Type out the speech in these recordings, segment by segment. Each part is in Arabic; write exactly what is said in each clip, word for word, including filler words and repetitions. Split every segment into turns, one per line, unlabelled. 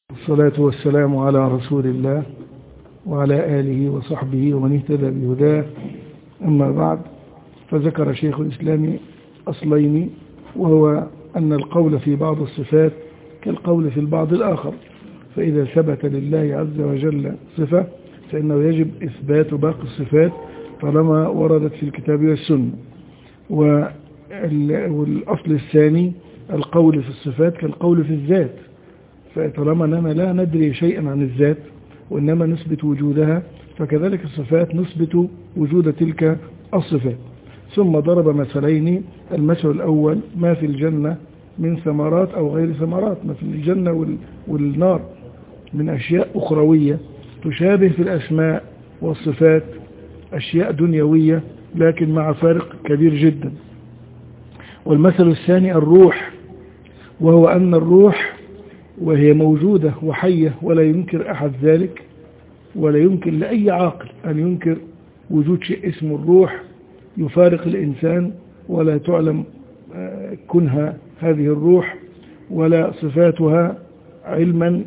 والصلاة والسلام على رسول الله وعلى آله وصحبه ومن اهتدى بهداه. أما بعد، فذكر شيخ الإسلام أصلين، وهو أن القول في بعض الصفات كالقول في البعض الآخر، فإذا ثبت لله عز وجل صفة فإنه يجب إثبات باقي الصفات طالما وردت في الكتاب والسنة. والأصل الثاني القول في الصفات كالقول في الذات، فطالما أننا لا ندري شيئا عن الذات وإنما نثبت وجودها، فكذلك الصفات نثبت وجود تلك الصفات. ثم ضرب مثلين: المثل الأول ما في الجنة من ثمرات أو غير ثمرات، ما في الجنة والنار من أشياء أخروية تشابه في الأسماء والصفات أشياء دنيوية لكن مع فرق كبير جدا. والمثل الثاني الروح، وهو أن الروح وهي موجودة وحية ولا ينكر أحد ذلك، ولا يمكن لأي عاقل أن ينكر وجود شيء اسمه الروح يفارق الإنسان، ولا تعلم كنها هذه الروح ولا صفاتها علما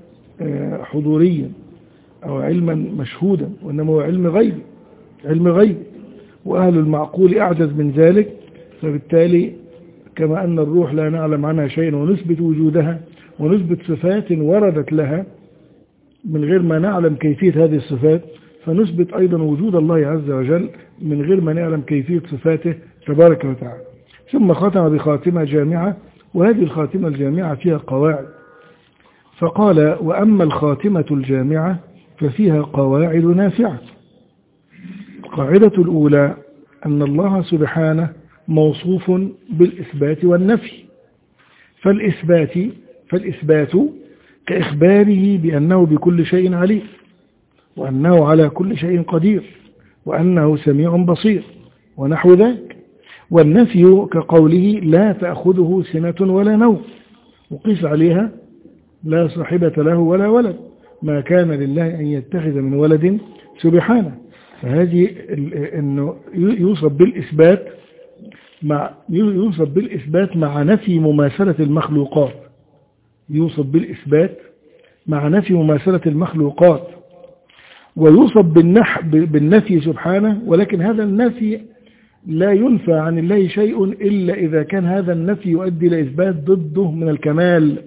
حضوريا أو علما مشهودا، وإنما هو علم غيب علم غيب وأهل المعقول أعجز من ذلك. فبالتالي كما أن الروح لا نعلم عنها شيئا ونثبت وجودها ونثبت صفات وردت لها من غير ما نعلم كيفية هذه الصفات، فنثبت أيضا وجود الله عز وجل من غير ما نعلم كيفية صفاته تبارك وتعالى. ثم ختم بخاتمة جامعة، وهذه الخاتمة الجامعة فيها قواعد، فقال: وأما الخاتمة الجامعة ففيها قواعد نافعة. القاعدة الأولى أن الله سبحانه موصوف بالإثبات والنفي، فالإثبات فالإثبات كإخباره بأنه بكل شيء عليم، وأنه على كل شيء قدير، وأنه سميع بصير ونحو ذلك. والنفي كقوله لا تأخذه سنة ولا نوم، وقيس عليها لا صاحبة له ولا ولد، ما كان لله أن يتخذ من ولد سبحانه. فهذه أنه يوصف بالإثبات مع يوصف بالإثبات مع نفي مماثلة المخلوقات، يوصف بالإثبات مع نفي مماثلة المخلوقات، ويوصف بالنح بالنفي سبحانه، ولكن هذا النفي لا ينفى عن الله شيء إلا إذا كان هذا النفي يؤدي إلى إثبات ضده من الكمال،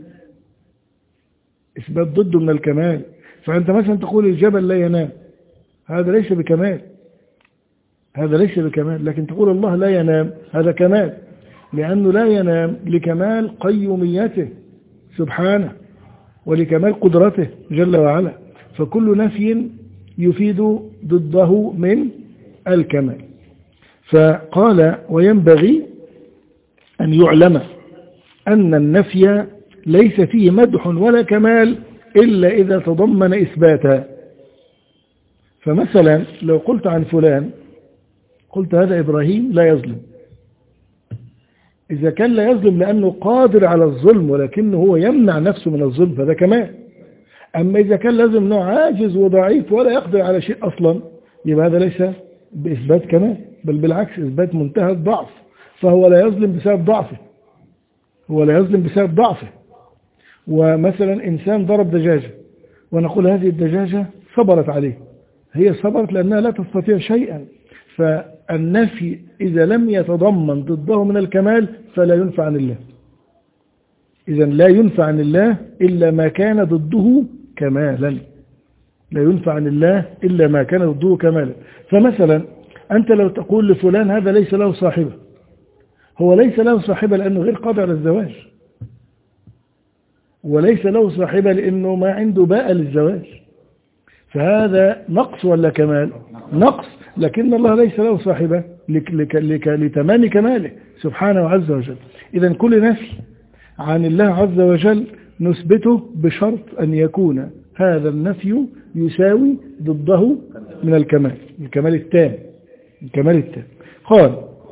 إثبات ضده من الكمال. فأنت مثلا تقول الجبل لا ينام، هذا ليس بكمال، هذا ليس بكمال، لكن تقول الله لا ينام هذا كمال، لأنه لا ينام لكمال قيوميته سبحانه ولكمال قدرته جل وعلا. فكل نفي يفيد ضده من الكمال. فقال: وينبغي أن يعلم أن النفي ليس فيه مدح ولا كمال إلا إذا تضمن إثباتا. فمثلا لو قلت عن فلان، قلت هذا إبراهيم لا يظلم، إذا كان لا يظلم لأنه قادر على الظلم ولكنه هو يمنع نفسه من الظلم فده كمال. أما إذا كان لازم أنه عاجز وضعيف ولا يقدر على شيء أصلا، يبقى هذا ليس بإثبات كمال، بل بالعكس إثبات منتهى الضعف. فهو لا يظلم بسبب ضعفه، هو لا يظلم بسبب ضعفه. ومثلا إنسان ضرب دجاجة ونقول هذه الدجاجة صبرت عليه، هي صبرت لأنها لا تستطيع شيئا. فالنفي إذا لم يتضمن ضده من الكمال فلا ينفع عن الله. إذا لا ينفع عن الله إلا ما كان ضده كمالا، لا ينفع عن الله إلا ما كان ضده كمالا. فمثلا أنت لو تقول لفلان هذا ليس له صاحبة، هو ليس له صاحبة لأنه غير قادر على الزواج، وليس له صاحبة لأنه ما عنده باء للزواج، فهذا نقص ولا كمال؟ نقص. لكن الله ليس له صاحبة لتمام كماله سبحانه عز وجل. إذن كل نفي عن الله عز وجل نثبته بشرط أن يكون هذا النفي يساوي ضده من الكمال، الكمال التام، الكمال التام. قال: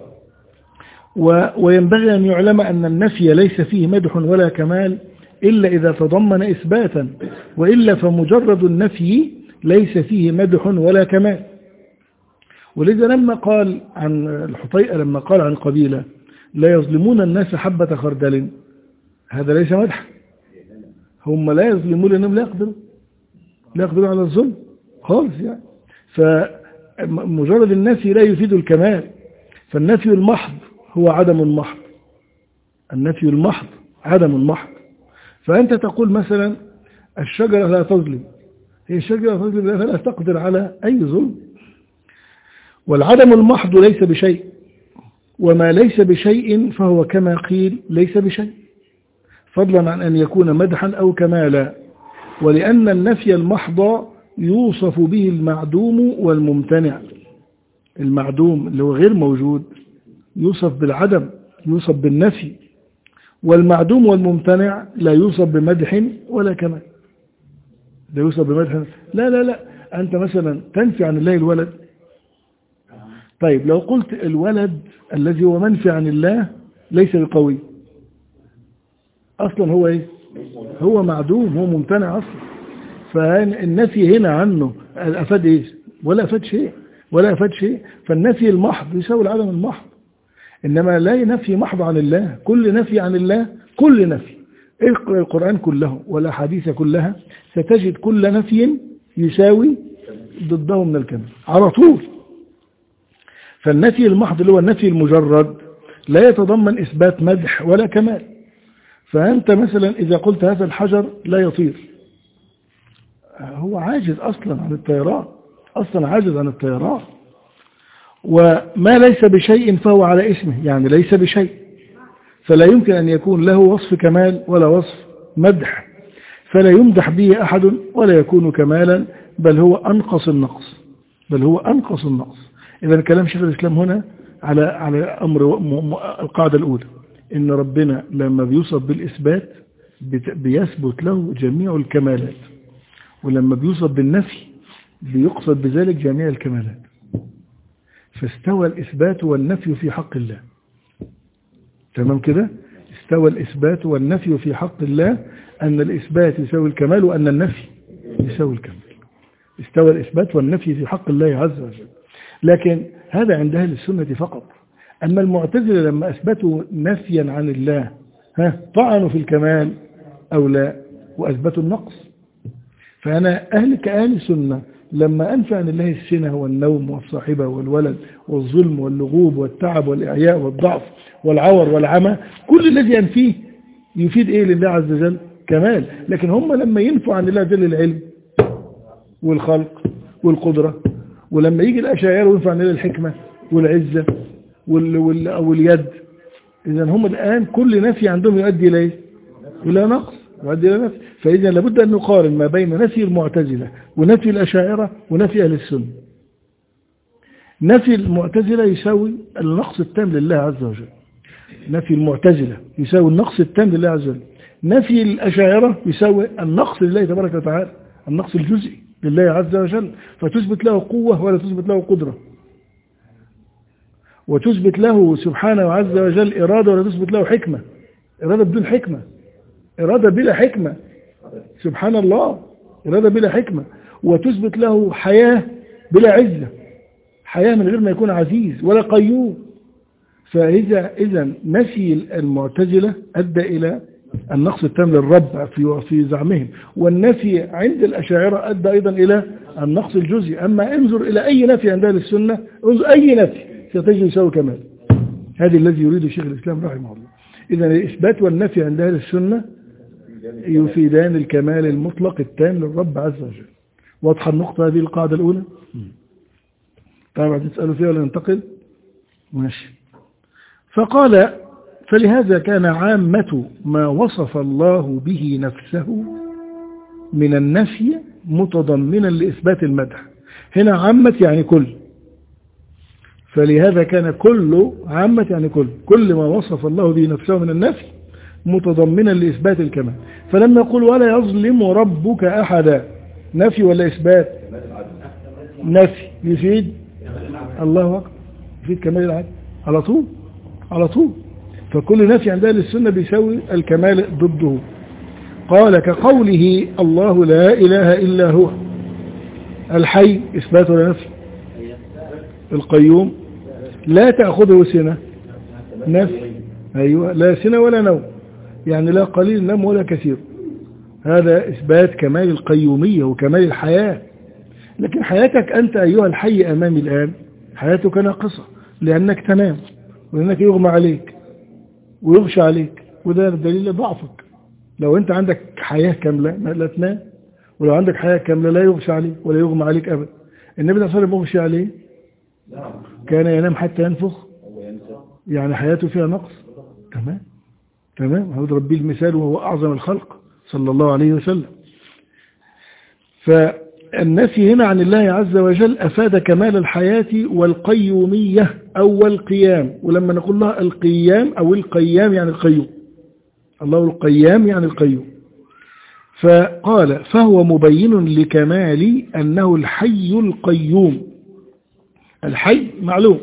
وينبغي أن يعلم أن النفي ليس فيه مدح ولا كمال إلا إذا تضمن إثباتا، وإلا فمجرد النفي ليس فيه مدح ولا كمال. ولذا لما قال عن الحطيئة، لما قال عن قبيلة لا يظلمون الناس حبة خردل، هذا ليس مدح، هم لا يظلمون لأنهم لا يقدروا لا يقدروا على الظلم خالص يعني. فمجرد النفي لا يفيد الكمال، فالنفي المحض هو عدم محض، النفي المحض عدم محض. فأنت تقول مثلا الشجرة لا تظلم، هي الشجرة لا تظلم لأنها لا تقدر على أي ظلم. والعدم المحض ليس بشيء، وما ليس بشيء فهو كما قيل ليس بشيء، فضلا عن أن يكون مدحا أو كمالا. ولأن النفي المحض يوصف به المعدوم والممتنع، المعدوم اللي هو غير موجود يوصف بالعدم، يوصف بالنفي، والمعدوم والممتنع لا يوصف بمدح ولا كمال، لا يوصف بمدح. لا لا لا أنت مثلا تنفي عن الله الولد، طيب لو قلت الولد الذي هو منفي عن الله ليس بقوي، أصلا هو إيه؟ هو معدوم، هو ممتنع أصلا. فالنفي هنا عنه أفاد إيه؟ ولا أفاد شيء، ولا أفاد شيء. فالنفي المحض يساوي العدم المحض، إنما لا نفي محض عن الله. كل نفي عن الله، كل نفي القرآن كله والأحاديث كلها ستجد كل نفي يساوي ضده من الكمال على طول. فالنفي المحض اللي هو النفي المجرد لا يتضمن إثبات مدح ولا كمال. فأنت مثلا إذا قلت هذا الحجر لا يطير، هو عاجز أصلا عن الطيران، أصلا عاجز عن الطيران. وما ليس بشيء فهو على اسمه، يعني ليس بشيء، فلا يمكن أن يكون له وصف كمال ولا وصف مدح، فلا يمدح به أحد ولا يكون كمالا، بل هو أنقص النقص، بل هو أنقص النقص. إذا كلام شيخ الإسلام هنا على على أمر القاعدة الأولى، إن ربنا لما بيوصف بالإثبات بيثبت له جميع الكمالات، ولما بيوصف بالنفي بيقصد بذلك جميع الكمالات. فاستوى الإثبات والنفي في حق الله، تمام كده؟ استوى الإثبات والنفي في حق الله، أن الإثبات يساوي الكمال وأن النفي يساوي الكمال. استوى الإثبات والنفي في حق الله عز وجل. لكن هذا عند أهل السنة فقط. أما المعتزلة لما أثبتوا نفيا عن الله ها طعنوا في الكمال أو لا، وأثبتوا النقص. فأنا أهل كأهل السنة لما أنفى عن الله السنة والنوم والصاحبة والولد والظلم واللغوب والتعب والإعياء والضعف والعور والعمى، كل الذي أنفيه يفيد إيه لله عز وجل؟ كمال. لكن هم لما ينفوا عن الله جل العلم والخلق والقدرة، ولما يجي الأشاعرة وينفع عن الله الحكمة والعزة وال وال واليد، إذا هم الآن كل نفي عندهم يؤدي إلى إلى نقص، يؤدي إلى نفي. فإذا لابد أن نقارن ما بين نفي المعتزلة ونفي الأشاعرة ونفي أهل السنة. نفي المعتزلة يساوي النقص التام لله عز وجل، نفي المعتزلة يساوي النقص التام لله عز وجل. نفي الأشاعرة يساوي النقص لله تبارك وتعالى، النقص الجزئي لله عز وجل، فتثبت له قوة ولا تثبت له قدرة، وتثبت له سبحانه عز وجل إرادة ولا تثبت له حكمة، إرادة بدون حكمة، إرادة بلا حكمة، سبحان الله، إرادة بلا حكمة. وتثبت له حياة بلا عزة، حياة من غير ما يكون عزيز ولا قيوم. فإذا إذا نفي المعتزلة أدى إلى النقص التام للرب في في زعمهم، والنفي عند الأشاعرة أدى أيضا إلى النقص الجزئي. أما انظر إلى أي نفي عند أهل السنة، انظر أي نفي ستجد يساوي كمال. هذا الذي يريده شيخ الإسلام رحمه الله. إذا الإثبات والنفي عند أهل السنة يفيدان الكمال المطلق التام للرب عز وجل. واضحة النقطة هذه القاعدة الأولى؟ طبعا تسألوا فيها ولا ننتقل؟ ماشي. فقال فلهذا كان عامة ما وصف الله به نفسه من النفي متضمنا لإثبات المدح. هنا عامة يعني كل، فلهذا كان كل عامة يعني كل كل ما وصف الله به نفسه من النفي متضمنا لإثبات الكمال. فلما يقول ولا يظلم ربك أحدا، نفي ولا إثبات؟ نفي يفيد الله أكبر، يفيد كمال العدل على طول على طول. فكل نفي عند أهل السنة بيساوي الكمال ضده. قال كقوله الله لا إله إلا هو. الحي إثبات ولا نفي؟ القيوم لا تأخذه سنة، نفي. أيوة، لا سنة ولا نوم، يعني لا قليل نوم ولا كثير. هذا إثبات كمال القيومية وكمال الحياة. لكن حياتك أنت أيها الحي أمامي الآن حياتك ناقصة، لأنك تنام ولأنك يغمى عليك ويغشى عليك، وده دليل ضعفك. لو أنت عندك حياة كاملة لا تنام، ولو عندك حياة كاملة لا يغشى عليك ولا يغمى عليك أبدا. النبي صلى الله عليه وسلم يغشى عليه، كان ينام حتى ينفخ، يعني حياته فيها نقص. تمام تمام هذا ربي المثال وهو أعظم الخلق صلى الله عليه وسلم. فالنفي هنا عن الله عز وجل أفاد كمال الحياة والقيومية أو القيام. ولما نقول لها القيام أو القيام يعني القيوم، الله القيام يعني القيوم. فقال فهو مبين لكمال أنه الحي القيوم. الحي معلوم،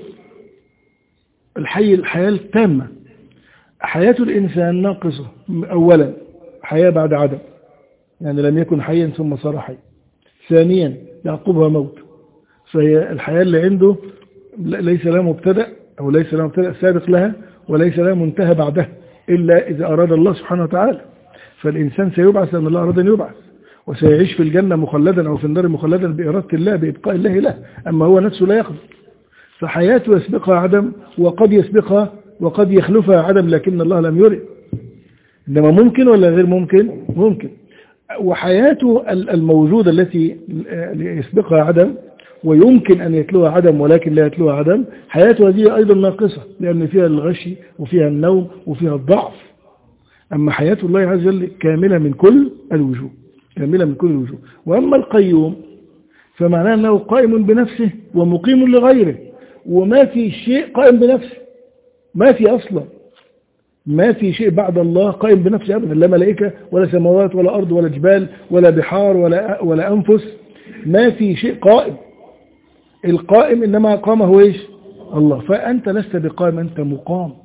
الحي الحياة التامة. حياة الإنسان ناقصة، أولا حياة بعد عدم، يعني لم يكن حيا ثم صار حي. ثانيا يعقبها موت، فهي الحياة اللي عنده ليس لها مبتدأ أو ليس لها مبتدأ سابق لها وليس لها منتهى بعدها إلا إذا أراد الله سبحانه وتعالى. فالإنسان سيبعث لأن الله أراد أن يبعث، وسيعيش في الجنة مخلدا أو في النار مخلدا بإرادة الله بإبقاء الله له، أما هو نفسه لا يقدر. فحياته يسبقها عدم، وقد يسبقها وقد يخلفها عدم، لكن الله لم يرد. إنما ممكن ولا غير ممكن؟ ممكن. وحياته الموجودة التي يسبقها عدم ويمكن أن يتلوها عدم ولكن لا يتلوها عدم، حياته هذه أيضا ناقصة، لأن فيها الغشي وفيها النوم وفيها الضعف. أما حياة الله عز وجل كاملة من كل الوجوه، كاملة من كل الوجوه. وأما القيوم فمعناه أنه قائم بنفسه ومقيم لغيره، وما في شيء قائم بنفسه، ما في أصلا، ما في شيء بعد الله قائم بنفسه أبدا، لا ملائكة ولا سماوات ولا أرض ولا جبال ولا بحار ولا ولا أنفس، ما في شيء قائم. القائم إنما قامه إيش؟ الله. فأنت لست بقائم، أنت مقام،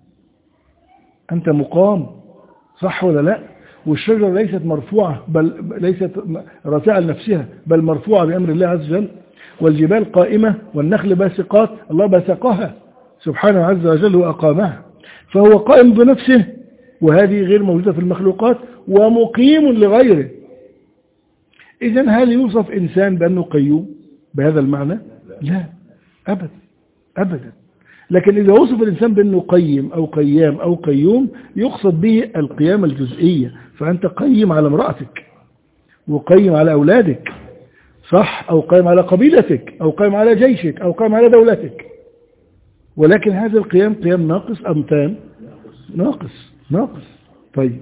أنت مقام، صح ولا لا؟ والشجرة ليست مرفوعة، بل ليست رافعة لنفسها، بل مرفوعة بأمر الله عز وجل. والجبال قائمة والنخل باسقات، الله باسقها سبحانه عز وجل وأقامها. فهو قائم بنفسه، وهذه غير موجودة في المخلوقات، ومقيم لغيره. إذن هل يوصف إنسان بأنه قيوم بهذا المعنى؟ لا أبدا أبدا. لكن إذا وصف الإنسان بأنه قيم أو قيام أو قيوم يقصد به القيام الجزئية. فأنت قيم على امرأتك، وقيم على أولادك، صح؟ أو قيم على قبيلتك، أو قيم على جيشك، أو قيم على دولتك. ولكن هذا القيام قيام ناقص أم تام؟ ناقص ناقص. طيب،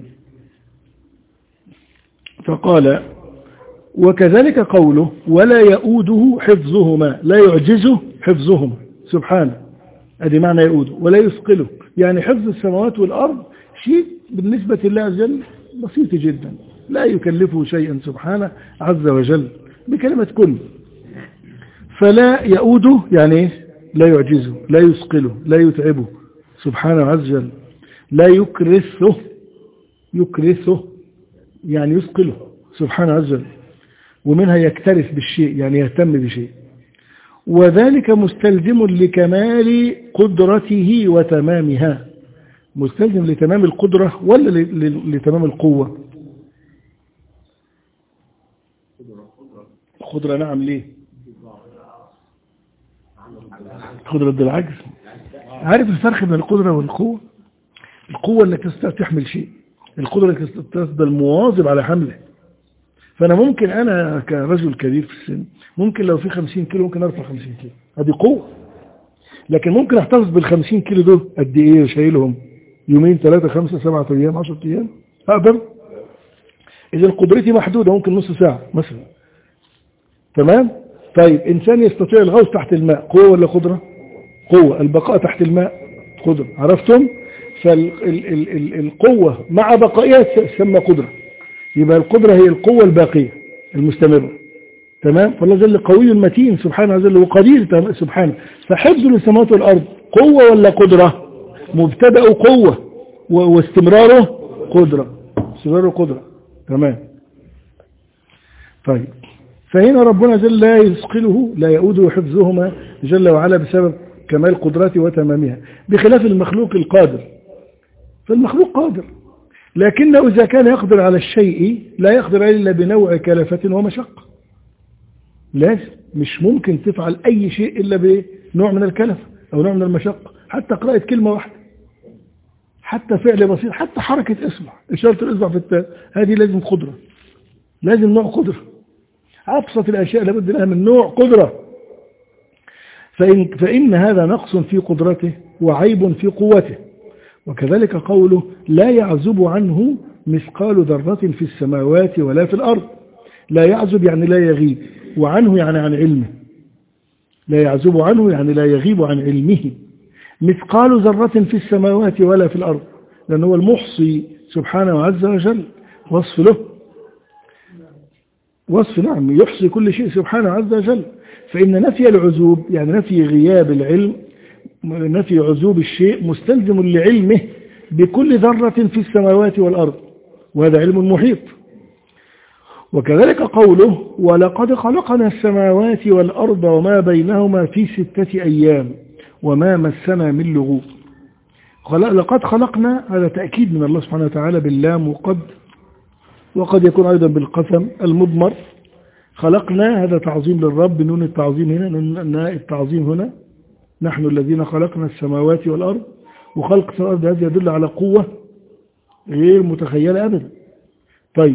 فقال وكذلك قوله ولا يؤوده حفظهما، لا يعجزه حفظهما سبحانه، ادي معنى يؤوده. ولا يثقله، يعني حفظ السماوات والأرض شيء بالنسبة لله عز وجل بسيط جدا، لا يكلفه شيئا سبحانه عز وجل بكلمة كل. فلا يؤوده يعني ايه؟ لا يعجزه، لا يثقله، لا يتعبه سبحانه عز وجل. لا يكرثه، يكرثه يعني يثقله سبحانه عز وجل. ومنها يكترث بالشيء يعني يهتم بشيء. وذلك مستلزم لكمال قدرته وتمامها. مستلزم لتمام القدرة ولا لتمام القوة؟ قدرة. نعم. ليه؟ قدرة ضد العجز. عارف الفرق بين القدرة والقوة؟ القوة انك تستطيع تحمل شيء، القدرة انك تفضل مواظب على حمله. فانا ممكن انا كرجل كبير في السن ممكن لو في خمسين كيلو ممكن ارفع خمسين كيلو، هذه قوة. لكن ممكن احتفظ بالخمسين كيلو دول قد ايه وشايلهم يومين ثلاثة خمسة سبعة ايام عشرة ايام؟ اقدر. اذا قدرتي محدودة، ممكن نص ساعة مثلا. تمام. طيب انسان يستطيع الغوص تحت الماء، قوة ولا قدرة؟ قوة. البقاء تحت الماء قدرة. عرفتم؟ فالقوة مع بقائها تسمى قدرة. يبقى القدرة هي القوة الباقية المستمرة. تمام. فالله جل قوي متين سبحانه وتعالى وقدير سبحانه. فحفظ للسماوات والأرض قوة ولا قدرة؟ مبتدأ قوة واستمراره قدرة، استمراره قدرة. تمام. طيب، فهنا ربنا جل لا يثقله، لا يؤوده حفظهما جل وعلا بسبب كمال قدرته وتمامها، بخلاف المخلوق القادر. فالمخلوق قادر، لكنه إذا كان يقدر على الشيء لا يقدر إلا بنوع كلفة ومشقة. لازم، مش ممكن تفعل أي شيء إلا بنوع من الكلفة أو نوع من المشقة. حتى قراءة كلمة واحدة، حتى فعل بسيط، حتى حركة إصبع، إشارة الإصبع في التاء، هذه لازم قدرة، لازم نوع قدرة. أبسط الأشياء لابد لها من نوع قدرة. فإن, فإن هذا نقص في قدرته وعيب في قوته. وكذلك قوله لا يعزب عنه مثقال ذرة في السماوات ولا في الأرض. لا يعزب يعني لا يغيب، وعنه يعني عن علمه. لا يعزب عنه يعني لا يغيب عن علمه. مثقال ذرة في السماوات ولا في الأرض، لأنه هو المحصي سبحانه عز وجل، وصف له، وصف نعم، يحصي كل شيء سبحانه عز وجل. فإن نفي العزوب يعني نفي غياب العلم، نفي عزوب الشيء مستلزم لعلمه بكل ذرة في السماوات والأرض، وهذا علم محيط. وكذلك قوله ولقد خلقنا السماوات والأرض وما بينهما في ستة أيام وما مسنا من لغوب. لقد خلقنا، هذا تأكيد من الله سبحانه وتعالى باللام، وقد وقد يكون أيضا بالقسم المضمر. خلقنا هذا تعظيم للرب، نون التعظيم هنا، نون التعظيم هنا، نحن الذين خلقنا السماوات والأرض. وخلق الأرض هذا يدل على قوة غير متخيلة أبدا. طيب،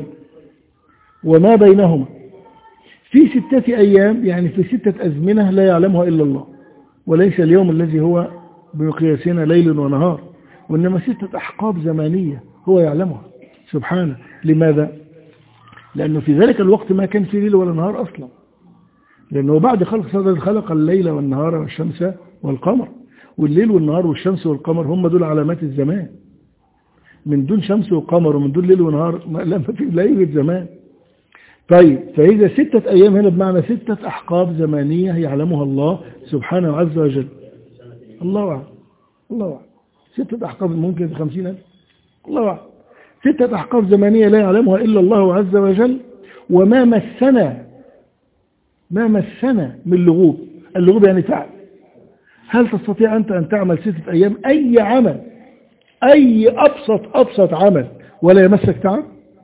وما بينهما في ستة أيام يعني في ستة أزمنة لا يعلمها إلا الله، وليس اليوم الذي هو بمقياسنا ليل ونهار، وإنما ستة أحقاب زمانية هو يعلمها سبحانه. لماذا؟ لأنه في ذلك الوقت ما كان في ليل ولا نهار أصلا، لأنه بعد خلق صدر خلق الليل والنهار والشمس والقمر، والليل والنهار والشمس والقمر هم دول علامات الزمان. من دون شمس وقمر ومن دون ليل ونهار لا يوجد زمان. طيب، فإذا ستة أيام هنا بمعنى ستة أحقاب زمانية يعلمها الله سبحانه عز وجل. الله أعلم، الله أعلم. ستة أحقاب ممكن خمسين ألف، الله أعلم. ستة أحقاب زمانية لا يعلمها إلا الله عز وجل. وما مسنا، ما مسنا من لغوب. اللغوب يعني تعب. هل تستطيع أنت أن تعمل ستة أيام أي عمل، أي أبسط أبسط عمل ولا يمسك تعب؟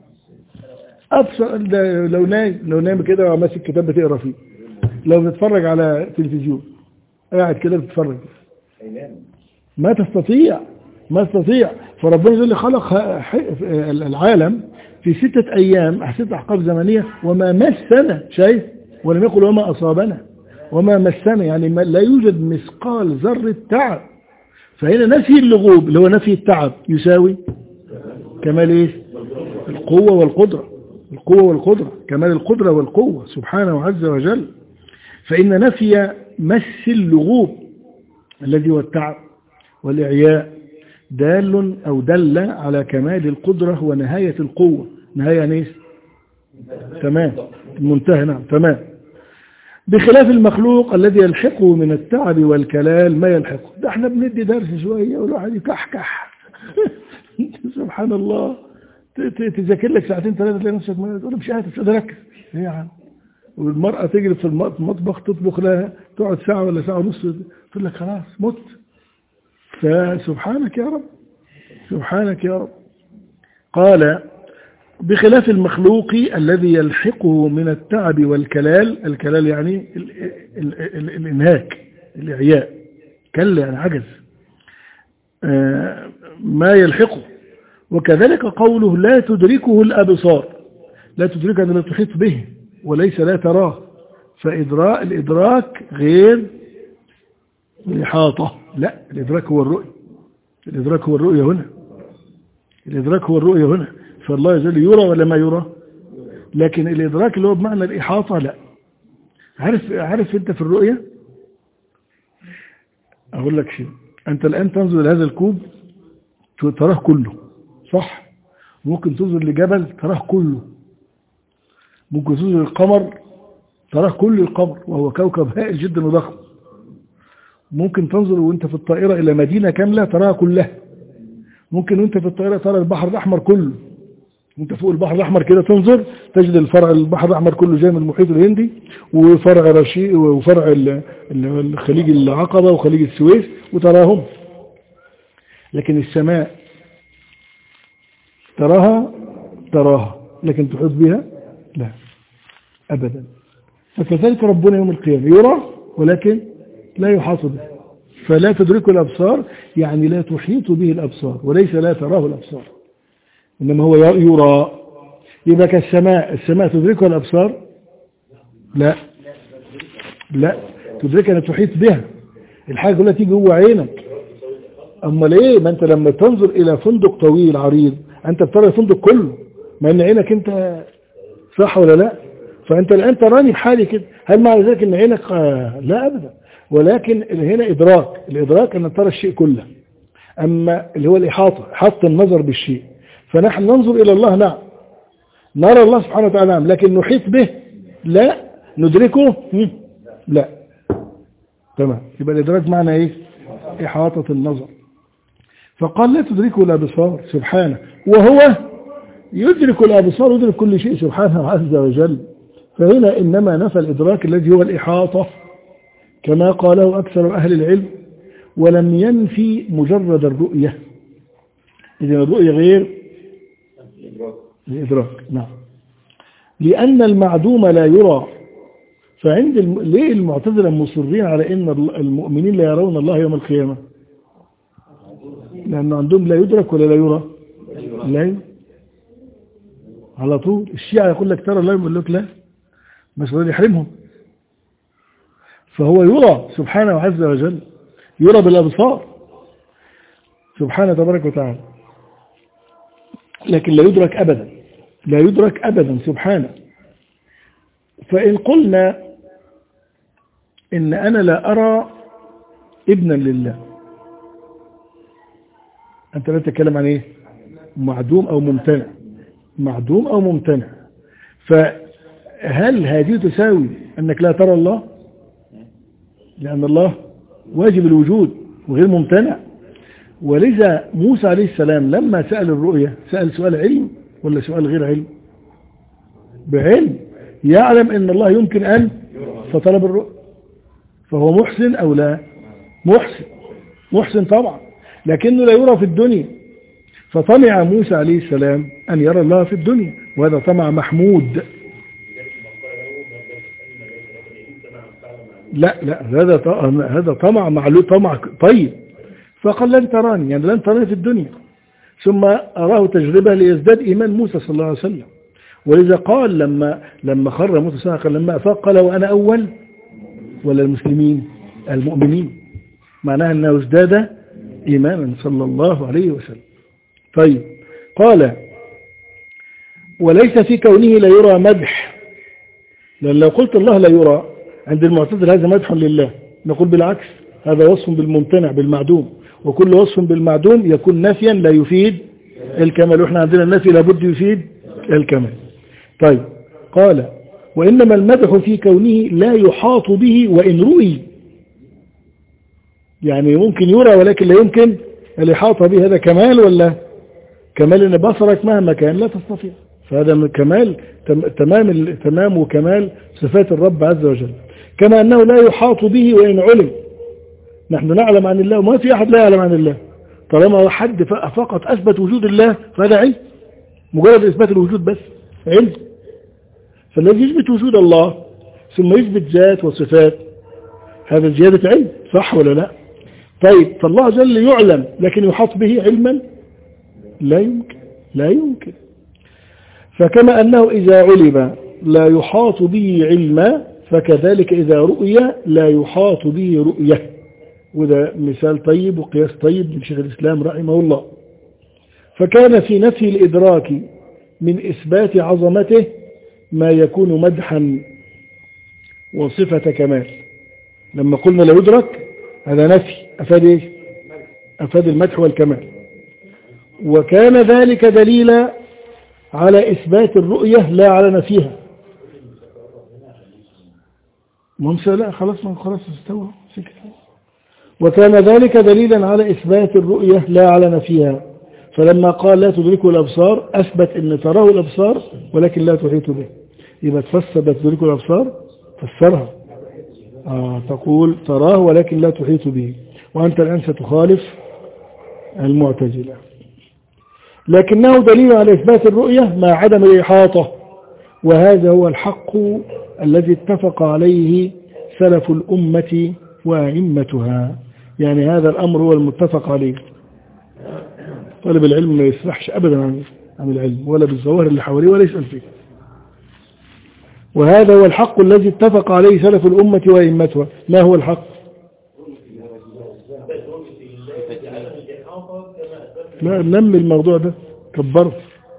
أبسط، لو نايم لو نايم كده وماسك كتاب بتقرا فيه، لو بتتفرج على تلفزيون قاعد كده بتتفرج، ما تستطيع ما تستطيع. فربنا يقول لي خلق العالم في ستة أيام، ستة أحقاب زمنية، وما مسنا، شايف؟ ولم يقل وما أصابنا، وما مسنا يعني ما لا يوجد مثقال ذرة تعب. فهنا نفي اللغوب اللي هو نفي التعب يساوي كمال ايه؟ القوة والقدرة، القوة والقدرة، كمال القدرة والقوة سبحانه عز وجل. فإن نفي مس اللغوب الذي هو التعب والإعياء دال أو دل على كمال القدرة ونهاية القوة. نهاية يعني ايه؟ تمام، منتهى، نعم، تمام. بخلاف المخلوق الذي يلحقه من التعب والكلال ما يلحقه. ده احنا بندي درس شوية والواحد يكحكح سبحان الله. تذاكر لك ساعتين ثلاثة تلاقي نفسك تقول مش قادر مش قادر اركز ايه يا عم. والمرأة تجري في المطبخ تطبخ لها تقعد ساعة ولا ساعة ونص تقول لك خلاص مت. فسبحانك يا رب، سبحانك يا رب. قال بخلاف المخلوق الذي يلحقه من التعب والكلال. الكلال يعني ال ال ال الانهاك، الإعياء، كل يعني عجز، ما يلحقه. وكذلك قوله لا تدركه الأبصار. لا تدركه أن لا تحيط به، وليس لا تراه. فإدراك الإدراك غير الإحاطة، لا، الإدراك هو الرؤية. الإدراك هو الرؤية هنا، الإدراك هو الرؤية هنا. فالله يجل يرى ولا ما يرى؟ لكن الإدراك اللي هو بمعنى الإحاطة لا. عارف عارف أنت في الرؤية، أقول لك شيء، أنت الآن تنظر لهذا الكوب تراه كله، صح؟ ممكن تنظر لجبل تراه كله، ممكن تنظر للقمر تراه كل القمر وهو كوكب هائل جدا وضخم. ممكن تنظر وانت في الطائرة إلى مدينة كاملة تراها كلها. ممكن وانت في الطائرة ترى البحر الأحمر كله، وانت فوق البحر الأحمر كده تنظر تجد الفرع البحر الأحمر كله جاي من المحيط الهندي، وفرع رشيد وفرع الخليج العقبة وخليج السويس وتراهم. لكن السماء تراها تراها لكن تحيط بها لا أبدا. فكذلك ربنا يوم القيامة يرى ولكن لا يحاط به، فلا تدرك الأبصار يعني لا تحيط به الأبصار، وليس لا تراه الأبصار، إنما هو يرى. يبقى كالسماء، السماء تدركها الأبصار؟ لا لا تدركها، أن تحيط بها، الحاجة كلها تيجي جوه عينك. أما ليه؟ ما أنت لما تنظر إلى فندق طويل عريض أنت بترى الفندق كله، ما أن عينك أنت صح ولا لا؟ فأنت الآن تراني بحالي كده، هل معنى ذلك أن عينك؟ آه لا أبدا، ولكن هنا إدراك، الإدراك أن ترى الشيء كله. أما اللي هو الإحاطة، إحاطة النظر بالشيء، فنحن ننظر إلى الله نعم، نرى الله سبحانه وتعالى نعم، لكن نحيط به لا، ندركه لا. تمام، يبقى الإدراك معنى إيه؟ إحاطة النظر. فقال لا تدركه الأبصار سبحانه، وهو يدرك الأبصار، يدرك كل شيء سبحانه عز وجل. فهنا إنما نفى الإدراك الذي هو الإحاطة كما قاله أكثر أهل العلم، ولم ينفي مجرد الرؤية. إذن الرؤية غير الإدراك. نعم، لأن المعدوم لا يرى. فعند الم... ليه المعتزلة مصرين على أن المؤمنين لا يرون الله يوم القيامة؟ لأنه عندهم لا يدرك ولا لا يرى؟ لا يرى على طول. الشيعة يقول لك ترى الله، يقول لك لا، مش راضي يحرمهم. فهو يرى سبحانه عز وجل، يرى بالأبصار سبحانه تبارك وتعالى، لكن لا يدرك أبدا، لا يدرك أبدا سبحانه. فإن قلنا إن أنا لا أرى ابنا لله، أنت لا تتكلم عن إيه؟ معدوم أو ممتنع، معدوم أو ممتنع. فهل هذه تساوي أنك لا ترى الله؟ لأن الله واجب الوجود وغير ممتنع. ولذا موسى عليه السلام لما سأل الرؤية سأل سؤال علم ولا سؤال غير علم؟ بعلم، يعلم أن الله يمكن أن فطلب الرؤية. فهو محسن أو لا؟ محسن، محسن طبعا، لكنه لا يرى في الدنيا. فطمع موسى عليه السلام أن يرى الله في الدنيا، وهذا طمع محمود. لا لا هذا هذا طمع معلوم، طمع طيب. فقال لن تراني، يعني لن تراني في الدنيا. ثم أراه تجربة ليزداد إيمان موسى صلى الله عليه وسلم. ولذا قال لما لما خر موسى صلى الله عليه وسلم لما أفاق قال وأنا أول ولا المسلمين المؤمنين، معناها أنه ازداد إيمانا صلى الله عليه وسلم. طيب، قال وليس في كونه لا يرى مدح، لأن لو قلت الله لا يرى عند المعتزل هذا مدح لله، نقول بالعكس، هذا وصف بالممتنع بالمعدوم، وكل وصف بالمعدوم يكون نفيا لا يفيد الكمال، وإحنا عندنا النفي لابد يفيد الكمال. طيب، قال وإنما المدح في كونه لا يحاط به وإن رؤي، يعني ممكن يرى ولكن لا يمكن الإحاطة به. هذا كمال ولا كمال؟ إن بصرك مهما كان لا تستطيع، فهذا من كمال تمام تمام وكمال صفات الرب عز وجل. كما أنه لا يحاط به وإن علم، نحن نعلم عن الله وما في أحد لا يعلم عن الله، طالما حد فقط أثبت وجود الله فهذا علم، مجرد إثبات الوجود بس علم. فالذي يثبت وجود الله ثم يثبت ذات وصفات هذا زيادة علم، صح ولا لا؟ طيب، فالله جل يعلم لكن يحاط به علما؟ لا يمكن، لا يمكن. فكما أنه إذا علم لا يحاط به علما، فكذلك إذا رؤية لا يحاط به رؤية. وده مثال طيب وقياس طيب من شيخ الإسلام رحمه الله. فكان في نفي الإدراك من إثبات عظمته ما يكون مدحا وصفة كمال. لما قلنا لا يدرك هذا نفي، أفاد إيه؟ أفاد المدح والكمال. وكان ذلك دليلا على إثبات الرؤية لا على نفيها. ممسى لا خلاص ما خلاص استوى. وكان ذلك دليلا على إثبات الرؤية لا على نفيها. فلما قال لا تدركه الأبصار أثبت أن تراه الأبصار ولكن لا تحيط به. يبقى تفسر لا تدركه الأبصار، فسرها آه تقول تراه ولكن لا تحيط به، وأنت الآن ستخالف المعتزلة. لكنه دليل على إثبات الرؤية مع عدم الإحاطة، وهذا هو الحق الذي اتفق عليه سلف الأمة وأئمتها. يعني هذا الأمر هو المتفق عليه. طالب العلم ما يسرحش أبدا عن العلم ولا بالظواهر اللي حواليه ولا يسأل فيه. وهذا هو الحق الذي اتفق عليه سلف الأمة وأئمتها. ما هو الحق؟ لا نمي الموضوع ده كبره.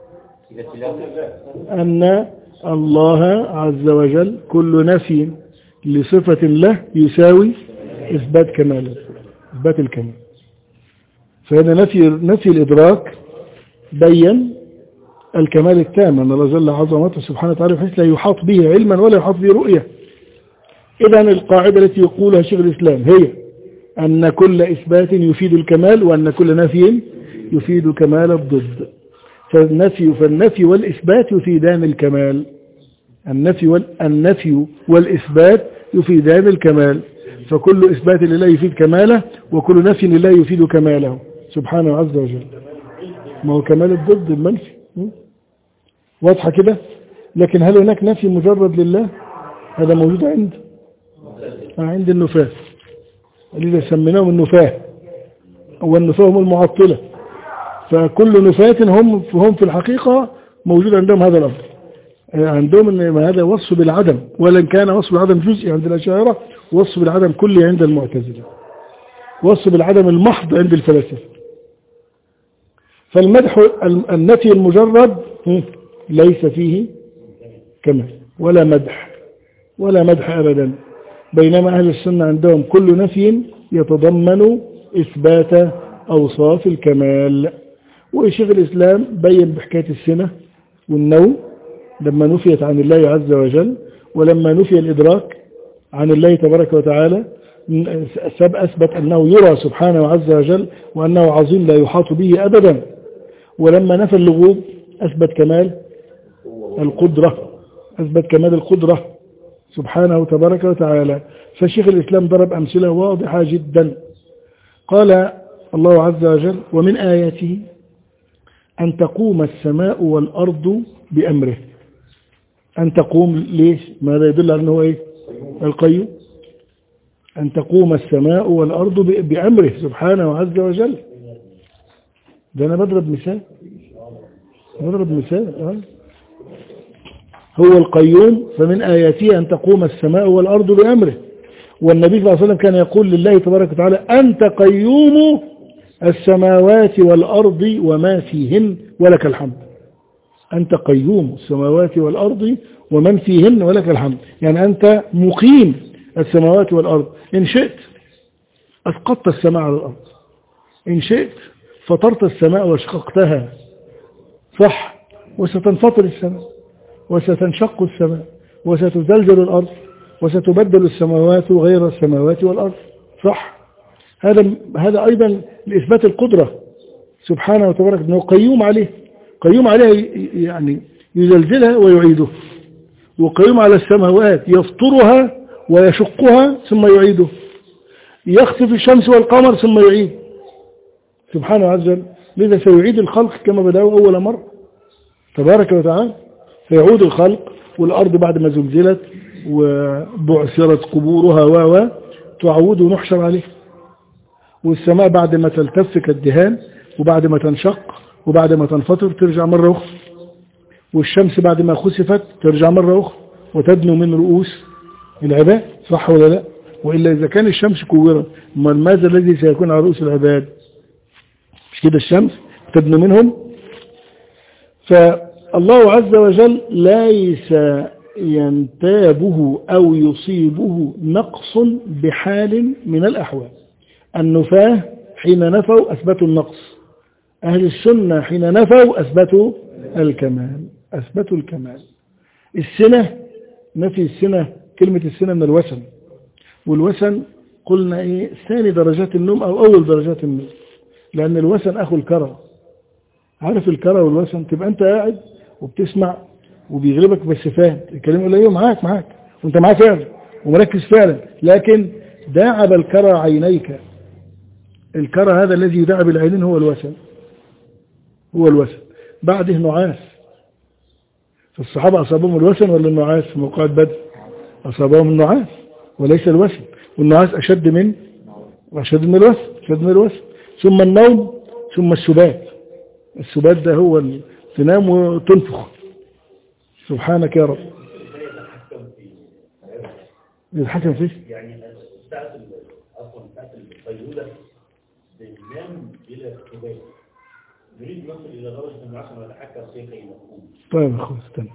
أن الله عز وجل كل نفي لصفة له يساوي إثبات كماله، إثبات الكمال. فهذا نفي نفي الإدراك بين الكمال التام أن الله جل عظمته سبحانه وتعالى بحيث لا يحاط به علما ولا يحاط به رؤية. إذا القاعدة التي يقولها شيخ الإسلام هي أن كل إثبات يفيد الكمال وأن كل نفي يفيد كمال الضد. فالنفي فالنفي والإثبات يفيدان الكمال. النفي والنفي والإثبات يفيدان الكمال. فكل إثبات لله يفيد كماله وكل نفي لله يفيد كماله سبحانه عز وجل. ما هو كمال الضد المنفي. واضحة كده؟ لكن هل هناك نفي مجرد لله؟ هذا موجود عند عند النفاة، الذي سميناهم النفاة، والنفاة هم المعطلة. فكل نفاة هم هم في الحقيقة موجود عندهم هذا الأمر. عندهم أن هذا وصف بالعدم، ولن كان وصف بالعدم جزئي عند الأشاعرة، وصف بالعدم كلي عند المعتزلة، وصف بالعدم المحض عند الفلاسفة. فالمدح النفي المجرد ليس فيه كمال ولا مدح ولا مدح أبدا، بينما أهل السنة عندهم كل نفي يتضمن إثبات أوصاف الكمال. وشيخ الإسلام بين بحكاية السنة والنوم لما نفيت عن الله عز وجل، ولما نفي الإدراك عن الله تبارك وتعالى أثبت أنه يرى سبحانه عز وجل وأنه عظيم لا يحاط به أبدا. ولما نفى اللغوب أثبت كمال القدرة، أثبت كمال القدرة سبحانه تبارك وتعالى. فشيخ الإسلام ضرب أمثلة واضحة جدا. قال الله عز وجل: ومن آياته أن تقوم السماء والأرض بأمره. أن تقوم ليش؟ ماذا يدل على أنه إيه؟ القيوم. أن تقوم السماء والأرض بأمره سبحانه عز وجل. ده أنا بضرب مثال بضرب مثال أه؟ هو القيوم. فمن آياته أن تقوم السماء والأرض بأمره. والنبي صلى الله عليه وسلم كان يقول لله تبارك وتعالى: أنت قيوم السماوات والأرض وما فيهن ولك الحمد. أنت قيوم السماوات والأرض ومن فيهن ولك الحمد. يعني أنت مقيم السماوات والأرض. إن شئت أسقطت السماء على الأرض، إن شئت فطرت السماء وشققتها، صح، وستنفطر السماء وستنشق السماء وستزلزل الأرض وستبدل السماوات غير السماوات والأرض، صح. هذا هذا أيضا لإثبات القدرة سبحانه وتبارك، أنه قيوم عليه، قيوم عليها يعني يزلزلها ويعيده، وقيوم على السماوات يفطرها ويشقها ثم يعيده، يخسف الشمس والقمر ثم يعيد سبحانه عز وجل. لذا سيعيد الخلق كما بدأوا أول مرة تبارك وتعالى. فيعود الخلق، والأرض بعد ما زلزلت وبعثرت قبورها و تعود ونحشر عليه، والسماء بعد ما تلتف كالدهان وبعد ما تنشق وبعد ما تنفطر ترجع مرة أخرى، والشمس بعد ما خسفت ترجع مرة أخرى وتدنو من رؤوس العباد، صح ولا لا؟ وإلا إذا كان الشمس كورت ماذا الذي سيكون على رؤوس العباد؟ مش كده الشمس تدنو منهم. فالله عز وجل ليس ينتابه أو يصيبه نقص بحال من الأحوال. النفاة حين نفوا أثبتوا النقص، أهل السنة حين نفوا أثبتوا الكمال، أثبتوا الكمال. السنة، نفي السنة، كلمة السنة من الوسن، والوسن قلنا إيه؟ ثاني درجات النوم أو أول درجات النوم، لأن الوسن أخو الكرة. عارف الكرة والوسن؟ تبقى أنت قاعد وبتسمع وبيغلبك بس فاهم الكلام، يقول ايوه معاك معاك وانت معاك فعلا ومركز فعلا، لكن داعب الكرى عينيك. الكرى هذا الذي يداعب العينين هو الوسن، هو الوسن، بعده نعاس. فالصحابة أصابهم الوسن ولا النعاس في موقع بدر؟ أصابهم النعاس وليس الوسن، والنعاس أشد من أشد من الوسن أشد من الوسن ثم النوم، ثم السبات. السبات ده هو تنام وتنفخ. سبحانك يا رب. يتحكم فيه
يعني ساعة أصلا ساعة القيلولة بننام إلى السبات، نريد نصل إلى درجة أنه عشان نتحكم فيه كي نقوم.
طيب يا أخوة استنى.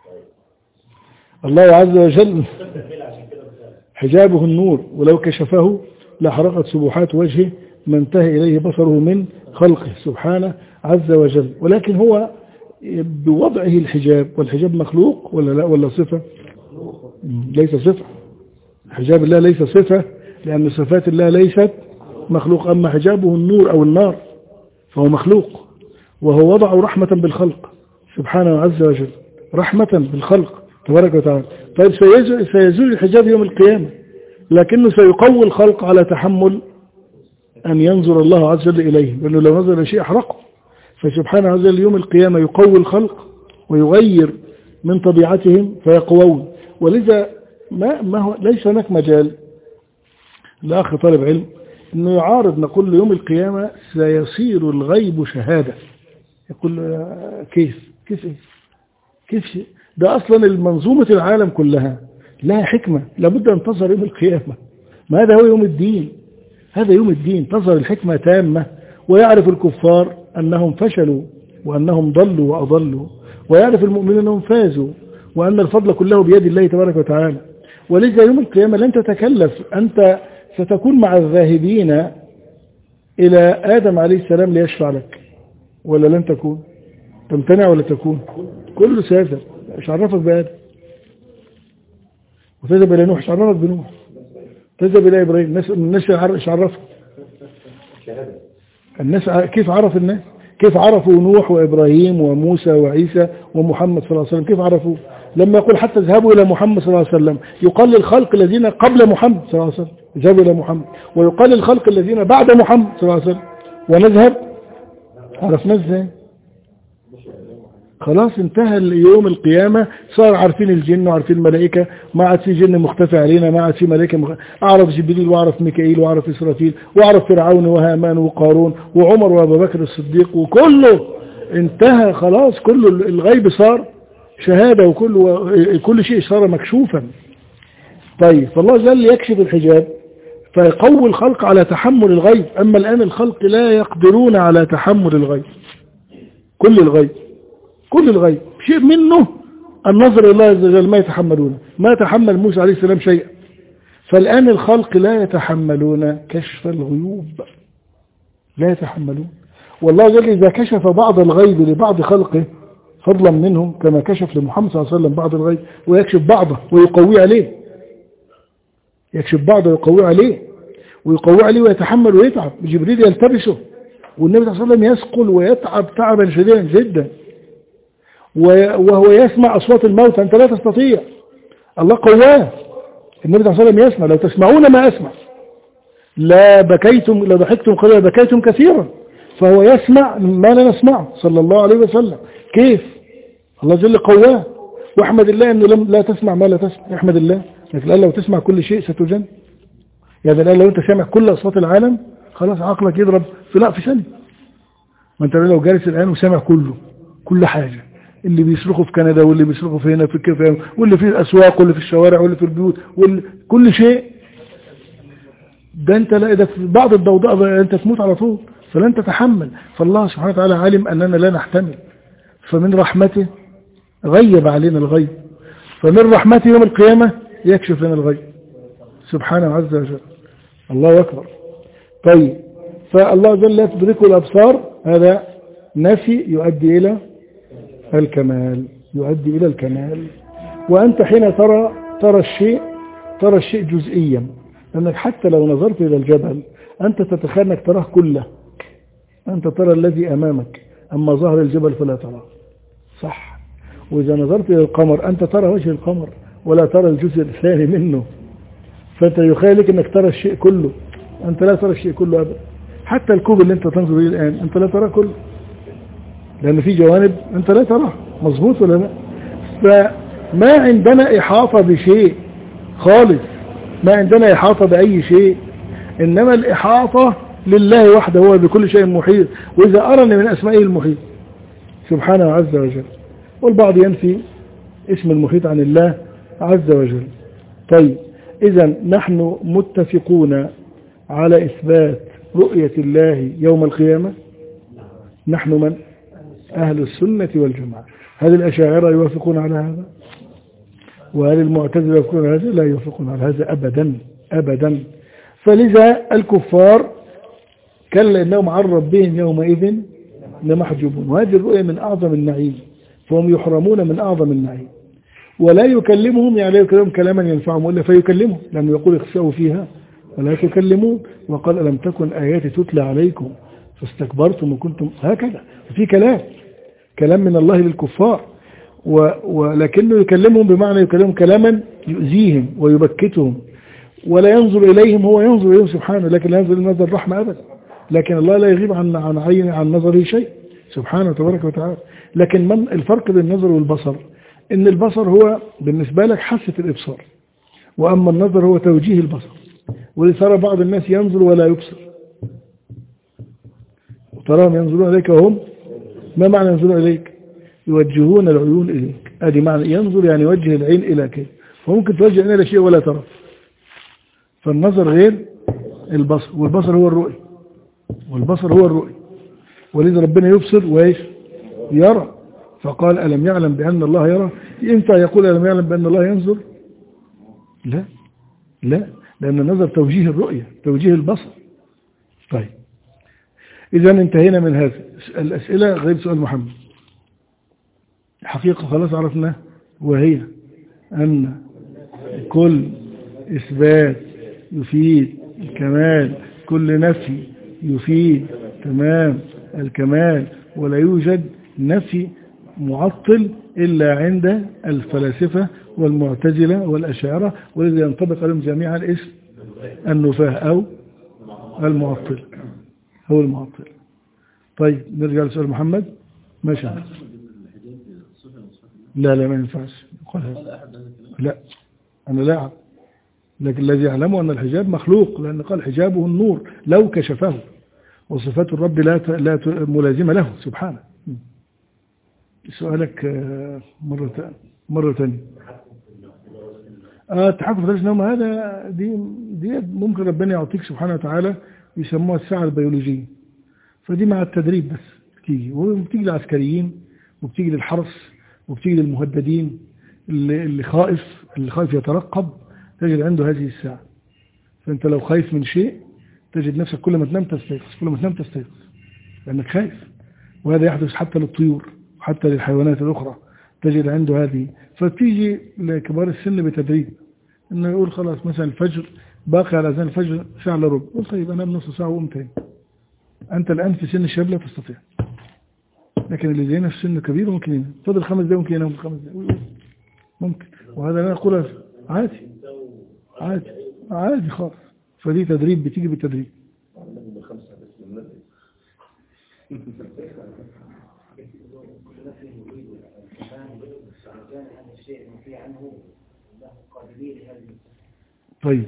الله عز وجل حجابه النور، ولو كشفه لحرقت سبحات وجهه ما انتهى إليه بصره من خلقه سبحانه عز وجل. ولكن هو بوضعه الحجاب، والحجاب مخلوق ولا لا ولا صفة؟ ليس صفة. حجاب الله ليس صفة، لأن صفات الله ليست مخلوق. أما حجابه النور أو النار فهو مخلوق، وهو وضعه رحمة بالخلق سبحانه عز وجل، رحمة بالخلق تبارك وتعالى. طيب سيزول الحجاب يوم القيامة، لكنه سيقوي الخلق على تحمل أن ينظر الله عز وجل إليه، لأنه لو نظر لشيء أحرقه. فسبحانه عز وجل يوم القيامة يقوي الخلق ويغير من طبيعتهم فيقوون. ولذا ما, ما هو ليس هناك مجال لأخ طالب علم أنه يعارض، نقول له يوم القيامة سيصير الغيب شهادة. يقول كيف كيف كيف ده أصلا المنظومة العالم كلها لها حكمة، لابد أن تظهر يوم القيامة. ما هذا هو يوم الدين، هذا يوم الدين تظهر الحكمة تامة، ويعرف الكفار أنهم فشلوا وأنهم ضلوا وأضلوا، ويعرف المؤمنين أنهم فازوا، وأن الفضل كله بيد الله تبارك وتعالى. ولذا يوم القيامة لن تتكلف، أنت ستكون مع الذاهبين إلى آدم عليه السلام ليشفع لك، ولا لن تكون؟ تمتنع ولا تكون؟ كله سيذهب. ايش عرفك بآدم؟ وتذهب إلى نوح، ايش عرفك بنوح؟ تذهب إلى إبراهيم، الناس ايش عرفك؟ الناس كيف عرف الناس؟ كيف عرفوا نوح وإبراهيم وموسى وعيسى ومحمد صلى الله عليه وسلم؟ كيف عرفوا؟ لما يقول حتى اذهبوا إلى محمد صلى الله عليه وسلم، يقال للخلق الذين قبل محمد صلى الله عليه وسلم اذهبوا إلى محمد، ويقال للخلق الذين بعد محمد صلى الله عليه وسلم ونذهب. عرفنا ازاي؟ خلاص انتهى يوم القيامة، صار عارفين الجن وعارفين الملائكة، ما عاد في جن مختفى علينا، ما عاد في ملائكة مخ... أعرف جبريل وأعرف ميكائيل وأعرف إسرافيل وأعرف فرعون وهامان وقارون وعمر وأبو بكر الصديق، وكله انتهى خلاص. كل الغيب صار شهادة، وكل كل شيء صار مكشوفا. طيب فالله جل يكشف الحجاب فيقوي الخلق على تحمل الغيب. أما الآن الخلق لا يقدرون على تحمل الغيب، كل الغيب كل الغيب شيء منه النظر إلى الله عز وجل ما يتحملونه، ما تحمل موسى عليه السلام شيئا. فالآن الخلق لا يتحملون كشف الغيوب، لا يتحملون. والله جل إذا كشف بعض الغيب لبعض خلقه فضلا منهم، كما كشف لمحمد صلى الله عليه وسلم بعض الغيب، ويكشف بعضه ويقوي عليه، يكشف بعضه ويقوي عليه ويقوي عليه ويتحمل ويتعب. جبريل يلتبسه، والنبي صلى الله عليه وسلم يثقل ويتعب تعبا شديدا جدا، وهو يسمع أصوات الموت، أنت لا تستطيع. الله قواه. النبي صلى الله عليه وسلم يسمع، لو تسمعون ما أسمع لا بكيتم لا ضحكتم قليلا بكيتم كثيرا. فهو يسمع ما لا نسمعه صلى الله عليه وسلم. كيف؟ الله جل قواه. واحمد الله أنه لم لا تسمع ما لا تسمع، احمد الله. لكن الآن لو تسمع كل شيء ستجن. يعني الآن لو أنت سامع كل أصوات العالم خلاص عقلك يضرب في لا في ثانية. ما أنت لو جالس الآن وسامع كله كل حاجة، اللي بيصرخوا في كندا واللي بيصرخوا في هنا في كيف، واللي في الأسواق واللي في الشوارع واللي في البيوت كل شيء، ده أنت لا إذا في بعض الضوضاء أنت تموت على طول، فلن تتحمل. فالله سبحانه وتعالى عالم أننا لا نحتمل، فمن رحمته غيب علينا الغيب، فمن رحمته يوم القيامة يكشف لنا الغيب سبحانه عز وجل. الله أكبر. طيب فالله جل لا تدركه الأبصار، هذا نفي يؤدي إلى الكمال، يؤدي إلى الكمال. وأنت حين ترى ترى الشيء ترى الشيء جزئيا، لأنك حتى لو نظرت إلى الجبل أنت تتخيل أنك تراه كله، أنت ترى الذي أمامك، أما ظهر الجبل فلا تراه، صح؟ وإذا نظرت إلى القمر أنت ترى وجه القمر ولا ترى الجزء الثاني منه، فأنت يخيلك أنك ترى الشيء كله، أنت لا ترى الشيء كله أبدا. حتى الكوب اللي أنت تنظر إليه الآن أنت لا ترى كله، لأن في جوانب أنت لا تراها، مظبوط ولا لا؟ فما عندنا إحاطة بشيء خالص، ما عندنا إحاطة بأي شيء، إنما الإحاطة لله وحده، هو بكل شيء محيط. وإذا أرني من أسمائه المحيط سبحانه عز وجل، والبعض ينفي اسم المحيط عن الله عز وجل. طيب إذا نحن متفقون على إثبات رؤية الله يوم القيامة، نحن من أهل السنة والجماعة. هل الأشاعرة يوافقون على هذا؟ وهل المعتزلة يوافقون على هذا؟ لا يوافقون على هذا أبدا أبدا. فلذا الكفار كلا إنهم عن ربهم يومئذ لمحجوبون، وهذه الرؤية من أعظم النعيم، فهم يحرمون من أعظم النعيم. ولا يكلمهم، يعني لا يكلمهم كلاما ينفعهم إلا فيكلمهم، لأنه يقول اخسأوا فيها ولا تكلمون، وقال ألم تكن آياتي تتلى عليكم فاستكبرتم وكنتم هكذا. في كلام كلام من الله للكفار، ولكنه يكلمهم بمعنى يكلمهم كلاما يؤذيهم ويبكتهم، ولا ينظر إليهم، هو ينظر إليهم سبحانه، لكن لا ينظر إلى نظر الرحمة أبدا. لكن الله لا يغيب عن عن عين عن نظره شيء سبحانه تبارك وتعالى. لكن من الفرق بين النظر والبصر؟ إن البصر هو بالنسبة لك حاسة الإبصار، وأما النظر هو توجيه البصر. ولترى بعض الناس ينظر ولا يبصر، وتراهم ينظرون إليك وهم ما معنى ينظرون إليك؟ يوجهون العيون إليك. هذه معنى ينظر، يعني يوجه العين إلى كيف، فممكن توجه العين إلى شيء ولا ترى. فالنظر غير البصر، والبصر هو الرؤية، والبصر هو الرؤية. ولذا ربنا يبصر وإيش؟ يرى. فقال ألم يعلم بأن الله يرى؟ ينفع يقول ألم يعلم بأن الله ينظر؟ لا لا، لأن النظر توجيه الرؤية، توجيه البصر. طيب إذا انتهينا من هذا الأسئلة غير سؤال محمد. الحقيقة خلاص عرفنا، وهي أن كل إثبات يفيد الكمال، كل نفي يفيد تمام الكمال، ولا يوجد نفي معطل إلا عند الفلاسفة والمعتزلة والأشاعرة، ولذا ينطبق عليهم جميعا اسم النفاه أو المعطل، هو المعطل. طيب نرجع لسؤال محمد. ماشي. لا لا ما ينفعش يقول هذا، لا أنا لا أعلم، لكن الذي يعلمه أن الحجاب مخلوق، لأن قال حجابه النور لو كشفه، وصفات الرب لا لا ملازمة له سبحانه. سؤالك مرة مرة ثانية. آه التحكم في ثلاث نوم، هذا دي دي ممكن ربنا يعطيك سبحانه وتعالى، يسموها الساعة البيولوجية. فدي مع التدريب بس بتيجي، وبتيجي للعسكريين، وبتيجي للحرس، وبتيجي للمهددين، اللي, اللي خائف اللي خائف يترقب تجد عنده هذه الساعة. فأنت لو خايف من شيء تجد نفسك كل ما تنام تستيقظ، كل ما تنام تستيقظ لأنك خايف. وهذا يحدث حتى للطيور وحتى للحيوانات الأخرى، تجد عنده هذه. فتيجي لكبار السن بتدريب، إنه يقول خلاص مثلا الفجر باقي على أذان الفجر ساعة إلا ربع، قل طيب أنام نص ساعة وقوم تاني. أنت الآن في سن الشباب لا تستطيع، لكن اللي زينا في سن كبير ممكن ينام، فضل خمس دقايق ممكن ينام خمس دقايق ممكن، وهذا أنا أقول عادي عادي عادي خالص. فدي تدريب، بتيجي بالتدريب. طيب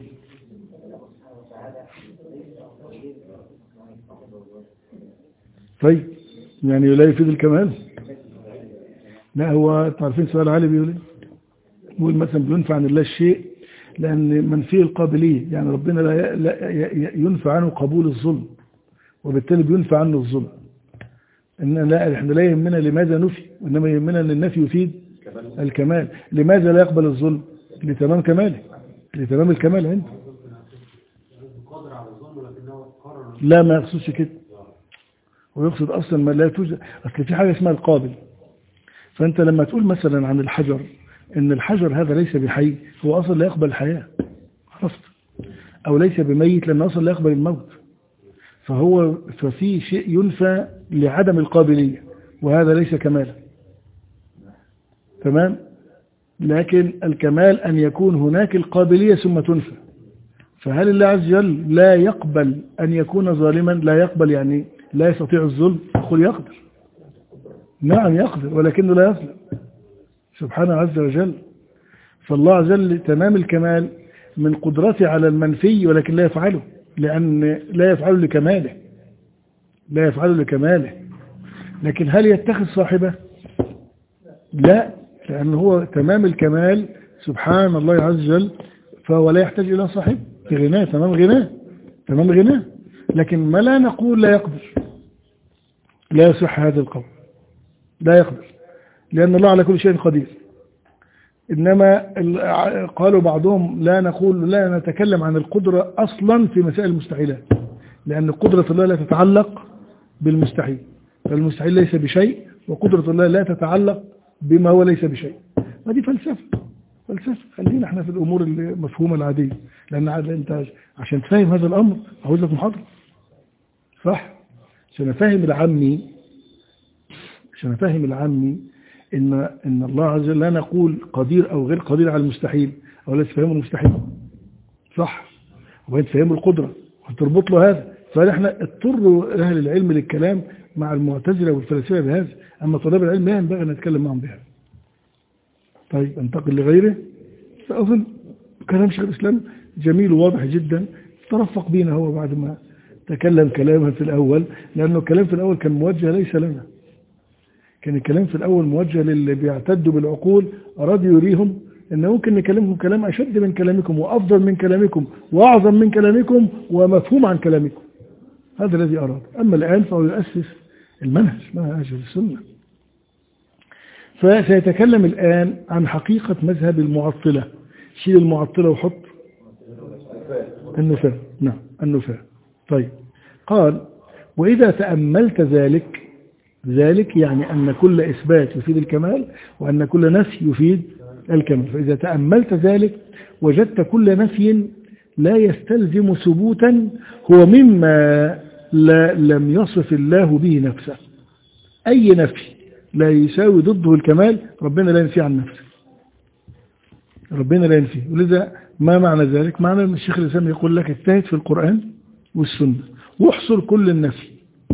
طيب يعني لا يفيد الكمال. لا هو تعرفين سؤال عالي بيقول ايه؟ بيقول مثلا بينفع عن الله الشيء لأن منفي القابلية، يعني ربنا لا, لا ينفع عنه قبول الظلم، وبالتالي بينفع عنه الظلم. إن لا احنا لا يهمنا لماذا نفي، وإنما يهمنا أن النفي يفيد الكمال. لماذا لا يقبل الظلم؟ لتمام كماله، لتمام الكمال عنده. لا ما يقصدش كده، ويقصد أصلا ما لا توجد. أصل في حاجة اسمها القابل. فأنت لما تقول مثلا عن الحجر إن الحجر هذا ليس بحي، هو أصلا لا يقبل الحياة أصلا، أو ليس بميت لأنه أصلا لا يقبل الموت. فهو ففي شيء ينفى لعدم القابلية، وهذا ليس كمالا. تمام. لكن الكمال أن يكون هناك القابلية ثم تنفى. فهل الله عز وجل لا يقبل أن يكون ظالما؟ لا يقبل يعني لا يستطيع الظلم؟ أقول يقدر نعم يقدر ولكنه لا يظلم سبحانه عز وجل. فالله عز وجل تمام الكمال من قدرته على المنفي ولكن لا يفعله، لأن لا يفعله لكماله، لا يفعله لكماله. لكن هل يتخذ صاحبه؟ لا، لأنه هو تمام الكمال سبحان الله عز وجل، فهو لا يحتاج إلى صاحب في غناه، تمام غناه تمام غناه. لكن ما لا نقول لا يقدر، لا يصح هذا القول، لا يقدر، لأن الله على كل شيء قدير. إنما قالوا بعضهم لا نقول لا نتكلم عن القدرة أصلا في مسائل المستحيلات، لأن قدرة الله لا تتعلق بالمستحيل، فالمستحيل ليس بشيء، وقدرة الله لا تتعلق بما هو ليس بشيء. هذه فلسفة فلسفة خلينا احنا في الأمور المفهومة العادية، لأن انت عشان تفهم هذا الأمر عاوز لك محاضرة، صح؟ عشان أفهم العامي عشان أفهم العامي إن إن الله عز وجل لا نقول قدير أو غير قدير على المستحيل، أو لا تفهم المستحيل، صح؟ وين تفهم القدرة وتربط له هذا. فنحن اضطروا أهل العلم للكلام مع المعتزلة والفلاسفة بهذا، أما طلاب العلم لا ينبغي أن نتكلم معهم بهذا. طيب انتقل لغيره. فأظن كلام شيخ الإسلام جميل وواضح جدا، ترفق بينا هو بعد ما تكلم كلاما في الأول، لأنه الكلام في الأول كان موجه ليس لنا، كان الكلام في الأول موجه للي بيعتدوا بالعقول، أراد يريهم أن ممكن نكلمكم كلام أشد من كلامكم وأفضل من كلامكم وأعظم من كلامكم ومفهوم عن كلامكم. هذا الذي أراد. أما الآن فهو يؤسس المنهج منهج السنة. فسيتكلم الآن عن حقيقة مذهب المعطلة. شيل المعطلة وحط النفاة. نعم النفاة. طيب قال وإذا تأملت ذلك، ذلك يعني أن كل إثبات يفيد الكمال وأن كل نفي يفيد الكمال. فإذا تأملت ذلك وجدت كل نفي لا يستلزم ثبوتا هو مما لا لم يصف الله به نفسه. أي نفي لا يساوي ضده الكمال ربنا لا ينفي عن نفسه، ربنا لا ينفي. ولذا ما معنى ذلك؟ معنى أن الشيخ الإسلام يقول لك اجتهد في القرآن والسنة واحصر كل النفي،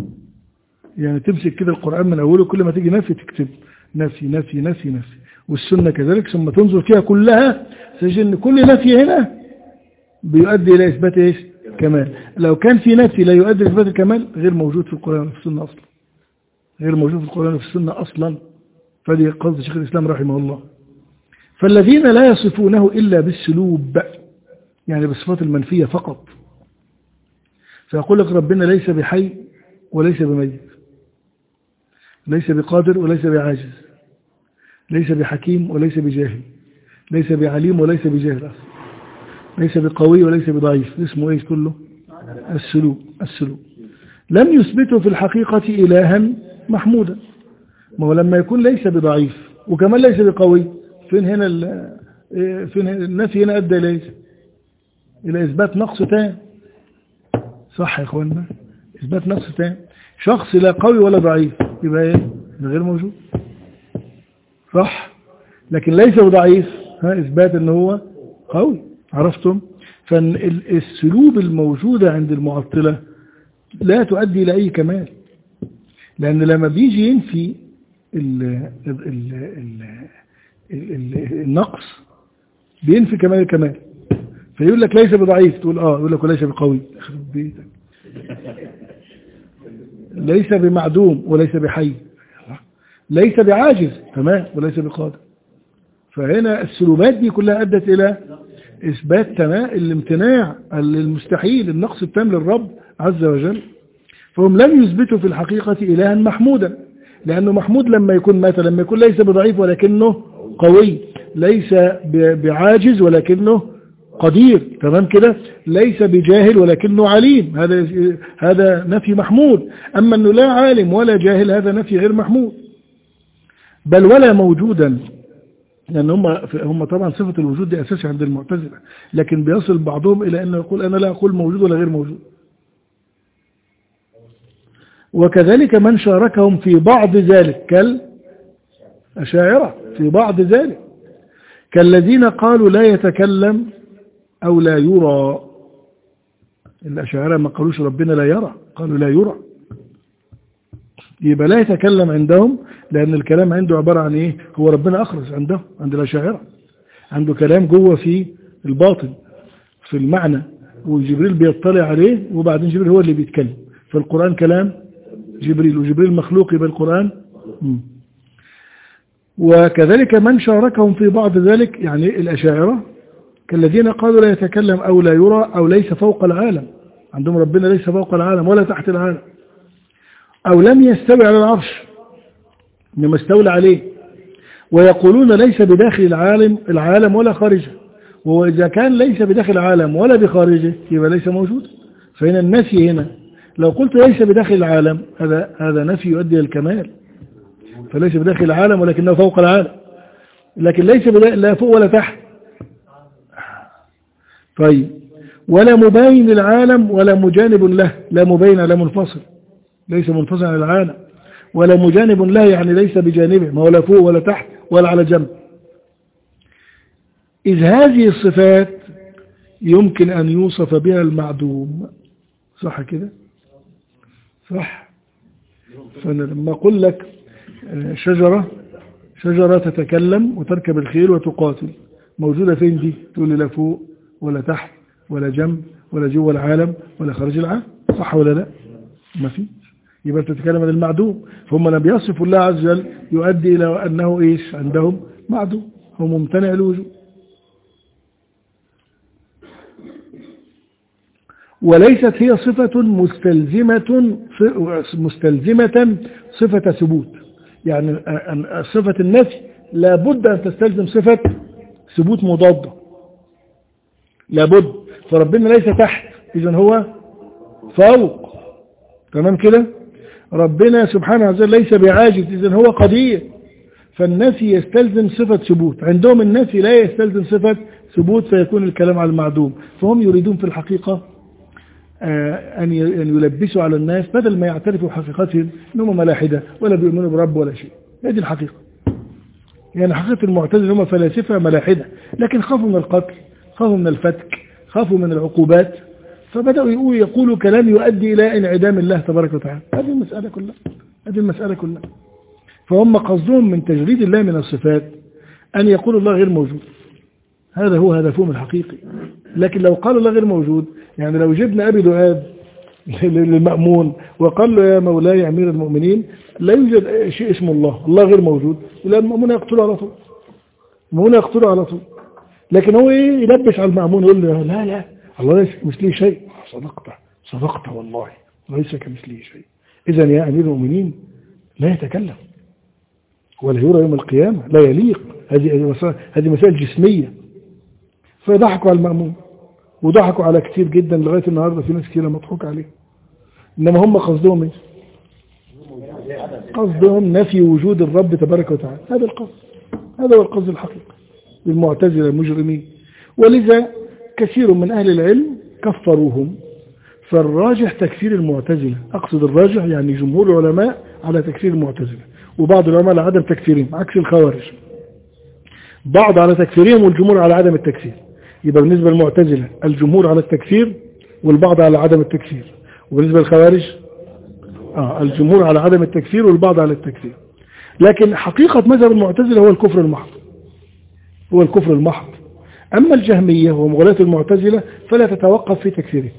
يعني تمسك كده القرآن من أوله كل ما تيجي نفي تكتب نفي نفي نفي نفي، والسنة كذلك، ثم تنظر فيها كلها تجد أن كل نفي هنا بيؤدي إلى إثبات إيش؟ كمال. لو كان في نفي لا يؤدي إلى إثبات الكمال غير موجود في القرآن وفي السنة أصلا، غير موجود في القرآن وفي السنة أصلا. فهذه قصد شيخ الإسلام رحمه الله. فالذين لا يصفونه إلا بالسلوب، يعني بالصفات المنفية فقط، فيقول لك ربنا ليس بحي وليس بميت، ليس بقادر وليس بعاجز، ليس بحكيم وليس بجاهل، ليس بعليم وليس بجاهل أصلا، ليس بقوي وليس بضعيف. اسمه ايش كله؟ السلوب. السلوب لم يثبته في الحقيقة إلها محمودا. ما هو لما يكون ليس بضعيف وكمان ليس بقوي، فين هنا فين النفي هنا أدى ليس إلى إثبات نقص تام، صح يا إخواننا؟ إثبات نقص تام. شخص لا قوي ولا ضعيف يبقى إيه؟ غير موجود، صح؟ لكن ليس بضعيف ها إثبات أنه هو قوي. عرفتم؟ فالسلوب الموجودة عند المعطلة لا تؤدي إلى أي كمال، لأن لما بيجي ينفي ال ال ال ال ال النقص بينفي كمال الكمال، فيقول لك ليس بضعيف تقول آه، يقول لك وليس بقوي، ليس بمعدوم وليس بحي، ليس بعاجز تمام وليس بقادر. فهنا السلوبات دي كلها أدت إلى إثبات تمام الامتناع المستحيل، النقص التام للرب عز وجل. فهم لم يثبتوا في الحقيقة إلها محمودا، لأنه محمود لما يكون مات، لما يكون ليس بضعيف ولكنه قوي، ليس بعاجز ولكنه قدير، تمام كده، ليس بجاهل ولكنه عليم، هذا هذا نفي محمود. أما أنه لا عالم ولا جاهل هذا نفي غير محمود، بل ولا موجودا، لأن هم هم طبعا صفة الوجود دي أساسي عند المعتزلة، لكن بيصل بعضهم إلى أنه يقول أنا لا أقول موجود ولا غير موجود. وكذلك من شاركهم في بعض ذلك كالأشاعرة في بعض ذلك، كالذين قالوا لا يتكلم أو لا يرى. الأشاعرة ما قالوش ربنا لا يرى، قالوا لا يرى. يبقى لا يتكلم عندهم، لأن الكلام عنده عبارة عن إيه؟ هو ربنا أخرج عندهم، عند الأشاعرة عنده كلام جوه في الباطن في المعنى، وجبريل بيطلع عليه وبعدين جبريل هو اللي بيتكلم. فالقرآن كلام جبريل، وجبريل مخلوق يبقى القرآن. وكذلك من شاركهم في بعض ذلك يعني الأشاعرة كالذين قالوا لا يتكلم أو لا يرى أو ليس فوق العالم، عندهم ربنا ليس فوق العالم ولا تحت العالم، أو لم يستوي على العرش إنما استولى عليه، ويقولون ليس بداخل العالم العالم ولا خارجه، وإذا كان ليس بداخل العالم ولا بخارجه يبقى ليس موجود. فهنا النفي هنا لو قلت ليس بداخل العالم هذا هذا نفي يؤدي إلى الكمال، فليس بداخل العالم ولكنه فوق العالم، لكن ليس لا فوق ولا تحت. طيب ولا مباين للعالم ولا مجانب له، لا مباين لا منفصل، ليس منفصل عن العالم، ولا مجانب له يعني ليس بجانبه، ما هو لا فوق ولا تحت ولا على جنب. إذ هذه الصفات يمكن أن يوصف بها المعدوم، صح كده؟ صح. فأنا لما أقول لك شجرة شجرة تتكلم وتركب الخيل وتقاتل، موجودة فين دي؟ تقول لي لا فوق ولا تحت ولا جنب ولا جوه العالم ولا خارج العالم، صح ولا لا؟ ما في. يبقى تتكلم عن المعدوم، فهم لم يصفوا الله عز وجل يؤدي إلى أنه إيش عندهم معدوم، هو ممتنع الوجود. وليست هي صفة مستلزمة مستلزمة صفة ثبوت، يعني صفة النفي لابد أن تستلزم صفة ثبوت مضادة، لابد. فربنا ليس تحت إذن هو فوق، تمام كده؟ ربنا سبحانه وتعالى ليس بعاجز إذن هو قدير. فالنفي يستلزم صفة ثبوت، عندهم النفي لا يستلزم صفة ثبوت فيكون الكلام على المعدوم. فهم يريدون في الحقيقة أن يلبسوا على الناس بدل ما يعترفوا حقيقتهم أنهم ملاحدة ولا بيؤمنوا برب ولا شيء. هذه الحقيقة، يعني حقيقة المعتزلة هم فلاسفة ملاحدة، لكن خافوا من القتل، خافوا من الفتك، خافوا من العقوبات، فبدأوا يقولوا كلام يؤدي إلى انعدام الله تبارك وتعالى. هذه المسألة كلها هذه المسألة كلها فهم قصدهم من تجريد الله من الصفات أن يقول الله غير موجود، هذا هو هدفهم الحقيقي. لكن لو قال الله غير موجود، يعني لو جبنا أبي دؤاد للمأمون وقال له يا مولاي أمير المؤمنين لا يوجد شيء اسمه الله، الله غير موجود، لا المأمون يقتله على طول، المأمون يقتله على طول. لكن هو إيه يلبس على المأمون يقول له لا لا الله ليس كمثله شيء، صدقت صدقت والله ليس كمثله شيء. إذا يا أمير المؤمنين لا يتكلم ولا يرى يوم القيامة، لا يليق، هذه هذه مسائل جسمية. فضحكوا على المأمون وضحكوا على كتير جدا لغاية النهاردة، في ناس كتير مضحوك عليه. إنما هم قصدهم ايش؟ قصدهم نفي وجود الرب تبارك وتعالى، هذا القصد، هذا هو القصد الحقيقي للمعتزلة المجرمين. ولذا كثير من أهل العلم كفروهم. فالراجح تكفير المعتزلة، أقصد الراجح يعني جمهور العلماء على تكفير المعتزلة، وبعض العلماء على عدم تكفيرهم عكس الخوارج، بعض على تكفيرهم والجمهور على عدم التكفير. يبقى بالنسبة للمعتزلة الجمهور على التكفير والبعض على عدم التكفير، وبالنسبة للخوارج آه الجمهور على عدم التكفير والبعض على التكفير. لكن حقيقة مذهب المعتزلة هو الكفر المحض، هو الكفر المحض. أما الجهمية ومغلاة المعتزلة فلا تتوقف في تكفيره،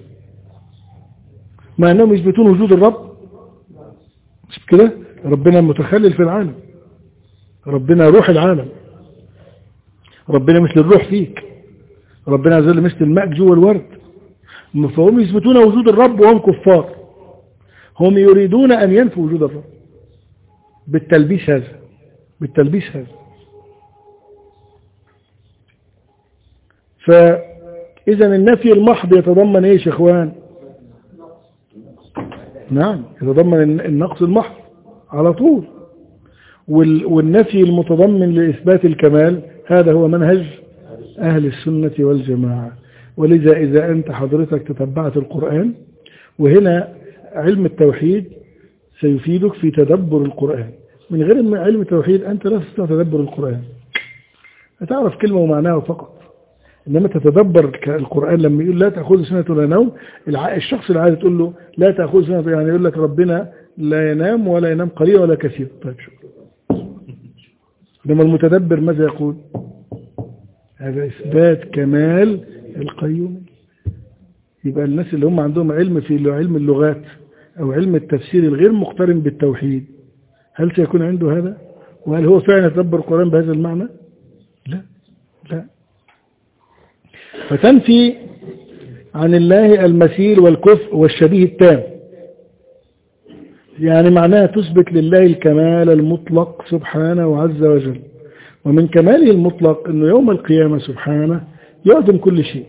مع أنهم يثبتون وجود الرب، مش كده؟ ربنا متخلل في العالم، ربنا روح العالم، ربنا مثل الروح فيك، ربنا عز وجل مثل الماء جوه الورد. فهم يثبتون وجود الرب وهم كفار، هم يريدون أن ينفوا وجود الرب بالتلبيس هذا بالتلبيس هذا فإذا النفي المحض يتضمن ايش يا اخوان؟ نعم يتضمن النقص المحض على طول. والنفي المتضمن لإثبات الكمال هذا هو منهج أهل السنة والجماعة. ولذا إذا أنت حضرتك تتبعت القرآن، وهنا علم التوحيد سيفيدك في تدبر القرآن، من غير علم التوحيد أنت لا تستطيع تدبر القرآن، هتعرف كلمة ومعناها فقط. إنما تتدبر القرآن لما يقول لا تأخذ سنة ولا نوم، الشخص العادي تقول له لا تأخذ سنة، يعني يقول لك ربنا لا ينام ولا ينام قليلا ولا كثير. طيب شكرا. لما المتدبر ماذا يقول؟ هذا إثبات كمال القيوم. يبقى الناس اللي هم عندهم علم في علم اللغات أو علم التفسير الغير مقترن بالتوحيد، هل سيكون عنده هذا؟ وهل هو فعلا يتدبر القرآن بهذا المعنى؟ لا لا. فتنفي عن الله المثيل والكفء والشبيه التام، يعني معناها تثبت لله الكمال المطلق سبحانه عز وجل. ومن كماله المطلق أنه يوم القيامة سبحانه يعدم كل شيء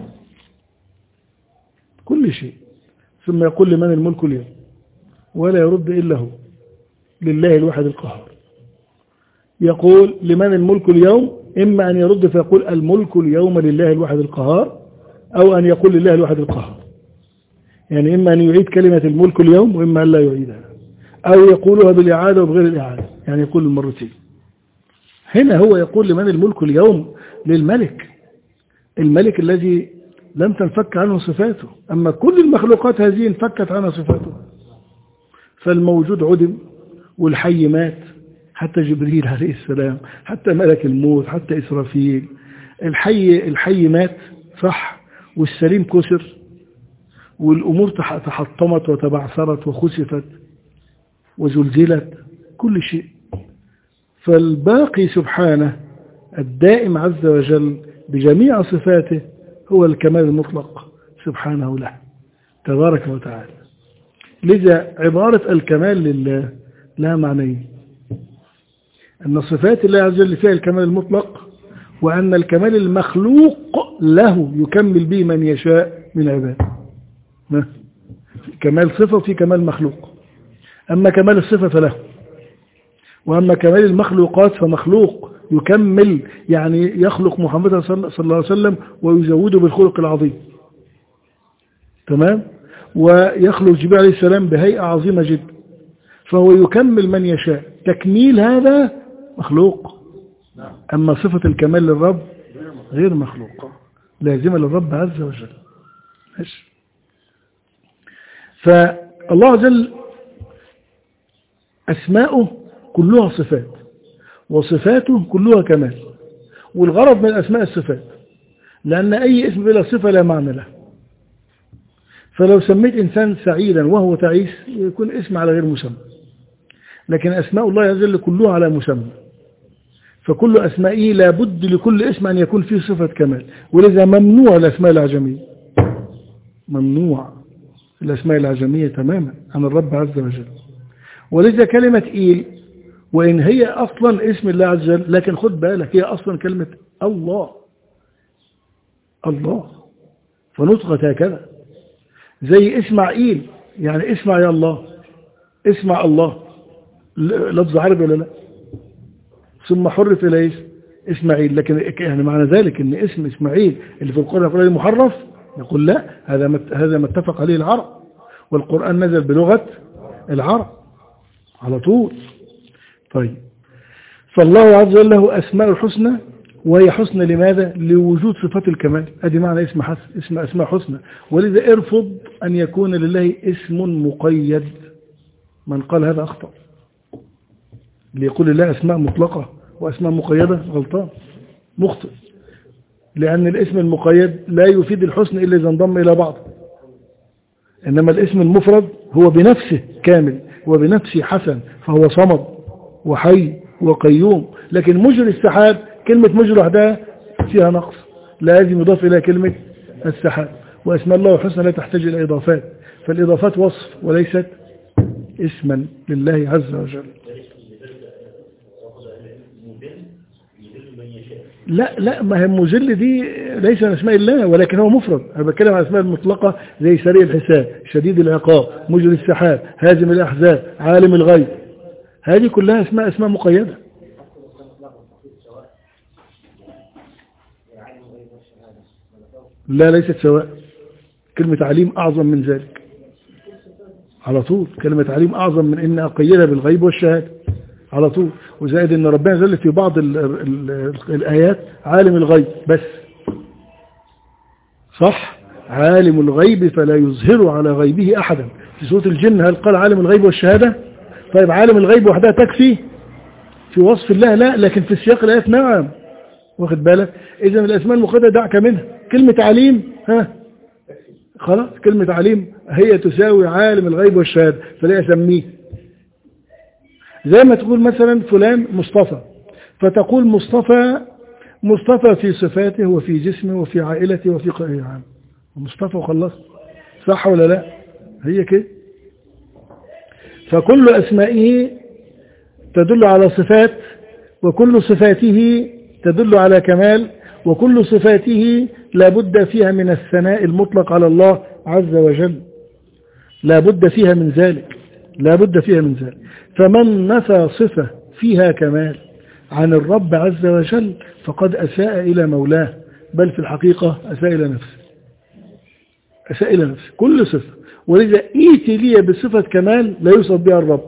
كل شيء، ثم يقول لمن الملك اليوم، ولا يرد إلا هو، لله الواحد القهار. يقول لمن الملك اليوم، إما أن يرد فيقول الملك اليوم لله الواحد القهار، أو أن يقول لله الواحد القهار. يعني إما أن يعيد كلمة الملك اليوم، وإما أن لا يعيدها، أو يقولها بالإعادة وبغير الإعادة، يعني يقول المرتين. هنا هو يقول لمن الملك اليوم، للملك، الملك الذي لم تنفك عنه صفاته. أما كل المخلوقات هذه انفكت عنها صفاته، فالموجود عدم، والحي مات، حتى جبريل عليه السلام، حتى ملك الموت، حتى إسرافيل. الحي الحي مات صح، والسليم كسر، والأمور تحطمت وتبعثرت وخسفت وزلزلت، كل شيء. فالباقي سبحانه الدائم عز وجل بجميع صفاته هو الكمال المطلق سبحانه له تبارك وتعالى. لذا عبارة الكمال لله لها معنيين: أن صفات الله عز وجل فيها الكمال المطلق، وأن الكمال المخلوق له يكمل به من يشاء من عباده. كمال صفة في كمال مخلوق، أما كمال الصفة فله، وأما كمال المخلوقات فمخلوق يكمل، يعني يخلق محمد صلى الله عليه وسلم ويزوده بالخلق العظيم، تمام، ويخلق جبريل عليه السلام بهيئة عظيمة جدا، فهو يكمل من يشاء. تكميل هذا مخلوق، أما صفة الكمال للرب غير مخلوق، لازمة للرب عز وجل. فالله عز وجل أسماؤه كلها صفات، وصفاته كلها كمال، والغرض من الأسماء الصفات، لأن أي اسم بلا صفة لا معنى له. فلو سميت إنسان سعيدا وهو تعيس يكون اسم على غير مسمى، لكن أسماء الله عز وجل كلها على مسمى، فكل أسمائه لابد لكل اسم أن يكون فيه صفة كمال. ولذا ممنوع الأسماء العجمية، ممنوع الأسماء العجمية تماما عن الرب عز وجل. ولذا كلمة إيل وإن هي أصلا اسم الله عز وجل، لكن خد بالك هي أصلا كلمة الله، الله، فنطقت هكذا. زي اسماعيل، يعني اسمع يا الله، اسمع الله، لفظ عربي ولا لا؟ ثم حرف إلى إسماعيل، لكن يعني معنى ذلك أن اسم إسماعيل اللي في القرآن يقول محرف، يقول لا، هذا هذا ما اتفق عليه العرب، والقرآن نزل بلغة العرب على طول. طيب، فالله عز وجل له أسماء الحسنى، وهي حسنى لماذا؟ لوجود صفات الكمال. هذه معنى اسم حسن، اسم أسماء حسنى. ولذا ارفض أن يكون لله اسم مقيد، من قال هذا أخطأ. اللي يقول لله أسماء مطلقة وأسماء مقيدة غلطان مخطئ، لأن الاسم المقيد لا يفيد الحسن إلا إذا انضم إلى بعض، إنما الاسم المفرد هو بنفسه كامل وبنفسه حسن، فهو صمد وحي وقيوم. لكن مجري السحاب، كلمة مجري وحدها فيها نقص، لازم يضاف إلى كلمة السحاب. وأسماء الله الحسنى لا تحتاج إلى إضافات، فالإضافات وصف وليست اسما لله عز وجل. لا لا، ما هي مجل دي ليس من اسماء الله، ولكن هو مفرد. انا بتكلم عن اسماء المطلقه زي سريع الحساب، شديد العقاب، مجري السحاب، هازم الاحزاب، عالم الغيب، هذه كلها اسماء اسماء مقيده. لا، ليست سواء. كلمه عليم اعظم من ذلك على طول. كلمه عليم اعظم من ان اقيدها بالغيب والشهاده على طول. وزائد ان ربنا جل في بعض ال ال ال الآيات عالم الغيب بس، صح، عالم الغيب فلا يظهر على غيبه أحدا، في سورة الجن هل قال عالم الغيب والشهادة؟ طيب عالم الغيب وحدها تكفي في وصف الله؟ لا، لكن في سياق الآيات نعم. واخد بالك؟ إذا الأسماء المقيدة دعك منها. كلمة عليم ها خلاص، كلمة عليم هي تساوي عالم الغيب والشهادة، فلا أسميه. زي ما تقول مثلا فلان مصطفى، فتقول مصطفى مصطفى في صفاته وفي جسمه وفي عائلته وفي قائله عام، مصطفى وخلص. صح ولا لا؟ هي كده. فكل أسمائه تدل على صفات، وكل صفاته تدل على كمال، وكل صفاته لا بد فيها من الثناء المطلق على الله عز وجل، لا بد فيها من ذلك، لا بد فيها من ذلك. فمن نفى صفة فيها كمال عن الرب عز وجل فقد أساء إلى مولاه، بل في الحقيقة أساء إلى نفسه، أساء إلى نفسه كل صفة. ولذا إيتي لي بصفة كمال لا يوصف بها الرب،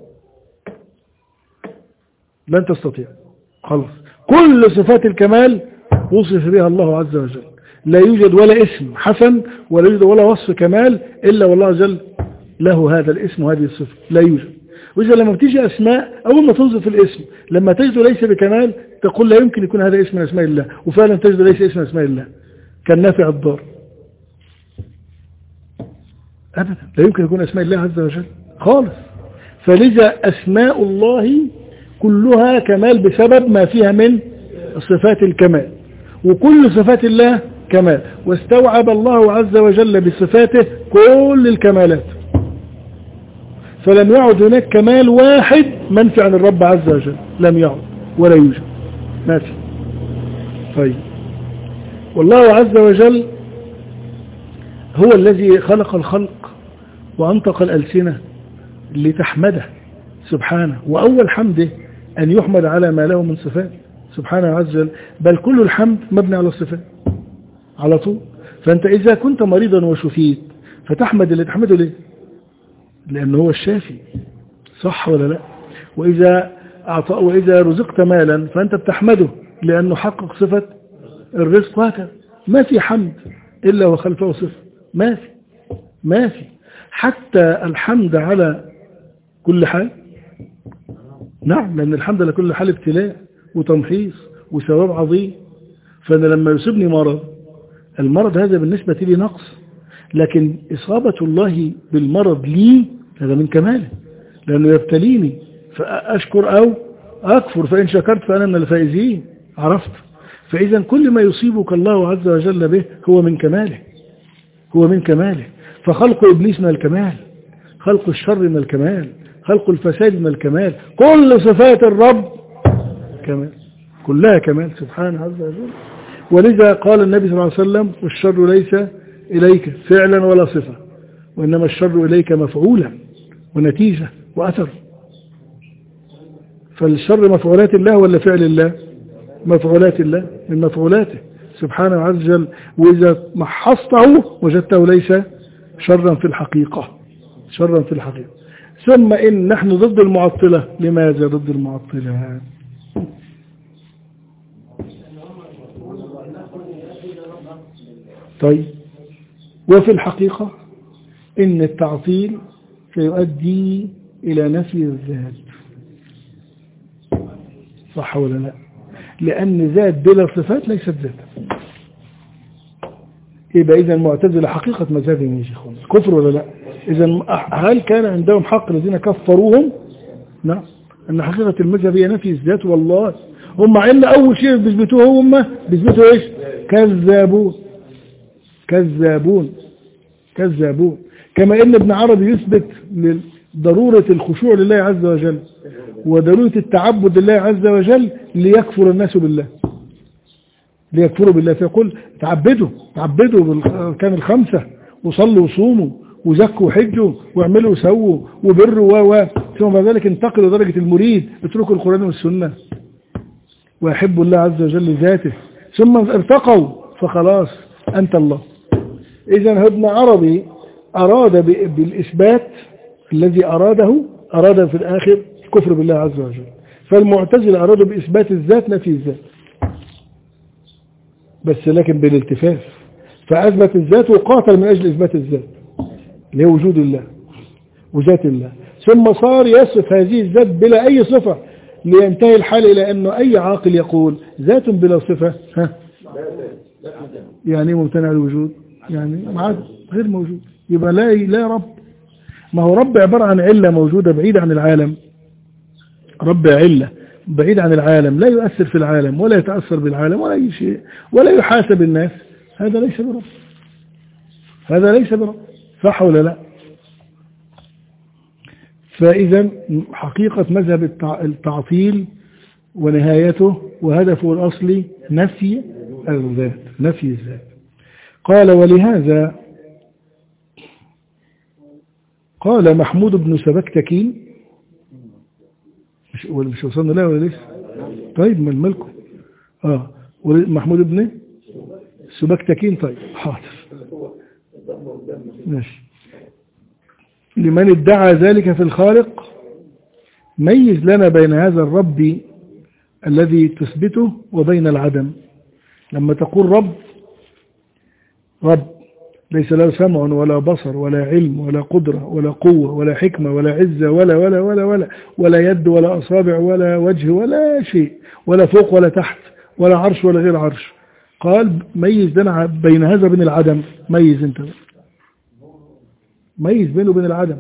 لن تستطيع خلاص. كل صفات الكمال وصف بها الله عز وجل، لا يوجد ولا اسم حسن ولا يوجد ولا وصف كمال إلا والله عز وجل له هذا الاسم وهذه الصفة، لا يوجد. وإذا لما بتيجي أسماء أول ما توصف الاسم لما تجد ليس بكمال تقول لا يمكن يكون هذا اسم من أسماء الله، وفعلا تجد ليس اسم من أسماء الله كالنافع الضار، أبدا لا يمكن يكون أسماء الله عز وجل خالص. فلذا أسماء الله كلها كمال بسبب ما فيها من صفات الكمال، وكل صفات الله كمال، واستوعب الله عز وجل بصفاته كل الكمالات، فلم يعد هناك كمال واحد منفي عن الرب عز وجل، لم يعد ولا يوجد، ما في. طيب والله عز وجل هو الذي خلق الخلق وأنطق الألسنة لتحمده سبحانه، وأول حمده أن يحمد على ما له من صفات سبحانه عز وجل، بل كل الحمد مبني على الصفات على طول. فأنت إذا كنت مريضا وشفيت فتحمد اللي تحمده ليه؟ لأنه هو الشافي، صح ولا لا؟ وإذا أعطى وإذا رزقت مالا فأنت بتحمده لأنه حقق صفة الرزق، وهكذا. ما في حمد إلا وخلفه صفة، ما في ما في حتى الحمد على كل حال. نعم، لأن الحمد على كل حال ابتلاء وتمحيص وثواب عظيم. فأنا لما يصيبني مرض، المرض هذا بالنسبة لي نقص، لكن إصابة الله بالمرض لي هذا من كماله، لأنه يبتليني فأشكر أو أكفر، فإن شكرت فأنا من الفائزين. عرفت؟ فإذا كل ما يصيبك الله عز وجل به هو من كماله، هو من كماله. فخلق إبليس من الكمال، خلق الشر من الكمال، خلق الفساد من الكمال، كل صفات الرب كمال، كلها كمال سبحانه عز وجل. ولذا قال النبي صلى الله عليه وسلم: والشر ليس إليك فعلا ولا صفة، وإنما الشر إليك مفعولا ونتيجة وأثر. فالشر مفعولات الله ولا فعل الله؟ مفعولات الله، من مفعولاته سبحانه عز وجل. وإذا محصته وجدته ليس شرا في الحقيقة، شرا في الحقيقة. ثم إن نحن ضد المعطلة. لماذا ضد المعطلة؟ طيب، وفي الحقيقة إن التعطيل سيؤدي إلى نفي الذات، صح ولا لا؟ لأن ذات بلا صفات ليست ذات. يبقى إذا المعتزلة حقيقة مذهبهم يا شيخون كفر ولا لا؟ إذا هل كان عندهم حق الذين كفروهم؟ نعم، أن حقيقة المذهب هي نفي الذات. والله هم مع إن أول شيء بيثبتوه هم بيثبتوا إيش؟ كذابون كذابون كذابون. كما إن ابن عربي يثبت ضرورة الخشوع لله عز وجل وضرورة التعبد لله عز وجل ليكفر الناس بالله، ليكفروا بالله. فيقول تعبدوا تعبدوا بالأركان الخمسة، وصلوا وصوموا وزكوا وحجوا واعملوا وسووا وبروا و ثم بعد ذلك انتقلوا درجة المريد، اتركوا القرآن والسنة ويحبوا الله عز وجل ذاته، ثم ارتقوا فخلاص أنت الله. إذا ابن عربي أراد بالإثبات الذي أراده، أراد في الآخر كفر بالله عز وجل. فالمعتزلة أرادوا بإثبات الذات نفي الذات، بس لكن بالالتفاف، فأثبت الذات وقاتل من أجل إثبات الذات اللي هو وجود الله. وذات الله، ثم صار يصف هذه الذات بلا أي صفة، لينتهي الحال إلى أنه أي عاقل يقول ذات بلا صفة ها يعني ممتنع الوجود، يعني معاد غير موجود، يبقى لا لا رب. ما هو رب عبارة عن علة موجودة بعيدة عن العالم، رب علة بعيد عن العالم، لا يؤثر في العالم ولا يتأثر بالعالم ولا أي شيء ولا يحاسب الناس، هذا ليس برب، هذا ليس برب، صح ولا لا؟ فإذا حقيقة مذهب التعطيل ونهايته وهدفه الأصلي نفي الذات، نفي الذات. قال ولهذا قال محمود بن سبكتكين، مش مش وصلنا له ولا لسه؟ طيب من ملكه اه محمود بن سبكتكين، طيب حاضر ماشي. لمن ادعى ذلك في الخالق ميز لنا بين هذا الرب الذي تثبته وبين العدم. لما تقول رب، رب ليس له سمع ولا بصر ولا علم ولا قدرة ولا قوة ولا حكمة ولا عزة ولا ولا ولا ولا ولا يد ولا أصابع ولا وجه ولا شيء ولا فوق ولا تحت ولا عرش ولا غير عرش، قال ميز لنا بين هذا وبين العدم. ميز انت، ميز بينه وبين العدم.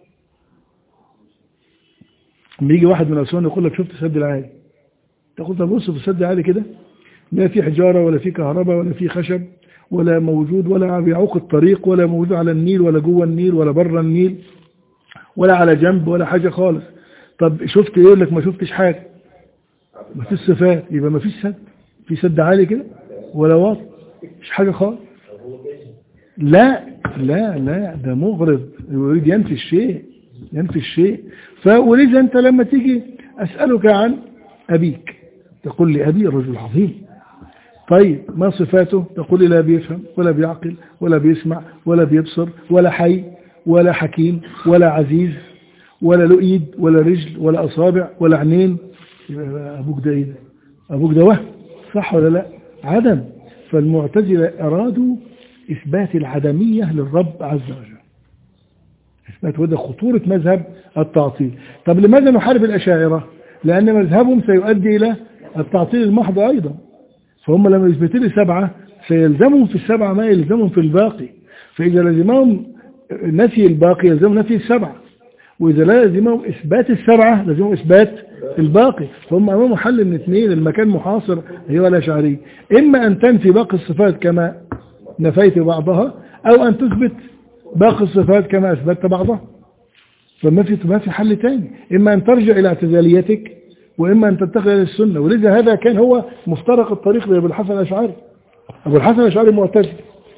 لما يجي واحد من الأسوان يقول لك شفت السد العالي، تقول طب بص في السد العالي كده لا في حجارة ولا في كهرباء ولا في خشب ولا موجود ولا بيعوق الطريق ولا موجود على النيل ولا جوه النيل ولا بره النيل ولا على جنب ولا حاجة خالص. طب شفت ايه؟ يقول لك ما شفتش حاجة، ما فيش صفات، يبقى ما فيش سد. في سد عالي كده ولا واطي، مش حاجة خالص. لا لا لا ده مغرض، يريد ينفي الشيء، ينفي الشيء. فولذا انت لما تيجي اسألك عن ابيك تقول لي ابي الرجل العظيم، طيب ما صفاته؟ تقول لي لا بيفهم ولا بيعقل ولا بيسمع ولا بيبصر ولا حي ولا حكيم ولا عزيز ولا له ايد ولا رجل ولا اصابع ولا عينين. ابوك ده ايه ده؟ ابوك ده وهم، صح ولا لا؟ عدم. فالمعتزلة ارادوا اثبات العدمية للرب عز وجل، اثبات، وده خطورة مذهب التعطيل. طب لماذا نحارب الاشاعرة؟ لان مذهبهم سيؤدي الى التعطيل المحض ايضا. فهم لما يثبتوا لي سبعة سيلزمهم في السبعة ما يلزمهم في الباقي، فإذا لزمهم نفي الباقي يلزمهم نفي السبعة، وإذا لا لزمهم إثبات السبعة لزمهم إثبات الباقي. فهم أمام حل من اثنين، المكان محاصر هي الأشعري، إما أن تنفي باقي الصفات كما نفيت بعضها، أو أن تثبت باقي الصفات كما أثبتت بعضها. فما في ما في حل تاني، إما أن ترجع إلى اعتزاليتك وإما أن تتخذ إلى السنة. ولذا هذا كان هو مفترق الطريق لأبو الحسن الأشعري. أبو الحسن الأشعري معتزل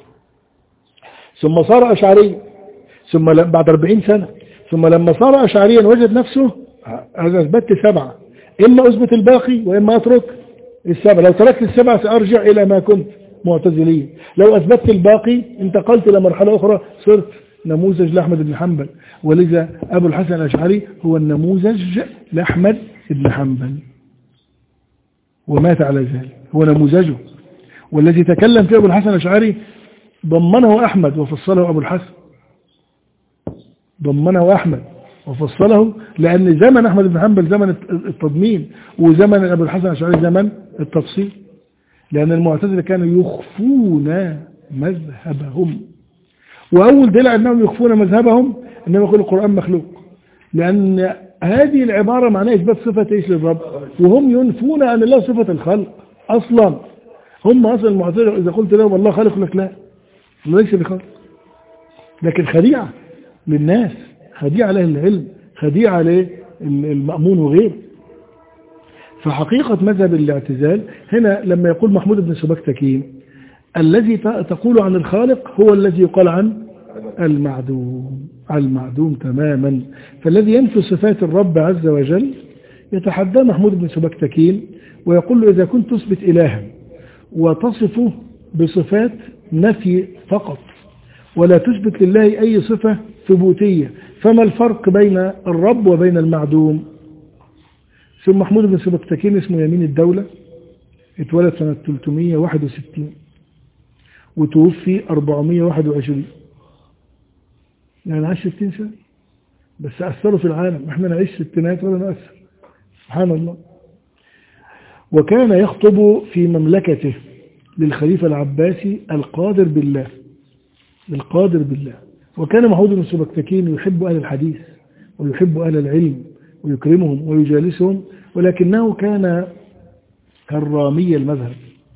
ثم صار أشعري، ثم بعد أربعين سنة، ثم لما صار أشعريا وجد نفسه هذا أثبت سبعة، إما أثبت الباقي وإما أترك السبعة. لو تركت السبعة سأرجع إلى ما كنت معتزليا، لو أثبتت الباقي انتقلت إلى مرحلة أخرى صرت نموذج لأحمد بن حنبل. ولذا أبو الحسن الأشعري هو النموذج لأحمد بن حنبل ومات على ذلك، هو نموذجه. والذي تكلم فيه أبو الحسن الأشعري ضمنه أحمد وفصله أبو الحسن، ضمنه أحمد وفصله، لأن زمن أحمد بن حنبل زمن التضمين، وزمن أبو الحسن الأشعري زمن التفصيل. لأن المعتزلة كانوا يخفون مذهبهم، وأول دليل أنهم يخفون مذهبهم أنهم يقولوا القرآن مخلوق، لأن هذه العبارة معناها إثبات صفة إيش للرب، وهم ينفون أن الله صفة الخلق أصلا. هم أصلا المعتزلة إذا قلت لهم الله خالق لك لا، ليس بخالق، لكن خديعة للناس، خديعة له العلم، خديعة للمأمون وغيره. فحقيقة مذهب الاعتزال هنا لما يقول محمود بن سبكتكين الذي تقول عن الخالق هو الذي يقال عن المعدوم، على المعدوم تماما. فالذي ينفي صفات الرب عز وجل يتحدى محمود بن سبكتكين ويقول له إذا كنت تثبت إلها وتصفه بصفات نفي فقط ولا تثبت لله أي صفة ثبوتية، فما الفرق بين الرب وبين المعدوم؟ ثم محمود بن سبكتكين اسمه يمين الدولة، اتولد سنة ثلاثمائة وواحد وستين وتوفي أربعمائة وواحد وعشرين، يعني عاش ستين سنة. بس أثروا في العالم، احنا نعيش ستينات ولا نأثر. سبحان الله. وكان يخطب في مملكته للخليفة العباسي القادر بالله، القادر بالله. وكان محمود بن سبكتكين يحب أهل الحديث ويحب أهل العلم ويكرمهم ويجالسهم، ولكنه كان كرامي المذهب،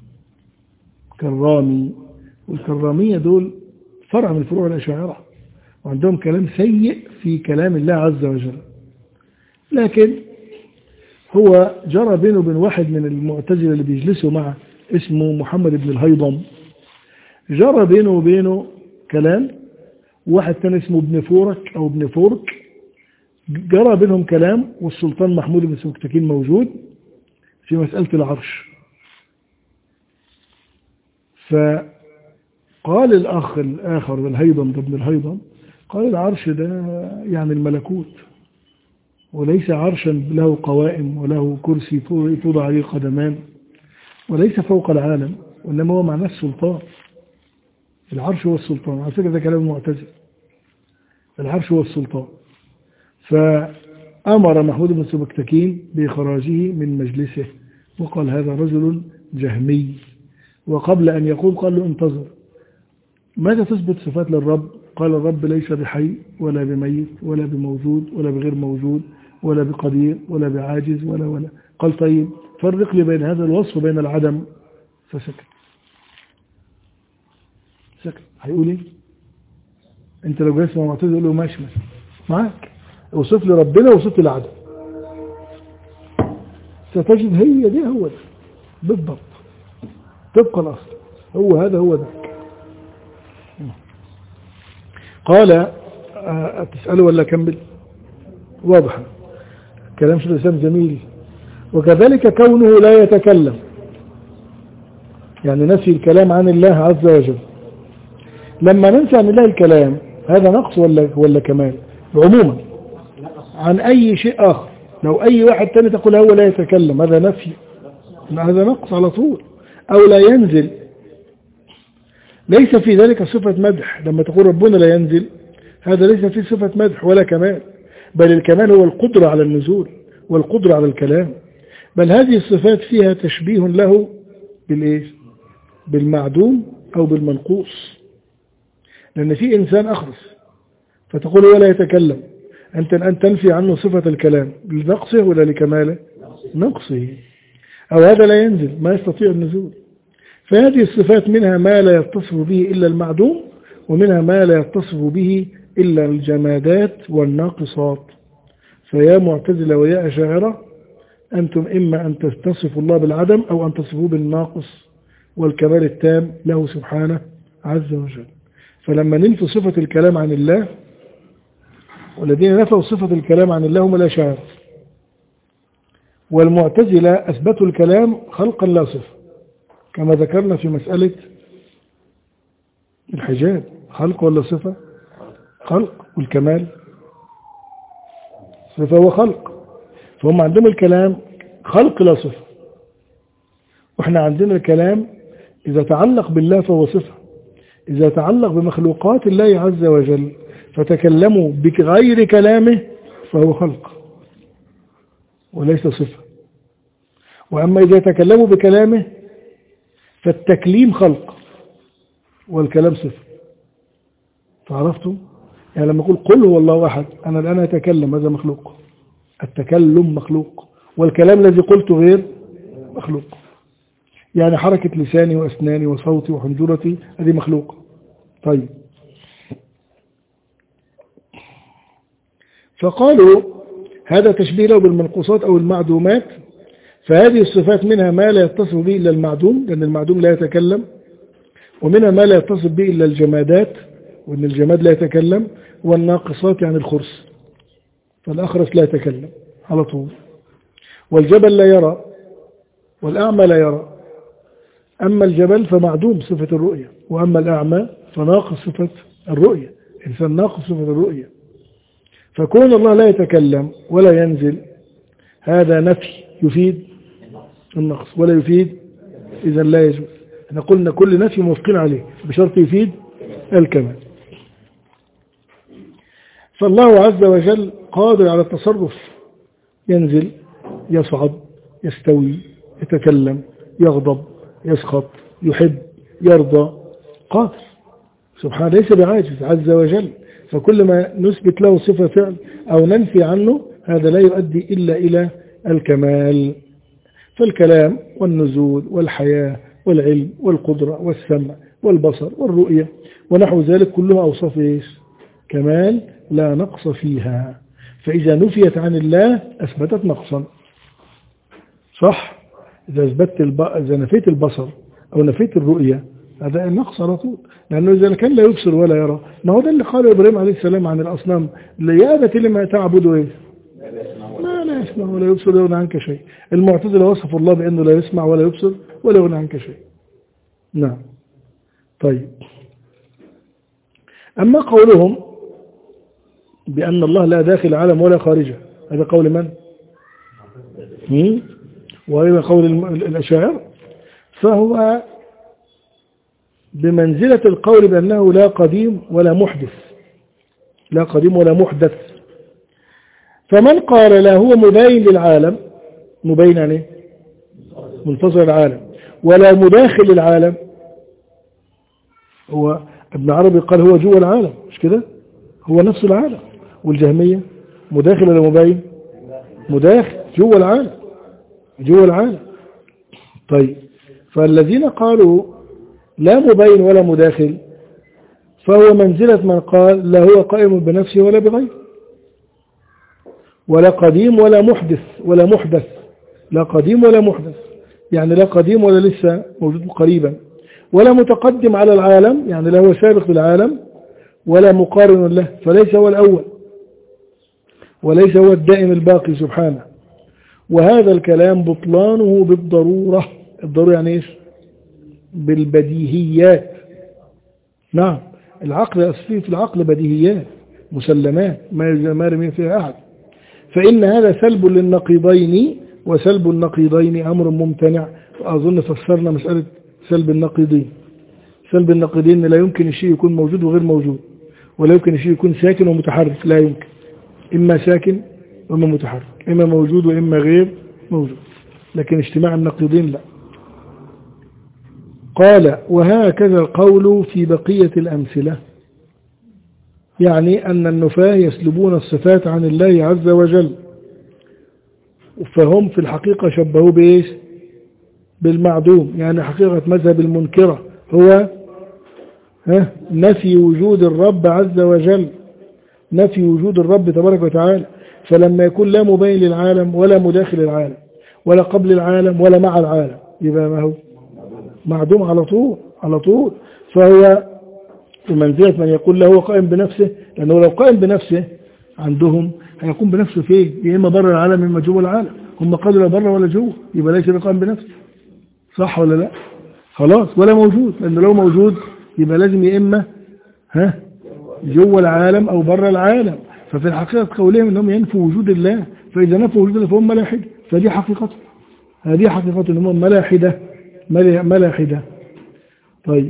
كرامي. والكرامية دول فرع من فروع الأشاعرة، وعندهم كلام سيء في كلام الله عز وجل. لكن هو جرى بينه وبين واحد من المعتزلة اللي بيجلسوا معه اسمه محمد بن الهيضم، جرى بينه وبينه كلام. واحد تاني اسمه ابن فورك أو ابن فورك، جرى بينهم كلام، والسلطان محمود بن سبكتكين موجود في مسألة العرش. فقال الأخ الآخر الهيضم ابن الهيضم، قال العرش ده يعني الملكوت، وليس عرشا له قوائم وله كرسي توضع عليه قدمان، وليس فوق العالم، وإنما هو معناه السلطان. العرش هو السلطان. على فكرة ده كلام المعتزلة، العرش هو السلطان. فأمر محمود بن سبكتكين بإخراجه من مجلسه، وقال هذا رجل جهمي. وقبل أن يقول قال له انتظر، ماذا تثبت صفات للرب؟ قال الرب ليس بحي ولا بميت ولا بموجود ولا بغير موجود ولا بقدير ولا بعاجز ولا ولا. قال طيب فرق لي بين هذا الوصف وبين العدم. فسكت، سكت. هيقول ايه؟ انت لو جالس مع معتزل يقول له ماشي ماشي معاك، اوصف لي ربنا ووصف لي العدم، ستجد هي دي هو ده بالضبط، طبق الاصل، هو هذا هو ده. قال تسأله ولا كمل؟ واضح كلام شيخ الإسلام جميل. وكذلك كونه لا يتكلم، يعني نفي الكلام عن الله عز وجل. لما ننسى عن الله الكلام هذا نقص ولا ولا كمال؟ عموما عن أي شيء آخر، لو أي واحد تاني تقول هو لا يتكلم، هذا نفي، هذا نقص على طول. أو لا ينزل، ليس في ذلك صفة مدح. لما تقول ربنا لا ينزل، هذا ليس فيه صفة مدح ولا كمال، بل الكمال هو القدرة على النزول والقدرة على الكلام. بل هذه الصفات فيها تشبيه له بالإيه؟ بالمعدوم أو بالمنقوص. لأن في إنسان أخرس فتقول ولا يتكلم، أنت الآن تنفي عنه صفة الكلام لنقصه ولا لكماله؟ نقصه. أو هذا لا ينزل، ما يستطيع النزول. فهذه الصفات منها ما لا يتصف به إلا المعدوم، ومنها ما لا يتصف به إلا الجمادات والناقصات. فيا معتزلة ويا أشاعرة، أنتم إما أن تصفوا الله بالعدم أو أن تصفوه بالناقص، والكمال التام له سبحانه عز وجل. فلما ننفي صفة الكلام عن الله، والذين نفوا صفة الكلام عن الله هم الأشاعرة. والمعتزلة أثبتوا الكلام خلقا لا صفة، كما ذكرنا في مسألة الحجاب، خلق ولا صفة؟ خلق. والكمال صفة وخلق. فهم عندهم الكلام خلق لا صفة، وإحنا عندنا الكلام إذا تعلق بالله فهو صفة، إذا تعلق بمخلوقات الله عز وجل فتكلموا بغير كلامه فهو خلق وليس صفة. وأما إذا تكلموا بكلامه فالتكليم خلق والكلام صفة. فعرفتم؟ يعني لما أقول قل هو الله أحد، أنا الآن أتكلم، هذا مخلوق، التكلم مخلوق، والكلام الذي قلته غير مخلوق. يعني حركة لساني وأسناني وصوتي وحنجرتي هذه مخلوق. طيب، فقالوا هذا تشبيه له بالمنقوصات أو المعدومات. فهذه الصفات منها ما لا يتصف به إلا المعدوم، لأن المعدوم لا يتكلم، ومنها ما لا يتصف به إلا الجمادات، وأن الجماد لا يتكلم، والناقصات يعني الخرس، فالأخرس لا يتكلم على طول، والجبل لا يرى، والأعمى لا يرى. أما الجبل فمعدوم صفة الرؤية، وأما الأعمى فناقص صفة الرؤية، إنسان ناقص صفة الرؤية. فكون الله لا يتكلم ولا ينزل هذا نفي يفيد النقص ولا يفيد، إذا لا يجوز. احنا قلنا كل نفي موافقين عليه بشرط يفيد الكمال. فالله عز وجل قادر على التصرف، ينزل، يصعد، يستوي، يتكلم، يغضب، يسخط، يحب، يرضى، قادر سبحانه، ليس بعاجز عز وجل. فكل ما نثبت له صفة فعل أو ننفي عنه هذا لا يؤدي إلا إلى الكمال. فالكلام والنزول والحياة والعلم والقدرة والسمع والبصر والرؤية ونحو ذلك كلها أوصاف إيش؟ كمال لا نقص فيها. فإذا نفيت عن الله أثبتت نقصا، صح؟ إذا أثبتت الب... إذا نفيت البصر أو نفيت الرؤية هذا النقص على طول، لأنه إذا كان لا يبصر ولا يرى، ما هو ده اللي قال إبراهيم عليه السلام عن الأصنام: يا أبت لما تعبد إيه؟ ما لا يسمع ولا يبصر ولا يغني عنك شيء. المعتزلة وصفوا الله بأنه لا يسمع ولا يبصر ولا يغني عنك شيء. نعم. طيب، أما قولهم بأن الله لا داخل العالم ولا خارجه، هذا قول من؟ وهذا قول الأشاعرة، فهو بمنزلة القول بأنه لا قديم ولا محدث، لا قديم ولا محدث. فمن قال لا هو مباين للعالم، مباين يعني منفصل العالم، ولا مداخل العالم، هو ابن عربي قال هو جوه العالم، مش كده؟ هو نفس العالم. والجهمية مداخل ولا مباين؟ مداخل، جوه العالم، جوه العالم. طيب، فالذين قالوا لا مباين ولا مداخل فهو منزلة من قال لا هو قائم بنفسه ولا بغيره، ولا قديم ولا محدث ولا محدث، لا قديم ولا محدث، يعني لا قديم ولا لسه موجود قريبا، ولا متقدم على العالم، يعني لا هو سابق بالعالم، ولا مقارن له، فليس هو الأول وليس هو الدائم الباقي سبحانه. وهذا الكلام بطلانه بالضرورة. الضرورة يعني ايش؟ بالبديهيات. نعم، العقل أصلي في العقل بديهيات مسلمات ما رمي فيها أحد. فإن هذا سلب للنقيضين، وسلب النقيضين أمر ممتنع. أظن فسرنا مسألة سلب النقيضين. سلب النقيضين لا يمكن الشيء يكون موجود وغير موجود، ولا يمكن الشيء يكون ساكن ومتحرك، لا يمكن، إما ساكن وإما متحرك، إما موجود وإما غير موجود، لكن اجتماع النقيضين لا. قال وهكذا القول في بقية الأمثلة، يعني أن النفاة يسلبون الصفات عن الله عز وجل، فهم في الحقيقة شبهوا بإيش؟ بالمعدوم. يعني حقيقة مذهب المنكرة هو ها نفي وجود الرب عز وجل، نفي وجود الرب تبارك وتعالى. فلما يكون لا مبين للعالم ولا مداخل العالم ولا قبل العالم ولا مع العالم، يبقى ما هو معدوم على طول على طول. فهو في منزلة من يقول له هو قائم بنفسه، لأنه لو قائم بنفسه عندهم هيقوم بنفسه فين؟ يا إما بره العالم إما جوه العالم. هم قالوا لا بره ولا جوه، يبقى ليس بقائم بنفسه، صح ولا لا؟ خلاص، ولا موجود، لأنه لو موجود يبقى لازم يا إما ها جوه العالم أو بره العالم. ففي الحقيقة قولهم أنهم ينفوا وجود الله، فإذا نفوا وجود الله فهم ملاحدة. فدي حقيقته، هذه حقيقة أنهم ملاحدة ملاحدة. طيب،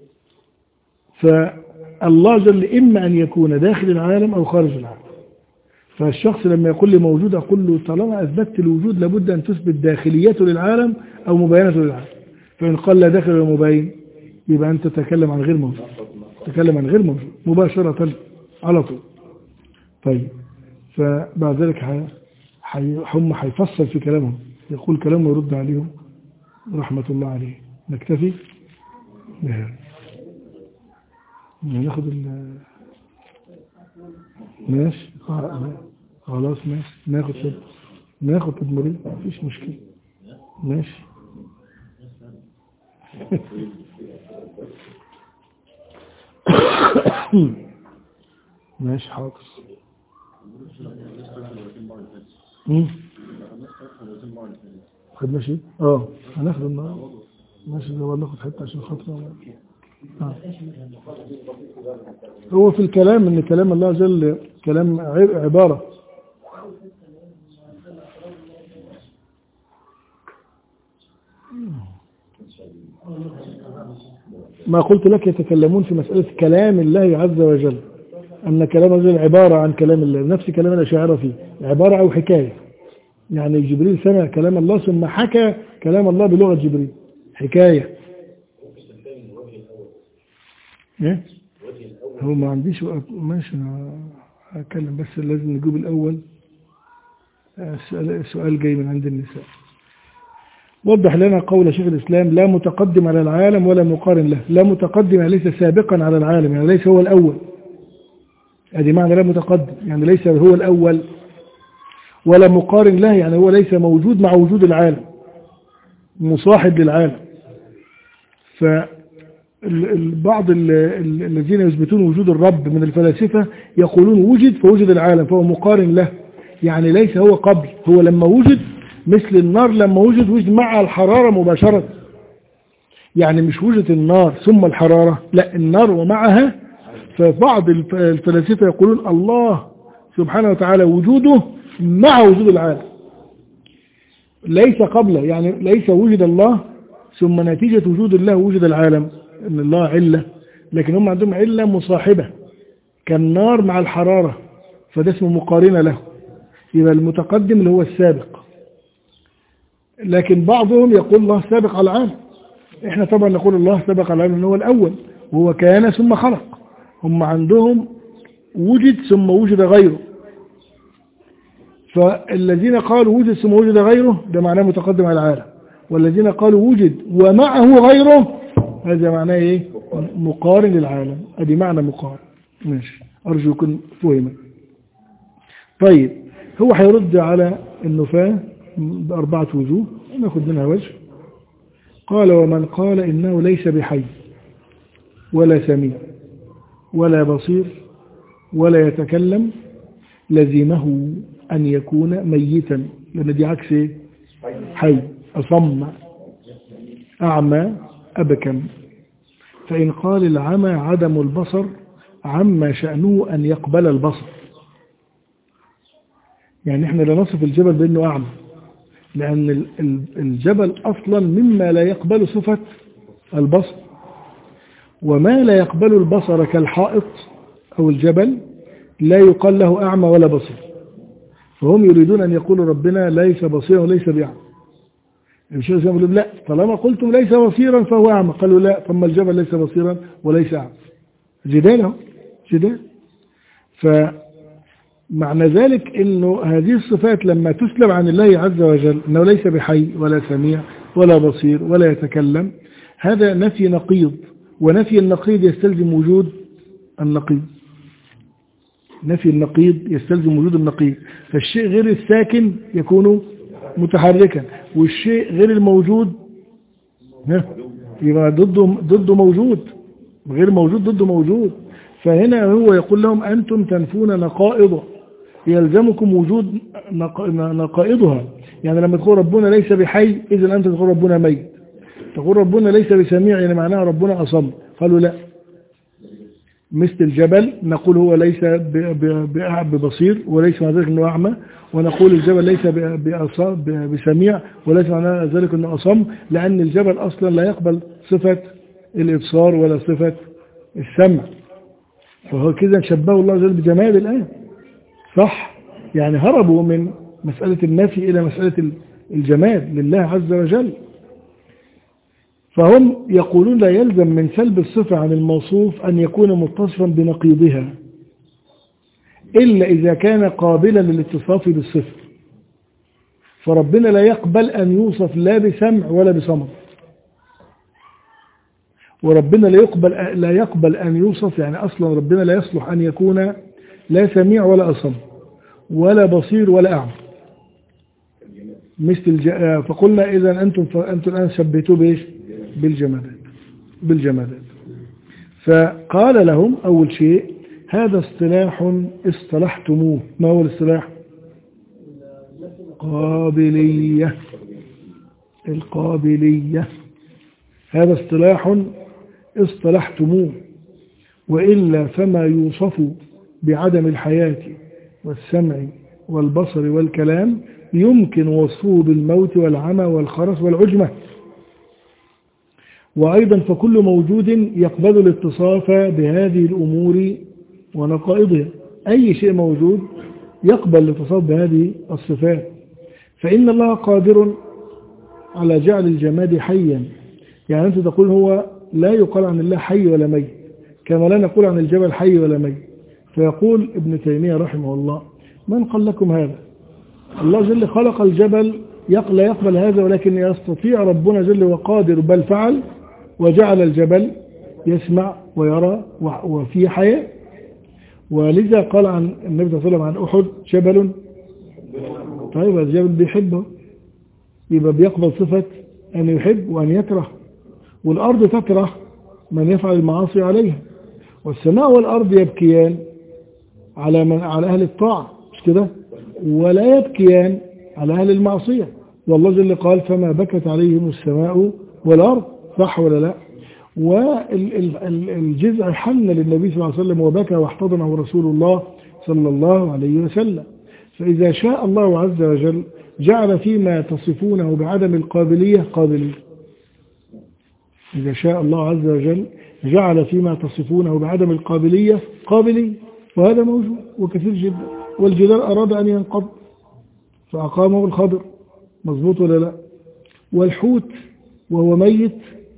فالله جل إما أن يكون داخل العالم أو خارج العالم. فالشخص لما يقول لي موجود أقول له طالما أثبتت الوجود لابد أن تثبت داخليته للعالم أو مباينته للعالم. فإن قال لا داخل ولا مباين يبقى أنت تتكلم عن غير موجود، تتكلم عن غير موجود مباشرة على طول. طيب، فبعد ذلك هم حيفصل في كلامهم، يقول كلام ويرد عليهم رحمة الله عليه. نكتفي بهذا، ناخد ال ماشي خلاص، ماشي ناخد كده، ناخد تدمرين مفيش مشكلة، ماشي. ماشي حاضر. خد ماشي اه هناخد النهارده ماشي، ده ولا ناخد حته عشان خاطر آه. هو في الكلام ان كلام الله جل كلام عبارة ما قلت لك يتكلمون في مسألة كلام الله عز وجل، أن كلام الرجل عبارة عن كلام الله، نفس كلام الأشاعرة فيه عبارة أو حكاية. يعني جبريل سمع كلام الله ثم حكى كلام الله بلغة جبريل، حكاية. إيه؟ هو ما عنديش وقت، ماشي هتكلم بس لازم نجيب الأول. السؤال جاي من عند النساء. وضح لنا قول شيخ الإسلام: لا متقدم على العالم ولا مقارن له. لا متقدم يعني ليس سابقا على العالم، يعني ليس هو الأول. هذه معنى لا متقدم، يعني ليس هو الأول. ولا مقارن له يعني هو ليس موجود مع وجود العالم، مصاحب للعالم. فبعض الذين يثبتون وجود الرب من الفلاسفة يقولون وجد فوجد العالم فهو مقارن له، يعني ليس هو قبل، هو لما وجد مثل النار لما وجد وجد مع الحرارة مباشرة، يعني مش وجد النار ثم الحرارة، لا النار ومعها. فبعض الفلاسفة يقولون الله سبحانه وتعالى وجوده مع وجود العالم، ليس قبله، يعني ليس وجد الله ثم نتيجة وجود الله وجد العالم، ان الله علة، لكن هم عندهم علة مصاحبة كالنار مع الحرارة، فده اسمه مقارنة له. يبقى المتقدم اللي هو السابق، لكن بعضهم يقول الله سابق على العالم. احنا طبعا نقول الله سابق على العالم ان هو الاول وهو كان ثم خلق. هم عندهم وجد ثم وجد غيره، فالذين قالوا وجد ثم وجد غيره ده معناه متقدم على العالم، والذين قالوا وجد ومعه غيره هذا معناه ايه؟ مقارن للعالم. ادي معنى مقارن. ماشي، ارجو يكون فهم. طيب هو هيرد على النفاة بأربعة وجوه، ناخد منها وجه. قال: ومن قال إنه ليس بحي ولا سميع ولا بصير ولا يتكلم لزمه أن يكون ميتا، لأن دي عكس ايه؟ حي، أصم، أعمى، أبكم. فإن قال العمى عدم البصر عما شأنه أن يقبل البصر. يعني احنا لا نصف الجبل بأنه أعمى، لأن الجبل أصلا مما لا يقبل صفة البصر، وما لا يقبل البصر كالحائط أو الجبل لا يقال له أعمى ولا بصير. فهم يريدون أن يقولوا ربنا ليس بصيرا وليس بأعمى. الشيخ الإسلام يقول لا، طالما قلتم ليس بصيرا فهو أعمى. قالوا لا، ثم الجبل ليس بصيرا وليس أعمى. جدال جدال. فمعنى ذلك أنه هذه الصفات لما تسلم عن الله عز وجل أنه ليس بحي ولا سميع ولا بصير ولا يتكلم، هذا نفي نقيض، ونفي النقيض يستلزم وجود النقيض. نفي النقيض يستلزم وجود النقيض. فالشيء غير الساكن يكون متحركا، والشيء غير الموجود يبقى ضده ضده موجود، غير موجود ضده موجود. فهنا هو يقول لهم أنتم تنفون نقائض يلزمكم وجود نقائضها. يعني لما تقول ربنا ليس بحي إذن أنت تقول ربنا ميت. تقول ربنا ليس بسميع يعني معناها ربنا أصم. قالوا لا، مثل الجبل نقول هو ليس ببصير وليس معنى ذلك أنه أعمى، ونقول الجبل ليس بسميع وليس معنى ذلك أنه أصم، لأن الجبل أصلا لا يقبل صفة الإبصار ولا صفة السمع. فهو كذا شبهه الله عز وجل بجمال الآن، صح؟ يعني هربوا من مسألة النفي إلى مسألة الجمال لله عز وجل. فهم يقولون لا يلزم من سلب الصفة عن الموصوف أن يكون متصفا بنقيضها إلا إذا كان قابلا للاتصاف بالصفة. فربنا لا يقبل أن يوصف لا بسمع ولا بصمت، وربنا لا يقبل لا يقبل أن يوصف، يعني أصلا ربنا لا يصلح أن يكون لا سميع ولا أصم ولا بصير ولا أعمى مثل الج... فقلنا إذا أنتم أنتم الآن شبهتوه بإيش؟ بالجمادات بالجمادات. فقال لهم أول شيء هذا اصطلاح اصطلحتموه. ما هو الاصطلاح؟ قابلية. القابلية هذا اصطلاح اصطلحتموه، وإلا فما يوصف بعدم الحياة والسمع والبصر والكلام يمكن وصفه بالموت والعمى والخرس والعجمة. وأيضا فكل موجود يقبل الاتصاف بهذه الأمور ونقائضها. أي شيء موجود يقبل الاتصاف بهذه الصفات. فإن الله قادر على جعل الجماد حيا. يعني أنت تقول هو لا يقال عن الله حي ولا ميت، كما لا نقول عن الجبل حي ولا ميت. فيقول ابن تيمية رحمه الله: من قال لكم هذا؟ الله جل خلق الجبل لا يقبل هذا، ولكن يستطيع ربنا جل وقادر بل فعل وجعل الجبل يسمع ويرى وفي حياة. ولذا قال عن النبي صلى الله عليه وسلم عن أحد: جبل. طيب الجبل بيحبه، يبقى بيقبل صفة أن يحب وأن يكره. والأرض تكره من يفعل المعاصي عليها، والسماء والأرض يبكيان على من على أهل الطاعة، مش كده؟ ولا يبكيان على أهل المعصية. والله جل قال: فما بكت عليهم السماء والأرض. صح ولا لا؟ والجزع حن للنبي صلى الله عليه وسلم وبكى واحتضنه رسول الله صلى الله عليه وسلم. فإذا شاء الله عز وجل جعل فيما تصفونه بعدم القابلية قابلية. إذا شاء الله عز وجل جعل فيما تصفونه بعدم القابلية قابلية، وهذا موجود وكثير جدا. والجدار أراد أن ينقض فأقامه الخضر، مظبوط ولا لا؟ والحوت وهو ميت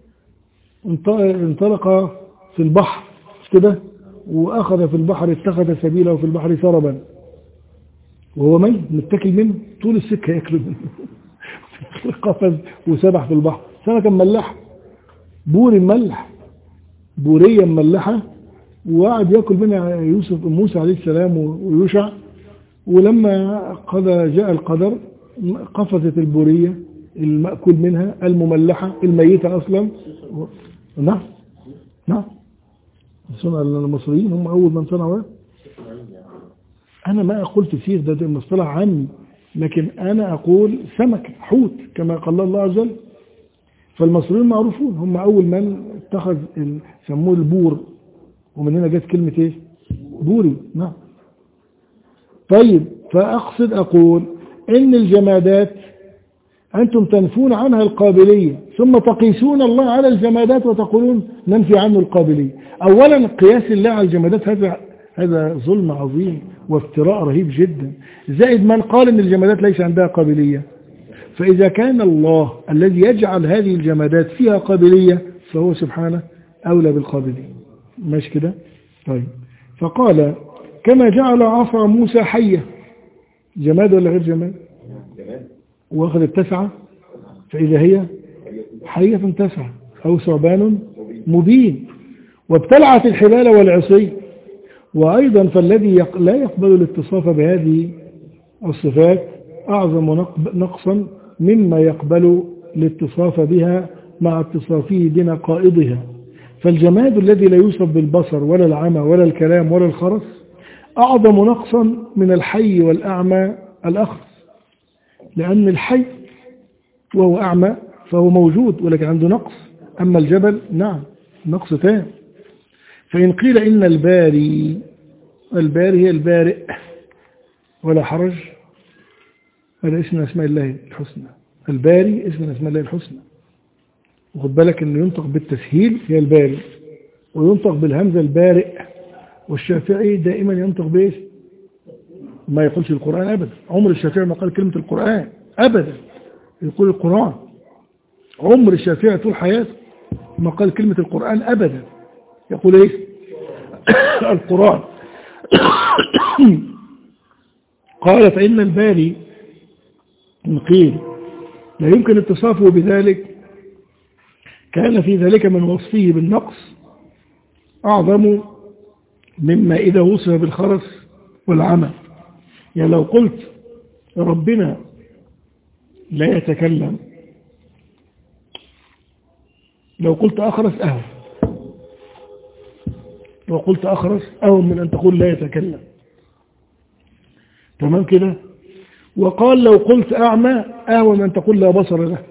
انطلق في البحر كده، وأخذ في البحر اتخذ سبيله في البحر سربا، وهو ميت متكل منه طول السكة يأكل منه قفز وسبح في البحر. سمكة مملحة، بوري مملح، بورية مملحة، وقعد يأكل منها يوسف موسى عليه السلام ويوشع. ولما قد جاء القدر قفزت البورية المأكل منها المملحة الميتة أصلا. نعم نعم صنع المصريين هم أول من صنعوا. أنا ما أقول تفسير، ده مصطلح عام، لكن أنا أقول سمك حوت كما قال الله عز وجل. فالمصريين معروفون هم أول من اتخذ سموه البور، ومن هنا جت كلمة إيه؟ بوري. نعم. طيب، فأقصد أقول إن الجمادات أنتم تنفون عنها القابلية، ثم تقيسون الله على الجمادات وتقولون ننفي عنه القابلية. أولا قياس الله على الجمادات هذا هذا ظلم عظيم وافتراء رهيب جدا. زائد من قال إن الجمادات ليس عندها قابلية. فإذا كان الله الذي يجعل هذه الجمادات فيها قابلية فهو سبحانه أولى بالقابلية. ماشي كده؟ طيب، فقال: كما جعل عصا موسى حية. جماد ولا غير جماد؟ واخذ التسعة، فإذا هي حية تسعة أو ثعبان مبين، وابتلعت الحبال والعصي. وأيضا فالذي لا يقبل الاتصاف بهذه الصفات أعظم نقصا مما يقبل الاتصاف بها مع اتصافه بنقائضها. فالجماد الذي لا يوصف بالبصر ولا العمى ولا الكلام ولا الخرس أعظم نقصا من الحي والأعمى الأخرس، لأن الحي وهو أعمى فهو موجود ولكن عنده نقص، أما الجبل نعم نقص تام. فإن قيل إن الباري الباري هي البارئ ولا حرج، هذا اسم من أسماء الله الحسنى. الباري اسم من أسماء الله الحسنى، وخد بالك أنه ينطق بالتسهيل هي الباري، وينطق بالهمزة البارئ. والشافعي دائما ينطق بإيش؟ ما يقولش القرآن أبدا. عمر الشافعي ما قال كلمة القرآن أبدا، يقول القرآن. عمر الشافعي طول حياته ما قال كلمة القرآن أبدا، يقول إيش؟ القرآن. قال: فإن الباري إن قيل لا يمكن اتصافه بذلك كان في ذلك من وصفه بالنقص أعظم مما إذا وصف بالخرس والعمى. يعني لو قلت ربنا لا يتكلم، لو قلت أخرس أهون، لو قلت أخرس أهون من أن تقول لا يتكلم. تمام كده؟ وقال لو قلت أعمى أهون من أن تقول لا بصر له،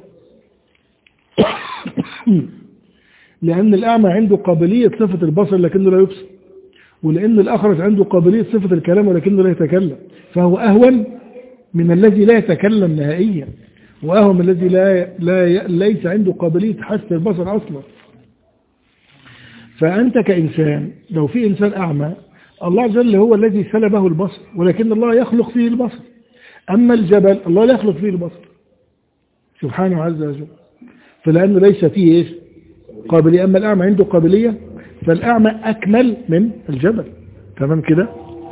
لأن الأعمى عنده قابلية صفة البصر لكنه لا يبصر، ولأن الأخرس عنده قابلية صفة الكلام ولكنه لا يتكلم، فهو أهون من الذي لا يتكلم نهائيا، وأهون من الذي لا, لا ليس عنده قابلية حس البصر أصلا. فأنت كإنسان لو في إنسان أعمى الله عز وجل هو الذي سلبه البصر، ولكن الله يخلق فيه البصر. أما الجبل الله لا يخلق فيه البصر سبحانه عز وجل، فلأنه ليس فيه إيش؟ قابلية. أما الأعمى عنده قابلية، فالأعمى أكمل من الجبل. تمام كده؟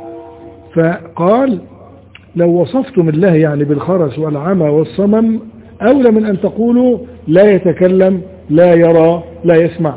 فقال لو وصفتم الله يعني بالخرس والعمى والصمم أولى من أن تقولوا لا يتكلم لا يرى لا يسمع،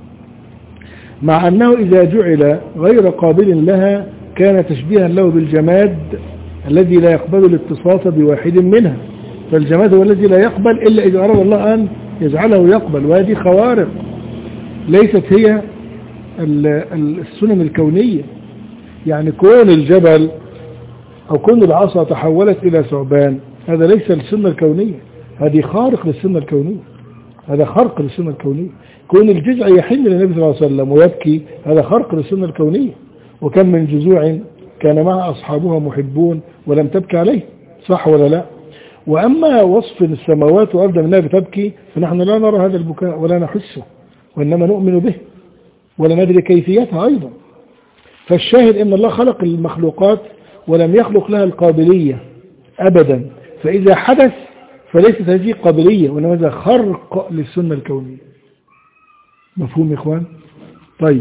مع أنه إذا جعل غير قابل لها كان تشبيها له بالجماد الذي لا يقبل الاتصاف بواحد منها. فالجماد هو الذي لا يقبل إلا إذا أراد الله أن يجعله يقبل، وهذه خوارق ليست هي السنن الكونية. يعني كون الجبل أو كون العصا تحولت إلى ثعبان هذا ليس السنة الكونية، هذه خارق للسنة الكونية، هذا خرق للسنة الكونية. كون الجزع يحن للنبي صلى الله عليه وسلم ويبكي هذا خرق للسنة الكونية. وكم من جزوع كان مع أصحابها محبون ولم تبكي عليه، صح ولا لا؟ وأما وصف السماوات وأرض منها بتبكي فنحن لا نرى هذا البكاء ولا نحسه، وإنما نؤمن به ولا ندري كيفيتها أيضا. فالشاهد أن الله خلق المخلوقات ولم يخلق لها القابلية أبدا، فإذا حدث فليست هذه قابلية وإنما هذا خرق للسنة الكونية. مفهوم يا إخوان؟ طيب،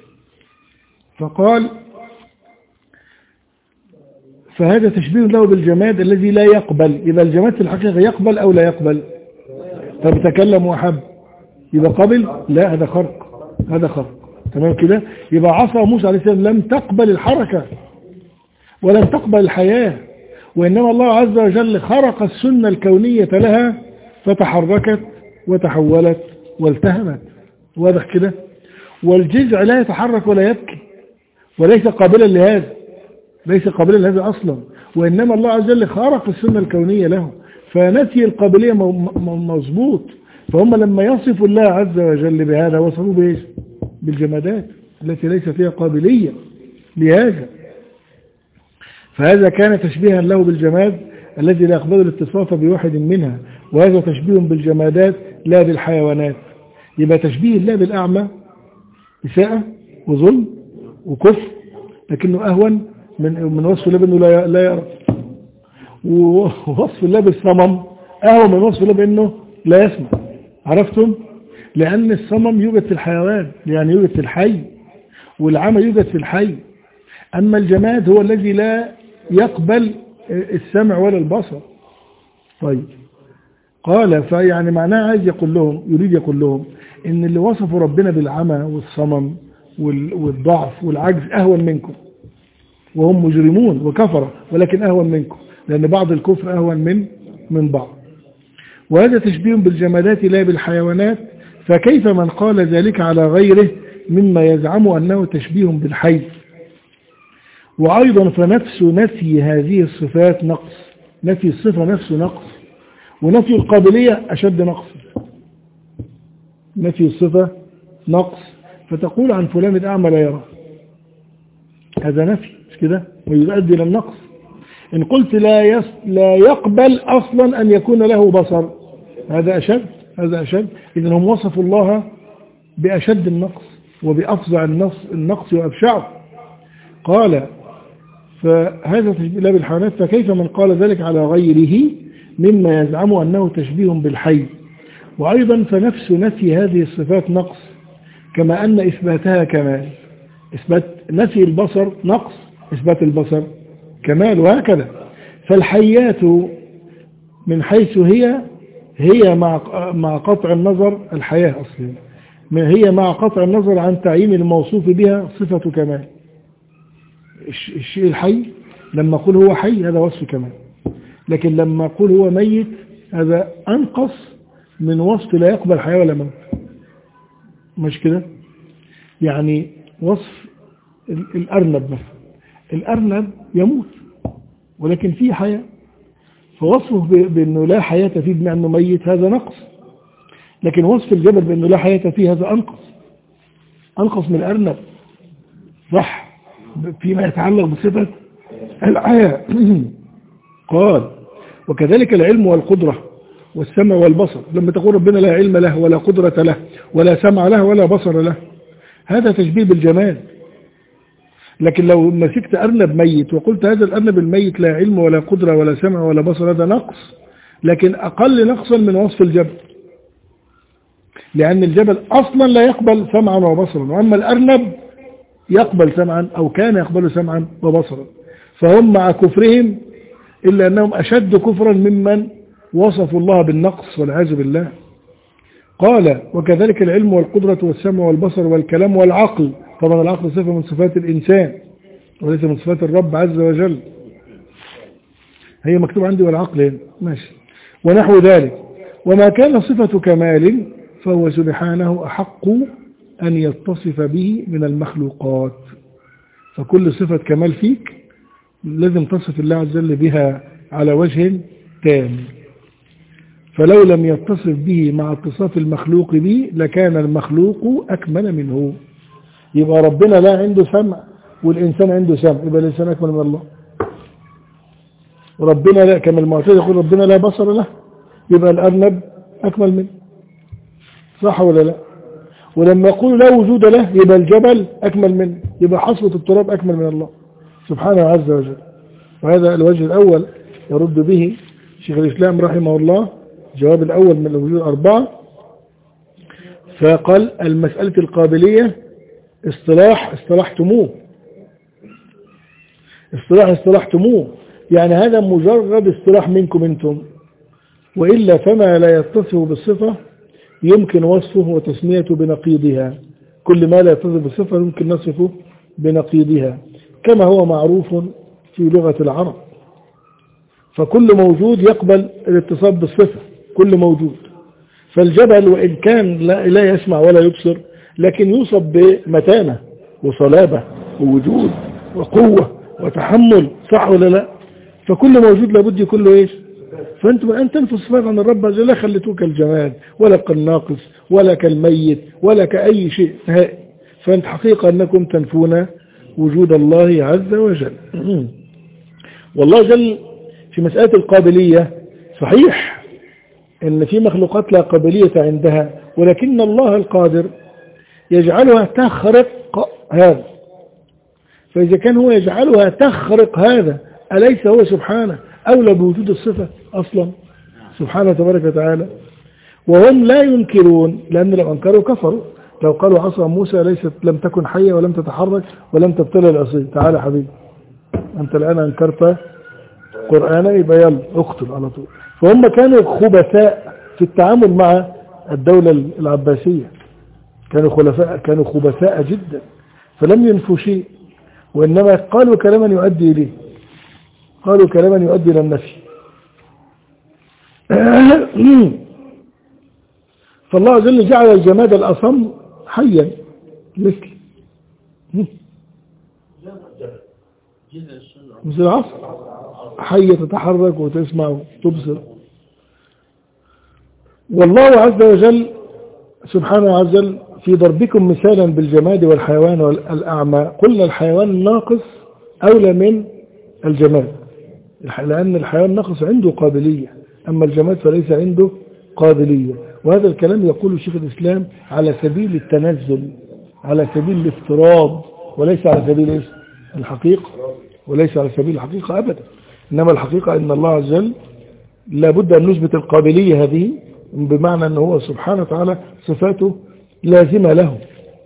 فقال فهذا تشبيه له بالجماد الذي لا يقبل. إذا الجماد في الحقيقة يقبل أو لا يقبل؟ طب تكلم وحب يبقى قبل؟ لا، هذا خرق، هذا خرق. تمام كده؟ يبقى عصا موسى عليه السلام لم تقبل الحركة ولم تقبل الحياة، وإنما الله عز وجل خرق السنة الكونية لها فتحركت وتحولت والتهمت. واضح كده؟ والجزع لا يتحرك ولا يبكي وليس قابلا لهذا، ليس قابلا لهذا أصلا، وإنما الله عز وجل خرق السنة الكونية له، فنفي القابلية مظبوط. فهم لما يصفوا الله عز وجل بهذا وصفوا بإيش؟ بالجمادات التي ليس فيها قابلية لهذا. فهذا كان تشبيها له بالجماد الذي لا يقبل الاتصاف بواحد منها، وهذا تشبيه بالجمادات لا بالحيوانات. يبقى تشبيه الله بالأعمى إساءة وظلم وكفر، لكنه أهون من من وصف الله بأنه لا لا يرى، ووصف الله بالصمم أهون من وصف الله بأنه لا يسمع. عرفتم؟ لأن الصمم يوجد في الحيوان، يعني يوجد في الحي، والعمى يوجد في الحي. أما الجماد هو الذي لا يقبل السمع ولا البصر. طيب، قال فيعني معناه عايز يقول لهم، يريد يقول لهم إن اللي وصفوا ربنا بالعمى والصمم والضعف والعجز أهون منكم، وهم مجرمون وكفرة، ولكن أهون منكم، لأن بعض الكفر أهون من من بعض. وهذا تشبيه بالجمادات لا بالحيوانات، فكيف من قال ذلك على غيره مما يزعم أنه تشبيه بالحي. وأيضا فنفس نفي هذه الصفات نقص، نفي الصفة نفسه نقص، ونفي القابلية أشد نقص. نفي الصفة نقص، فتقول عن فلان الأعمى لا يرى، هذا نفي مش كده، ويؤدي إلى النقص. إن قلت لا يس لا يقبل أصلا أن يكون له بصر، هذا أشد، هذا أشد. إذن هم وصفوا الله بأشد النقص وبأفظع النقص النقص وأبشعه. قال فهذا تشبيه الله بالحيوانات، فكيف من قال ذلك على غيره مما يزعم أنه تشبيه بالحي. وأيضا فنفس نفي هذه الصفات نقص، كما أن إثباتها كمال. إثبات نفي البصر نقص، إثبات البصر كمال، وهكذا. فالحيات من حيث هي هي مع مع قطع النظر الحياة أصلا، هي مع قطع النظر عن تعيين الموصوف بها صفة كمال. الشيء الحي لما أقول هو حي هذا وصف كمال، لكن لما أقول هو ميت هذا أنقص من وصف لا يقبل حياة ولا موت. مش كده؟ يعني وصف الأرنب مثلا، الأرنب يموت ولكن فيه حياة، فوصفه بأنه لا حياة فيه بمعنى أنه ميت هذا نقص. لكن وصف الجبل بأنه لا حياة فيه هذا أنقص، أنقص من الأرنب، صح، فيما يتعلق بصفة الحياة. قال وكذلك العلم والقدرة والسمع والبصر، لما تقول ربنا لا علم له ولا قدرة له ولا سمع له ولا بصر له، هذا تشبيه بالجمال. لكن لو مسكت أرنب ميت وقلت هذا الأرنب الميت لا علم ولا قدرة ولا سمع ولا بصر، هذا نقص، لكن أقل نقصا من وصف الجبل، لأن الجبل أصلا لا يقبل سمعا وبصرا، وأما الأرنب يقبل سمعا أو كان يقبل سمعا وبصرا. فهم مع كفرهم إلا أنهم أشد كفرا ممن وصفوا الله بالنقص والعياذ بالله. قال وكذلك العلم والقدرة والسمع والبصر والكلام والعقل. طبعا العقل صفة من صفات الإنسان وليس من صفات الرب عز وجل، هي مكتوب عندي والعقل هنا ماشي. ونحو ذلك، وما كان صفة كمال فهو سبحانه أحق أن يتصف به من المخلوقات. فكل صفة كمال فيك لازم تصف الله عز وجل بها على وجه تام، فلو لم يتصف به مع اتصاف المخلوق به لكان المخلوق أكمل منه. يبقى ربنا لا عنده سمع والإنسان عنده سمع، يبقى الإنسان أكمل من الله. ربنا لا، كما المعتزلة يقول ربنا لا بصر له، يبقى الأرنب أكمل منه، صح ولا لا؟ ولما يقول لا وجود له يبقى الجبل أكمل منه، يبقى حصوة التراب أكمل من الله سبحانه عز وجل. وهذا الوجه الأول يرد به شيخ الإسلام رحمه الله، جواب الأول من الوجوه الأربعة. فقال المسألة القابلية اصطلاح اصطلحتموه اصطلاح اصطلحتموه يعني هذا مجرد اصطلاح منكم انتم، وإلا فما لا يتصف بالصفة يمكن وصفه وتسميته بنقيضها. كل ما لا يتصف بالصفة يمكن نصفه بنقيضها كما هو معروف في لغة العرب. فكل موجود يقبل الاتصاف بالصفة، كل موجود. فالجبل وإن كان لا, لا يسمع ولا يبصر لكن يوصف بمتانة وصلابة ووجود وقوة وتحمل، صح ولا لا؟ فكل موجود لابد يكون له ايش؟ فانتم ان تنفوا الصفات عن الرب عز وجل لا خليتوه كالجمال ولا كالناقص ولا كالميت ولا كأي شيء نهائي. فانت حقيقة انكم تنفون وجود الله عز وجل. والله جل في مسألة القابلية صحيح ان في مخلوقات لا قابلية عندها، ولكن الله القادر يجعلها تخرق هذا. فإذا كان هو يجعلها تخرق هذا أليس هو سبحانه أولى بوجود الصفة أصلا سبحانه تبارك وتعالى؟ وهم لا ينكرون، لأن لو أنكروا كفروا. لو قالوا عصا موسى ليست لم تكن حية ولم تتحرك ولم تبتلى العصي، تعالى حبيبي أنت الآن أنكرت قرآنا يبقى يلا اقتل على طول. فهم كانوا خبثاء في التعامل مع الدولة العباسية، كانوا خلفاء، كانوا خبثاء جدا، فلم ينفوا شيء، وإنما قالوا كلاما يؤدي إليه، قالوا كلاما يؤدي إلى النفي. فالله عز وجل جعل الجماد الأصم حيا مثل مثل العصر، حية تتحرك وتسمع وتبصر. والله عز وجل سبحانه عز وجل في ضربكم مثالا بالجماد والحيوان والأعمى قلنا الحيوان الناقص أولى من الجماد، لأن الحيوان ناقص عنده قابلية، أما الجماد فليس عنده قابلية. وهذا الكلام يقول شيخ الإسلام على سبيل التنزل، على سبيل الافتراض، وليس على سبيل الحقيقة، وليس على سبيل الحقيقة أبدا. إنما الحقيقة أن الله عز وجل لابد أن نثبت القابلية هذه، بمعنى أنه هو سبحانه وتعالى صفاته لازمة له،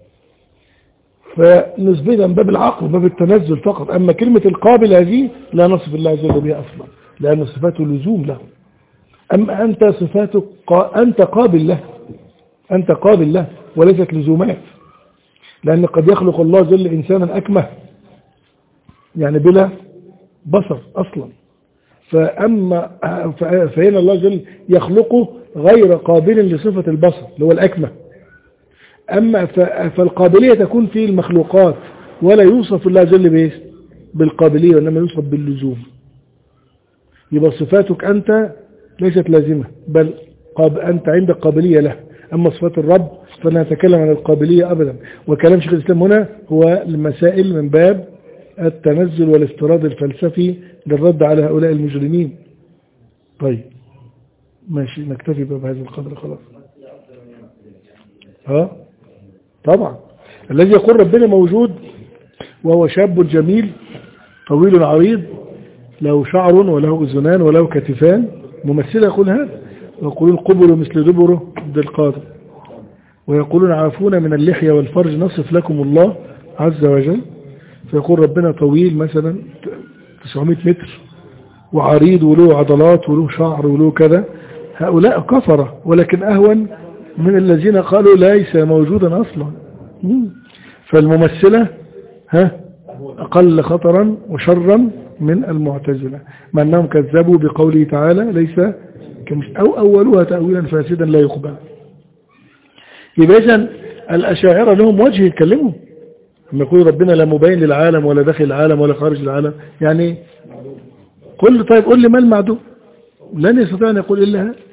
فنثبتها من باب العقل باب التنزل فقط. أما كلمة القابل هذه لا نصف الله عز وجل بها أصلا، لأن صفاته لزوم له. أما أنت صفاتك أنت قابل له، أنت قابل له وليست لزومات، لأن قد يخلق الله عز وجل إنسانا أكمه يعني بلا بصر أصلا، فأما فهنا الله عز وجل يخلقه غير قابل لصفة البصر اللي هو الأكمه. أما فالقابلية تكون في المخلوقات، ولا يوصف الله عز وجل بالقابلية وإنما يوصف باللزوم. يبقى صفاتك أنت ليست لازمة، بل أنت عندك قابلية له. أما صفات الرب فلا نتكلم عن القابلية أبدا. وكلام شيخ الإسلام هنا هو المسائل من باب التنزل والافتراض الفلسفي للرد على هؤلاء المجرمين. طيب ماشي، نكتفي بهذا القدر خلاص. ها طبعا الذي يقول ربنا موجود وهو شاب جميل طويل عريض له شعر وله أذنان وله كتفان، ممثلة يقول هذا، ويقولون قبل مثل دبره عبد القادر، ويقولون عافون من اللحية والفرج نصف لكم الله عز وجل. فيقول ربنا طويل مثلا تسعمائة متر وعريض وله عضلات وله شعر وله كذا. هؤلاء كفرة، ولكن أهون من الذين قالوا ليس موجودا أصلا. فالممثلة ها أقل خطرا وشرا من المعتزلة، مع أنهم كذبوا بقوله تعالى ليس أو أولها تأويلا فاسدا لا يقبل. يبقى إذن الأشاعرة لهم وجه يتكلموا لما يقول ربنا لا مبين للعالم ولا داخل العالم ولا خارج العالم. يعني قل طيب قل لي ما المعدوم؟ لن يستطيع أن يقول إلا هذا.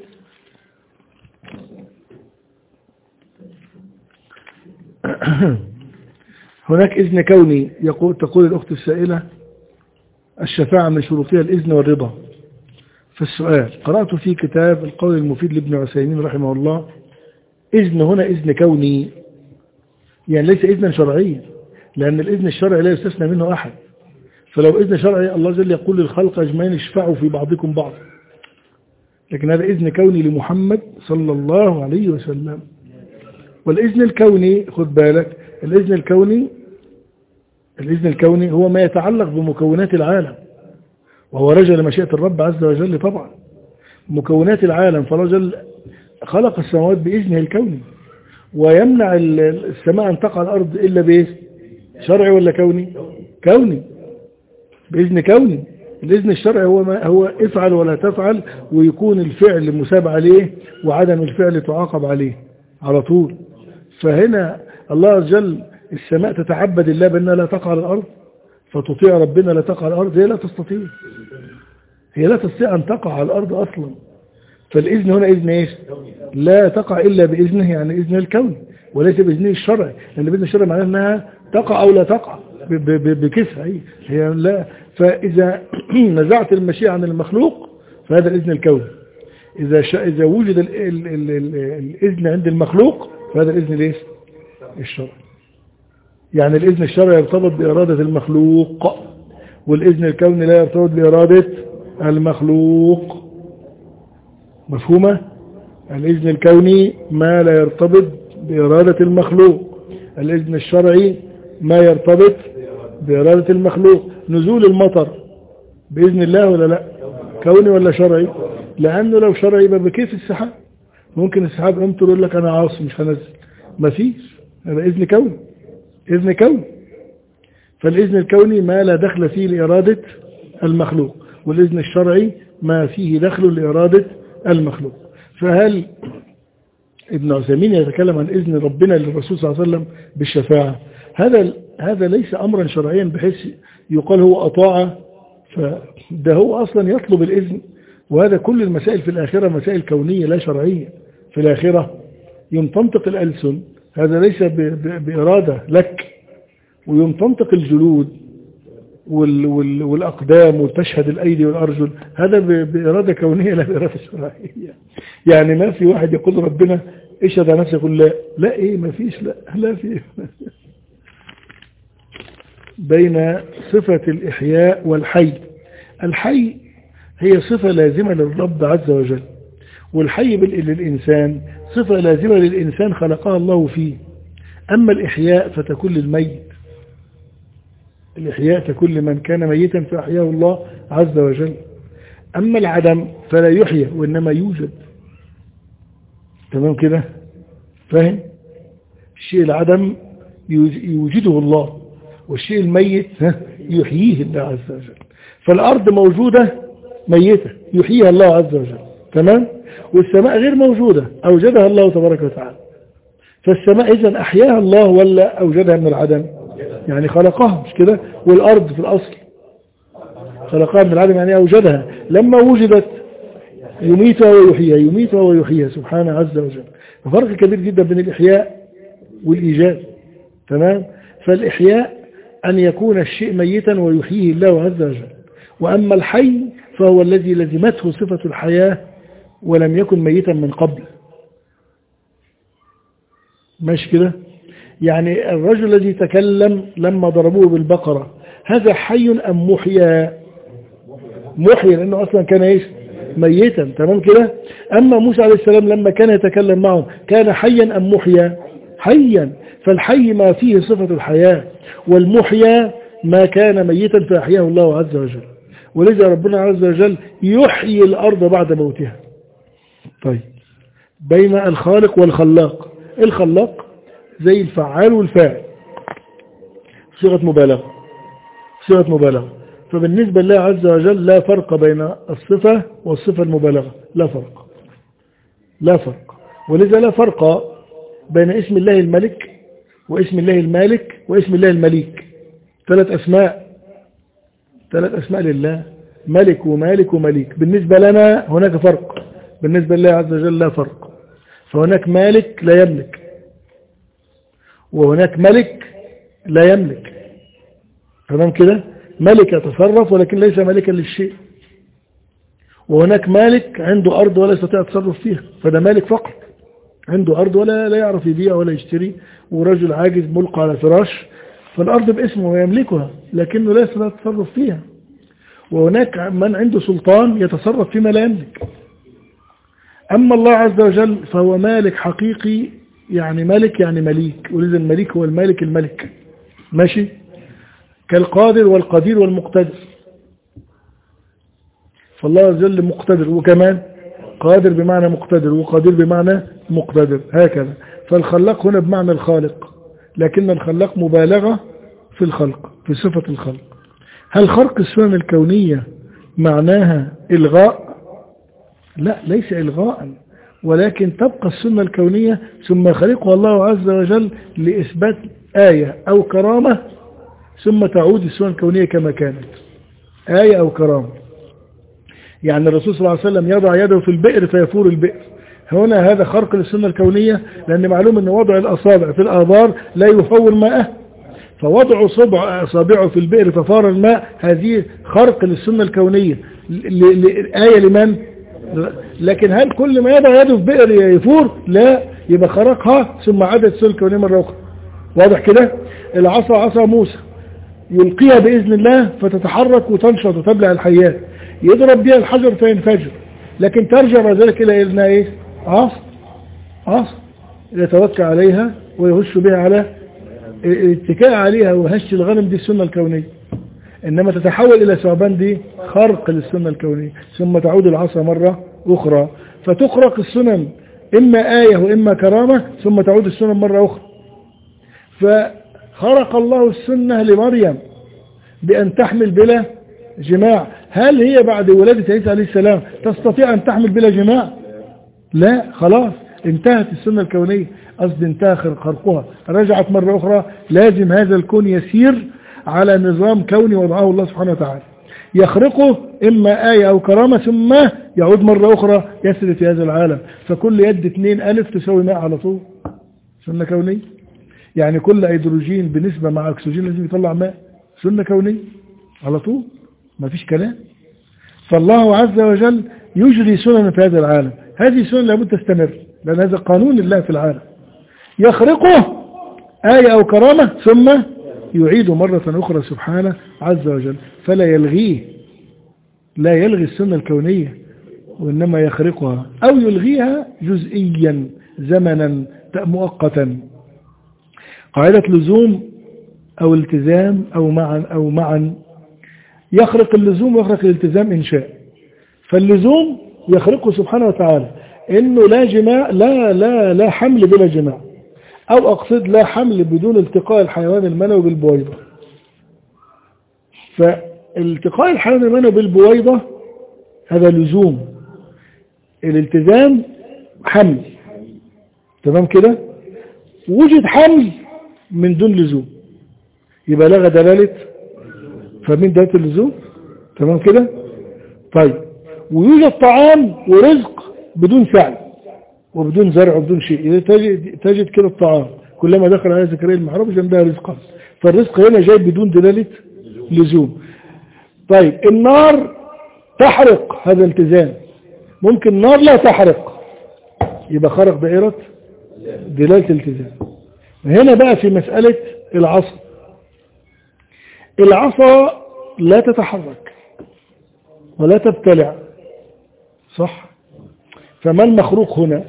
هناك إذن كوني، يقول تقول الأخت السائلة الشفاعة من شروطها الإذن والرضا. فالسؤال، قرأت في كتاب القول المفيد لابن عثيمين رحمه الله إذن هنا إذن كوني، يعني ليس إذنا شرعيا، لأن الإذن الشرعي لا يستثنى منه أحد. فلو إذن شرعي الله جل يقول للخلق أجمعين اشفعوا في بعضكم بعض، لكن هذا إذن كوني لمحمد صلى الله عليه وسلم. والإذن الكوني خد بالك، الإذن الكوني الإذن الكوني هو ما يتعلق بمكونات العالم، وهو رجع لمشيئة الرب عز وجل طبعا. مكونات العالم، فرجل خلق السماوات بإذنه الكوني، ويمنع السماء أن تقع الأرض إلا بإذن شرعي ولا كوني؟ كوني، بإذن كوني. الإذن الشرعي هو ما هو افعل ولا تفعل، ويكون الفعل مساب عليه وعدم الفعل تعاقب عليه على طول. فهنا الله عز وجل السماء تتعبد الله بأنها لا تقع على الأرض، فتطيع ربنا لا تقع على الأرض. هي لا تستطيع، هي لا تستطيع أن تقع على الأرض أصلا. فالإذن هنا إذن إيش؟ لا تقع إلا بإذنه، يعني إذن الكون وليس بإذنه الشرعي، لأن بإذن الشرعي معناه أنها تقع أو لا تقع بكسها هي لا. فإذا نزعت المشيئة عن المخلوق فهذا الإذن الكوني. إذا شا... إذا وجد ال... ال... ال... ال... الإذن عند المخلوق فهذا الإذن ليش؟ الشرعي. يعني الإذن الشرعي يرتبط بإرادة المخلوق، والإذن الكوني لا يرتبط بإرادة المخلوق. مفهومة؟ الإذن الكوني ما لا يرتبط بإرادة المخلوق، الإذن الشرعي ما يرتبط بإرادة المخلوق. نزول المطر بإذن الله ولا لا؟ كوني ولا شرعي؟ لأنه لو شرعي يبقى بكيف السحاب؟ ممكن السحاب أمطر يقول لك أنا عاصي مش هنزل، ما فيش، هذا إذن كوني، إذن كوني. فالإذن الكوني ما لا دخل فيه لإرادة المخلوق، والإذن الشرعي ما فيه دخل لإرادة المخلوق. فهل ابن عثيمين يتكلم عن إذن ربنا للرسول صلى الله عليه وسلم بالشفاعة؟ هذا هذا ليس أمرا شرعيا بحيث يقال هو أطاع، فده هو أصلا يطلب الإذن. وهذا كل المسائل في الآخرة مسائل كونية لا شرعية. في الآخرة يوم تنطق الألسن هذا ليس بإرادة لك، ويوم تنطق الجلود وال وال والأقدام وتشهد الأيدي والأرجل هذا بإرادة كونية لا بإرادة شرعية. يعني ما في واحد يقول ربنا اشهد على نفسه يقول لا لا إيه ما فيش لا لا في. بين صفة الإحياء والحي. الحي هي صفة لازمة للرب عز وجل، والحي للإنسان صفة لازمة للإنسان خلقها الله فيه. أما الإحياء فتكون للميت، الإحياء تكون لمن كان ميتا فأحياه الله عز وجل. أما العدم فلا يحيى وإنما يوجد. تمام كده؟ فاهم؟ الشيء العدم يوجده الله، والشيء الميت يحييه الله عز وجل. فالأرض موجودة ميتة يحييها الله عز وجل، تمام؟ والسماء غير موجودة أوجدها الله تبارك وتعالى. فالسماء إذن أحياها الله ولا أوجدها من العدم؟ يعني خلقها مش كده؟ والأرض في الأصل خلقها من العدم يعني أوجدها. لما وجدت يميتها ويحييها يميتها ويحييها سبحانه عز وجل. فرق كبير جدا بين الإحياء والإيجاد، تمام؟ فالإحياء أن يكون الشيء ميتا ويحييه الله عز وجل، وأما الحي فهو الذي لزمته صفة الحياة ولم يكن ميتا من قبل. ماشي كده؟ يعني الرجل الذي تكلم لما ضربوه بالبقرة هذا حي أم محيا؟ محيا، لأنه أصلا كان إيش؟ ميتا. تمام كده. أما موسى عليه السلام لما كان يتكلم معهم كان حيا أم محيا؟ حيا. فالحي ما فيه صفة الحياة، والمحيا ما كان ميتا فأحياه الله عز وجل. ولذا ربنا عز وجل يحيي الأرض بعد موتها. طيب، بين الخالق والخلاق. الخلاق زي الفعال والفاعل، صيغة مبالغة، صيغة مبالغة. فبالنسبة لله عز وجل لا فرق بين الصفة والصفة المبالغة، لا فرق، لا فرق. ولذا لا فرق بين اسم الله الملك واسم الله المالك واسم الله المليك. ثلاث أسماء، ثلاث أسماء لله، ملك ومالك ومليك. بالنسبة لنا هناك فرق، بالنسبة لله عز وجل لا فرق. فهناك مالك لا يملك، وهناك ملك لا يملك. تمام كده. ملك يتصرف ولكن ليس ملكا للشيء. وهناك مالك عنده أرض ولا يستطيع التصرف فيها، فده مالك فقط، عنده أرض ولا لا يعرف يبيع ولا يشتري، ورجل عاجز ملقى على فراش، فالأرض باسمه ويملكها لكنه لا يستطيع التصرف فيها. وهناك من عنده سلطان يتصرف فيما لا يملك. أما الله عز وجل فهو مالك حقيقي، يعني ملك يعني مليك، ولذا المليك هو المالك الملك. ماشي. كالقادر والقدير والمقتدر. فالله عز وجل مقتدر وكمان قادر بمعنى مقتدر، وقدير بمعنى مقتدر، هكذا. فالخلاق هنا بمعنى الخالق، لكن الخلاق مبالغة في الخلق، في صفة الخلق. هل خرق السنن الكونية معناها إلغاء؟ لا، ليس إلغاء، ولكن تبقى السنة الكونية ثم يخلقها الله عز وجل لإثبات آية أو كرامة، ثم تعود السنة الكونية كما كانت، آية أو كرامة. يعني الرسول صلى الله عليه وسلم يضع يده في البئر فيفور البئر، هنا هذا خرق للسنة الكونية، لأن معلوم أن وضع الأصابع في الآبار لا يفور ماءه، فوضع صبع أصابعه في البئر ففار الماء، هذه خرق للسنة الكونية. آية لمن؟ لكن هل كل ما يضع يده في بئر يفور؟ لا، يبقى خرقها ثم عادت السنة الكونية مرة أخرى. واضح كده؟ العصا عصا موسى يلقيها بإذن الله فتتحرك وتنشط وتبلع الحيات، يضرب بها الحجر فينفجر، لكن ترجع ذلك إلى إذنها إيه؟ عصا، عصا يتوكى عليها ويهش بها على الاتكاء عليها وهش الغنم، دي السنة الكونية. إنما تتحول إلى ثعبان، دي خرق للسنة الكونية. ثم تعود العصا مرة أخرى، فتخرق السنن إما آية وإما كرامة، ثم تعود السنن مرة أخرى. فخرق الله السنة لمريم بأن تحمل بلا جماع. هل هي بعد ولادة عيسى عليه السلام تستطيع أن تحمل بلا جماع؟ لا، خلاص انتهت السنة الكونية، قصد انتهى خرقها، رجعت مرة أخرى. لازم هذا الكون يسير على نظام كوني وضعه الله سبحانه وتعالى، يخرقه إما آية أو كرامة، ثم يعود مرة أخرى يسري في هذا العالم. فكل يد اثنين ألف تساوي ماء على طول، سنة كونية. يعني كل هيدروجين بنسبة مع أكسجين لازم يطلع ماء، سنة كونية على طول، ما فيش كلام. فالله عز وجل يجري سنن في هذا العالم، هذه سنن لابد تستمر، لأن هذا قانون الله في العالم، يخرقه آية أو كرامة ثم يعيد مرة أخرى سبحانه عز وجل. فلا يلغيه، لا يلغي السنة الكونية، وإنما يخرقها أو يلغيها جزئيا زمنا مؤقتا. قاعدة لزوم أو التزام أو معا أو معا، يخرق اللزوم ويخرق الالتزام إن شاء. فاللزوم يخرقه سبحانه وتعالى إنه لا جماع، لا لا لا حمل بلا جماع، أو أقصد لا حمل بدون التقاء الحيوان المنوي بالبويضة. فالتقاء الحيوان المنوي بالبويضة هذا لزوم، الالتزام حمل. تمام كده؟ وجد حمل من دون لزوم يبقى لغى دلالة، فمن دلالة اللزوم. تمام كده؟ طيب، ويوجد طعام ورزق بدون فعل وبدون زرع وبدون شيء، تجد, تجد كده الطعام كلما دخل على زكريا المحراب جنبها رزقا، فالرزق هنا جاي بدون دلالة لزوم. طيب، النار تحرق، هذا التزام. ممكن النار لا تحرق، يبقى خرق دائرة دلالة التزام. هنا بقى في مسألة العصا، العصا لا تتحرك ولا تبتلع، صح؟ فما المخروق هنا؟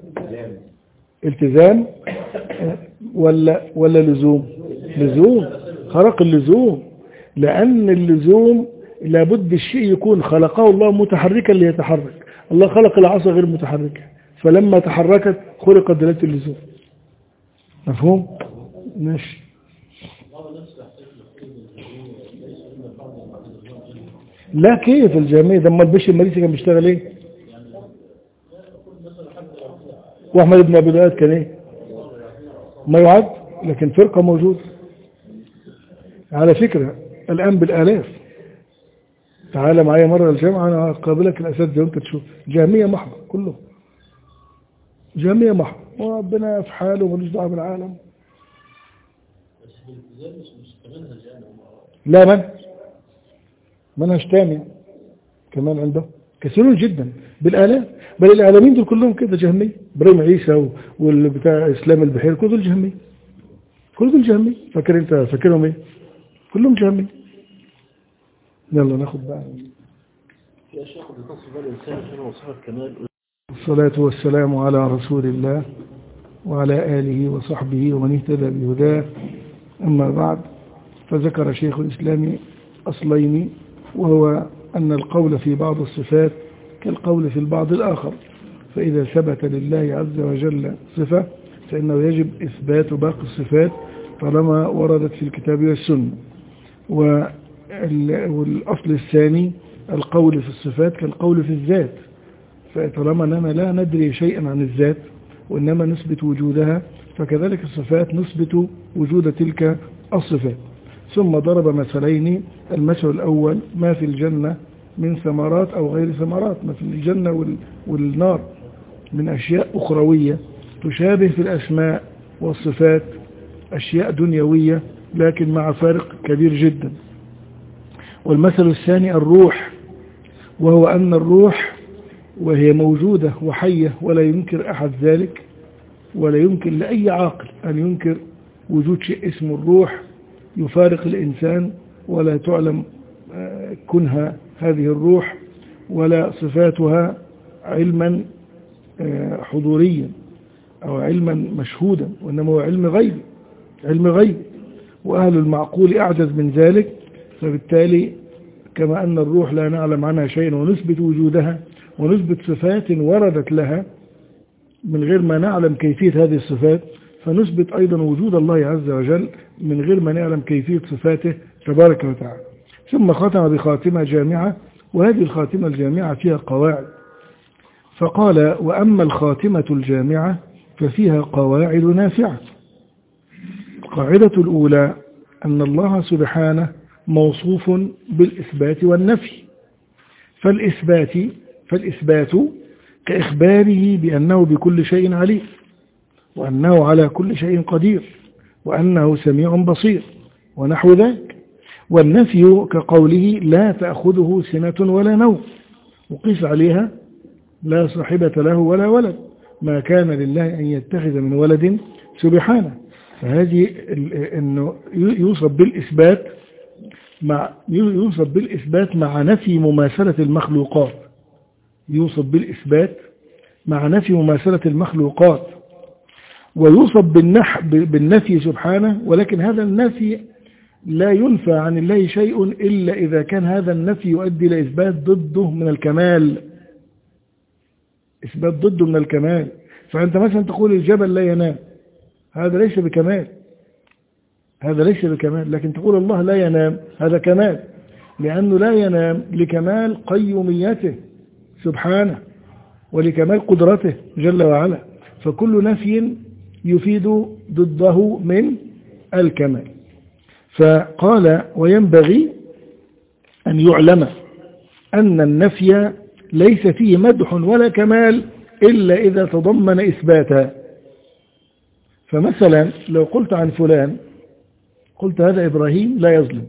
التزام ولا ولا لزوم؟ لزوم، خرق اللزوم، لأن اللزوم لابد الشيء يكون خلقه الله متحركا ليتحرك. الله خلق العصا غير متحركة، فلما تحركت خلقت دلالة اللزوم. مفهوم؟ ماشي. لا كيف الجامعية ده؟ ما البشر المريسي كان بيشتغل ايه؟ واحمد بن ابي دؤاد كان ايه؟ ما يعد، لكن فرقة موجودة على فكرة الآن بالآلاف. تعال معايا مرة الجامعة أنا أقابلك الأساتذة وأنت تشوف جامية محضة كله، جامية محضة، وربنا في حاله ومالوش دعوة بالعالم. لا من منهج تاني كمان عنده كثيرون جدا بالآلاف، بل الإعلاميين دول كلهم كده جهمية. إبراهيم عيسى والبتاع إسلام البحير كل دول جهمية، كل دول جهمية. فاكر أنت فاكرهم إيه؟ كلهم جهمية. يلا ناخد بقى
يا شيخ بتصف الإنسان هنا وصفة الكمال.
الصلاة والسلام على رسول الله وعلى آله وصحبه ومن اهتدى بهداه. أما بعد، فذكر شيخ الإسلام أصلين، وهو أن القول في بعض الصفات كالقول في البعض الآخر، فإذا ثبت لله عز وجل صفة فإنه يجب إثبات باقي الصفات طالما وردت في الكتاب والسنة. والأصل الثاني القول في الصفات كالقول في الذات، فطالما أننا لا ندري شيئا عن الذات وإنما نثبت وجودها، فكذلك الصفات نثبت وجود تلك الصفات. ثم ضرب مثلين، المثل الأول ما في الجنة من ثمرات أو غير ثمرات، ما في الجنة والنار من أشياء أخروية تشابه في الأسماء والصفات أشياء دنيوية لكن مع فارق كبير جدا. والمثل الثاني الروح، وهو أن الروح وهي موجودة وحية ولا ينكر أحد ذلك، ولا يمكن لأي عاقل أن ينكر وجود شيء اسمه الروح يفارق الإنسان، ولا تعلم كنها هذه الروح ولا صفاتها علما حضوريا أو علما مشهودا، وإنما هو علم غيب، علم غيب، وأهل المعقول أعجز من ذلك. فبالتالي كما أن الروح لا نعلم عنها شيئا ونثبت وجودها ونثبت صفات وردت لها من غير ما نعلم كيفية هذه الصفات، فنثبت أيضا وجود الله عز وجل من غير ما نعلم كيفية صفاته تبارك وتعالى. ثم ختم بخاتمة جامعة، وهذه الخاتمة الجامعة فيها قواعد، فقال وأما الخاتمة الجامعة ففيها قواعد نافعة. القاعدة الأولى أن الله سبحانه موصوف بالإثبات والنفي، فالإثبات فالإثبات كإخباره بأنه بكل شيء عليم، وأنه على كل شيء قدير، وأنه سميع بصير ونحو ذلك. والنفي كقوله لا تأخذه سنة ولا نوم، وقيس عليها لا صاحبة له ولا ولد، ما كان لله أن يتخذ من ولد سبحانه. فهذه أنه يوصف بالإثبات مع يوصف بالإثبات مع نفي مماثلة المخلوقات، يوصف بالإثبات مع نفي مماثلة المخلوقات، ويوصف بالنح بالنفي سبحانه، ولكن هذا النفي لا ينفى عن الله شيء إلا إذا كان هذا النفي يؤدي إلى إثبات ضده من الكمال، إثبات ضده من الكمال. فأنت مثلا تقول الجبل لا ينام، هذا ليس بكمال، هذا ليس بكمال، لكن تقول الله لا ينام هذا كمال، لأنه لا ينام لكمال قيوميته سبحانه ولكمال قدرته جل وعلا. فكل نفي يفيد ضده من الكمال. فقال وينبغي أن يعلم أن النفي ليس فيه مدح ولا كمال إلا إذا تضمن إثباتا. فمثلا لو قلت عن فلان، قلت هذا إبراهيم لا يظلم،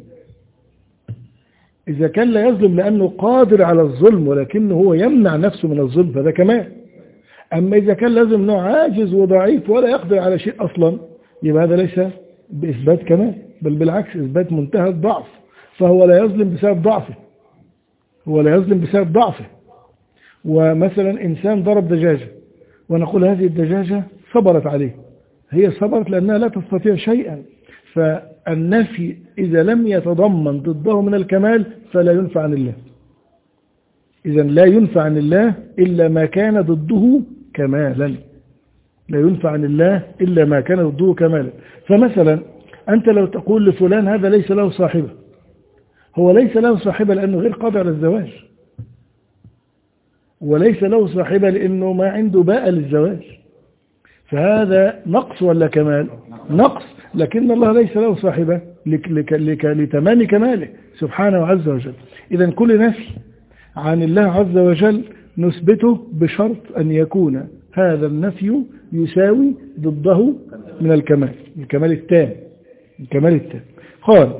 إذا كان لا يظلم لأنه قادر على الظلم ولكنه هو يمنع نفسه من الظلم فهذا كمال. أما إذا كان لازم أنه عاجز وضعيف ولا يقدر على شيء أصلا، يبقى هذا ليس بإثبات كمال، بل بالعكس إثبات منتهى الضعف، فهو لا يظلم بسبب ضعفه، هو لا يظلم بسبب ضعفه. ومثلا إنسان ضرب دجاجة ونقول هذه الدجاجة صبرت عليه، هي صبرت لأنها لا تستطيع شيئا، فالنفي إذا لم يتضمن ضده من الكمال فلا ينفع عن الله. إذن لا ينفع عن الله إلا ما كان ضده كمالا، لا ينفع عن الله إلا ما كان ضده كمالا. فمثلا أنت لو تقول لفلان هذا ليس له صاحبة، هو ليس له صاحبة لأنه غير قادر على الزواج، وليس له صاحبة لأنه ما عنده باء للزواج، فهذا نقص ولا كمال؟ نقص. لكن الله ليس له صاحبة لك لك لك لتمام كماله سبحانه عز وجل. إذن كل نفي عن الله عز وجل نثبته بشرط أن يكون هذا النفي يساوي ضده من الكمال، الكمال التام، الكمال التام. قال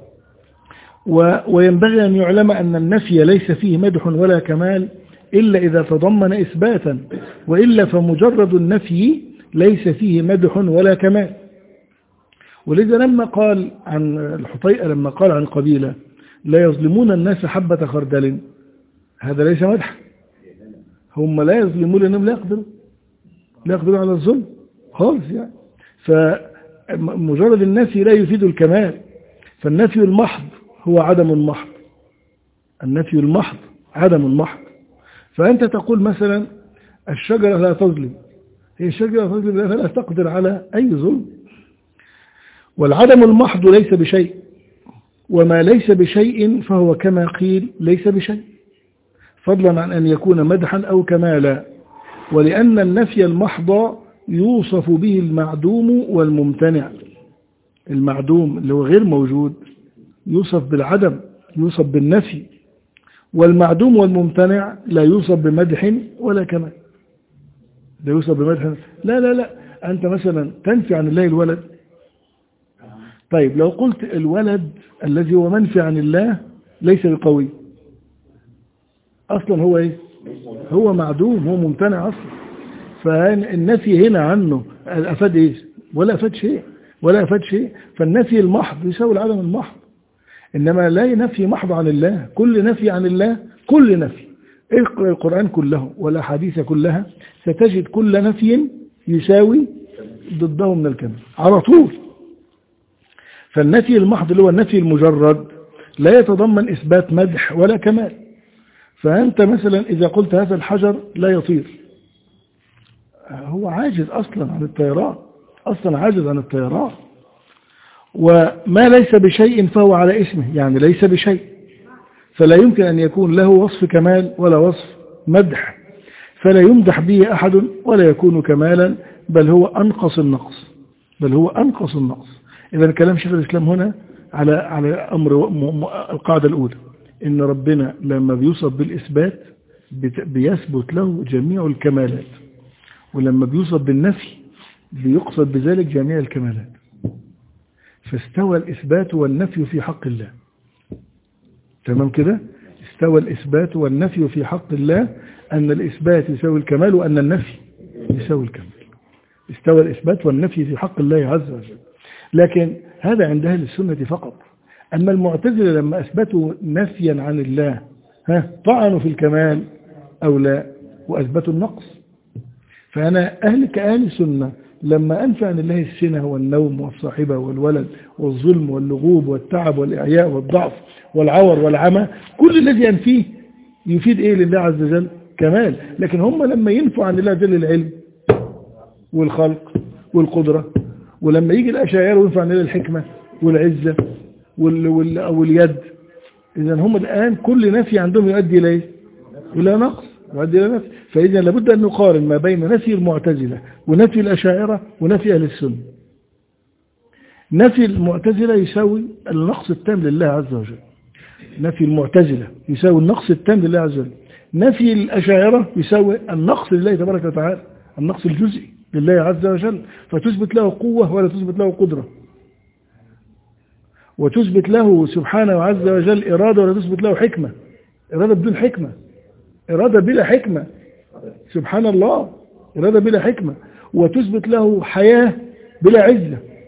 وينبغي أن يعلم أن النفي ليس فيه مدح ولا كمال إلا إذا تضمن إثباتا، وإلا فمجرد النفي ليس فيه مدح ولا كمال. ولذا لما قال عن الحطيئة، لما قال عن قبيلة لا يظلمون الناس حبة خردل، هذا ليس مدح، هم لا يظلمون لأنهم لا يقدروا لا يقدروا على الظلم خالص يعني. فمجرد النفي لا يفيد الكمال، فالنفي المحض هو عدم محض، النفي المحض عدم محض. فأنت تقول مثلا الشجرة لا تظلم، هي الشجرة تظلم لأنها لا تقدر على أي ظلم. والعدم المحض ليس بشيء، وما ليس بشيء فهو كما قيل ليس بشيء، فضلا عن أن يكون مدحا أو كمالا. ولأن النفي المحض يوصف به المعدوم والممتنع، المعدوم اللي هو غير موجود يوصف بالعدم، يوصف بالنفي، والمعدوم والممتنع لا يوصف بمدح ولا كمال، لا يوصف بمدح. لا لا لا أنت مثلا تنفي عن الله الولد، طيب لو قلت الولد الذي هو منفي عن الله ليس بقوي، أصلا هو إيه؟ هو معدوم، هو ممتنع أصلا. فالنفي هنا عنه أفاد إيه؟ ولا أفاد شيء، ولا أفاد شيء. فالنفي المحض يساوي العدم المحض، إنما لا نفي محض عن الله. كل نفي عن الله، كل نفي، اقرأ القرآن كله والأحاديث كلها ستجد كل نفي يساوي ضده من الكمال على طول. فالنفي المحض اللي هو النفي المجرد لا يتضمن إثبات مدح ولا كمال. فأنت مثلا إذا قلت هذا الحجر لا يطير، هو عاجز أصلا عن الطيران، أصلا عاجز عن الطيران. وما ليس بشيء فهو على اسمه، يعني ليس بشيء، فلا يمكن أن يكون له وصف كمال ولا وصف مدح، فلا يمدح به أحد ولا يكون كمالا، بل هو أنقص النقص، بل هو أنقص النقص. إذا كلام شيخ الإسلام هنا على على أمر القاعدة الأولى، إن ربنا لما بيوصف بالإثبات بيثبت له جميع الكمالات، ولما بيوصف بالنفي بيقصد بذلك جميع الكمالات. فاستوى الإثبات والنفي في حق الله، تمام كده؟ استوى الإثبات والنفي في حق الله، أن الإثبات يساوي الكمال وأن النفي يساوي الكمال. استوى الإثبات والنفي في حق الله عز وجل. لكن هذا عند أهل السنة فقط. أما المعتزلة لما أثبتوا نفيا عن الله ها طعنوا في الكمال أو لا، وأثبتوا النقص. فأنا أهل كأهل السنة لما أنفع عن الله السنة والنوم والصاحبة والولد والظلم واللغوب والتعب والإعياء والضعف والعور والعمى، كل الذي ينفيه يفيد إيه لله عز وجل؟ كمال. لكن هم لما ينفوا عن الله جل العلم والخلق والقدرة، ولما يجي الأشاعرة وينفع عن الله الحكمة والعزة وال وال واليد، إذن هم الآن كل نفي عندهم يؤدي إلى إيه؟ إلى نقص، يؤدي إلى نفي. فإذا لابد أن نقارن ما بين نفي المعتزلة ونفي الأشاعرة ونفي أهل السنة. نفي المعتزلة يساوي النقص التام لله عز وجل، نفي المعتزلة يساوي النقص التام لله عز وجل. نفي الأشاعرة يساوي النقص لله تبارك وتعالى، النقص الجزئي لله عز وجل، فتثبت له قوة ولا تثبت له قدرة، وتثبت له سبحانه عز وجل إرادة ولا تثبت له حكمة، إرادة بدون حكمة، إرادة بلا حكمة، سبحان الله، إرادة بلا حكمة. وتثبت له حياة بلا عزة،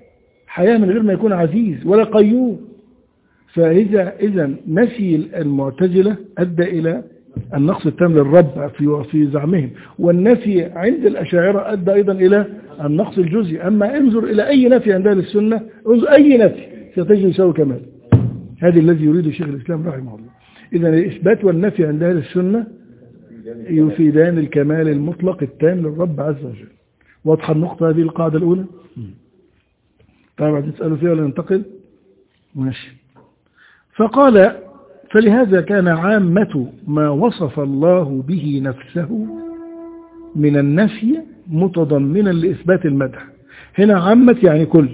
حياة من غير ما يكون عزيز ولا قيوم. فإذا إذا نفي المعتزلة أدى إلى النقص التام للرب في في زعمهم، والنفي عند الأشاعرة أدى أيضا إلى النقص الجزئي. أما انظر إلى أي نفي عند أهل السنة، انظر أي نفي ستجد يساوي كمال. هذا الذي يريده شيخ الإسلام رحمه الله. إذا الإثبات والنفي عند أهل السنة يفيدان الكمال المطلق التام للرب عز وجل. واضحة النقطة هذه القاعدة الأولى؟ طبعا تسألوا فيها ولا ننتقل؟ ماشي. فقال فلهذا كان عامة ما وصف الله به نفسه من النفي متضمنا لإثبات المدح. هنا عامة يعني كل،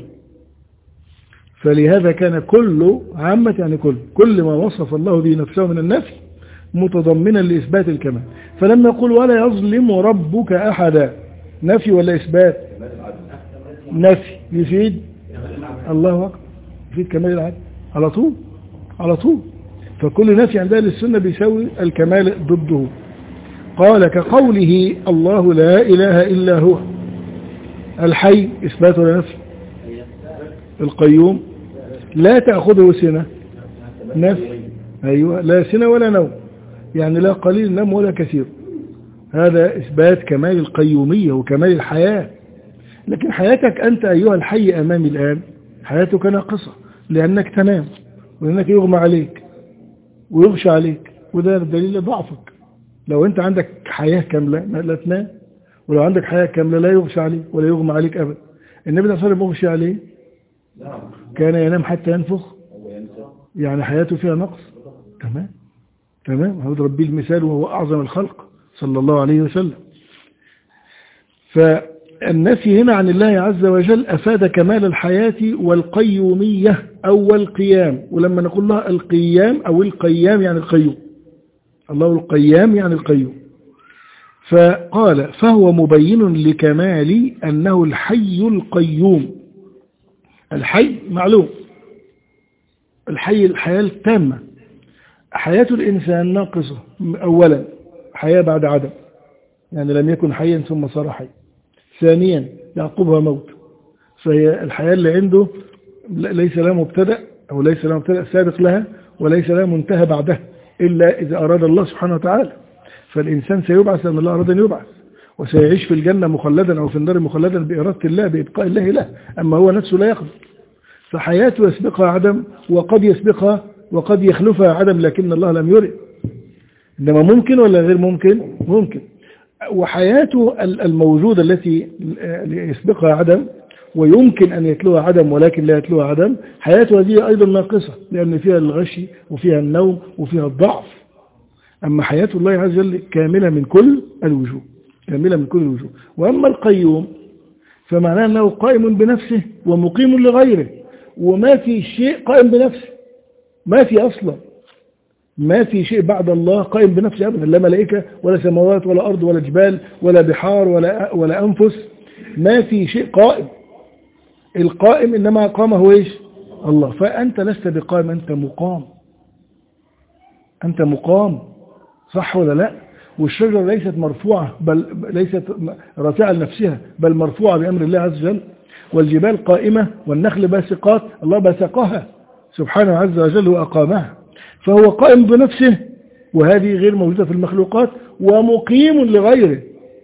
فلهذا كان كل عامة يعني كل كل ما وصف الله به نفسه من النفي متضمنا لإثبات الكمال. فلما يقول ولا يظلم ربك أحدا، نفي ولا إثبات؟ نفي يفيد الله أكبر، يفيد كمال العدل على طول على طول. فكل نفي عند أهل السنة بيساوي الكمال ضده. قال كقوله الله لا إله إلا هو. الحي إثبات ولا نفي؟ القيوم لا تأخذه سنة، نفي. أيوة، لا سنة ولا نوم، يعني لا قليل نوم ولا كثير. هذا إثبات كمال القيومية وكمال الحياة. لكن حياتك أنت أيها الحي أمامي الآن حياتك ناقصة، لأنك تنام ولأنك يغمى عليك ويغشى عليك، وده دليل ضعفك. لو أنت عندك حياة كاملة لا تنام، ولو عندك حياة كاملة لا يغشى عليك ولا يغمى عليك أبدا. النبي صلى الله عليه وسلم يغشى عليه، كان ينام حتى ينفخ، يعني حياته فيها نقص. تمام تمام هذا ربي المثال وهو أعظم الخلق صلى الله عليه وسلم. فالنفي هنا عن الله عز وجل أفاد كمال الحياة والقيومية أو القيام. ولما نقول لها القيام أو القيام يعني القيوم، الله القيام يعني القيوم. فقال فهو مبين لكمال أنه الحي القيوم. الحي معلوم، الحي الحياة التامة. حياة الإنسان ناقصة، أولا حياة بعد عدم، يعني لم يكن حيا ثم صار حي. ثانيا يعقبها موت، فهي الحياة اللي عنده ليس لها مبتدأ أو ليس لها مبتدأ سابق لها وليس لها منتهى بعدها إلا إذا أراد الله سبحانه وتعالى. فالإنسان سيبعث لأن الله أراد أن يبعث، وسيعيش في الجنة مخلدا أو في النار مخلدا بإرادة الله بإبقاء الله له، أما هو نفسه لا يقدر. فحياته يسبقها عدم، وقد يسبقها وقد يخلفها عدم، لكن الله لم يرد. إنما ممكن ولا غير ممكن؟ ممكن. وحياته الموجودة التي يسبقها عدم ويمكن أن يتلوها عدم ولكن لا يتلوها عدم، حياته هذه أيضا ناقصة، لأن فيها الغشي وفيها النوم وفيها الضعف. أما حياة الله عز وجل كاملة من كل الوجوه، كاملة من كل الوجوه. وأما القيوم فمعناه أنه قائم بنفسه ومقيم لغيره، وما في شيء قائم بنفسه، ما في أصلا، ما في شيء بعد الله قائم بنفسه أبدا، لا ملائكة ولا سماوات ولا أرض ولا جبال ولا بحار ولا ولا أنفس، ما في شيء قائم. القائم إنما قام هو إيش؟ الله. فأنت لست بقائم، أنت مقام، أنت مقام، صح ولا لا؟ والشجرة ليست مرفوعة، بل ليست رافعة لنفسها، بل مرفوعة بأمر الله عز وجل. والجبال قائمة والنخل باسقات، الله باسقها سبحانه عز وجل وأقامها. فهو قائم بنفسه، وهذه غير موجودة في المخلوقات، ومقيم لغيره.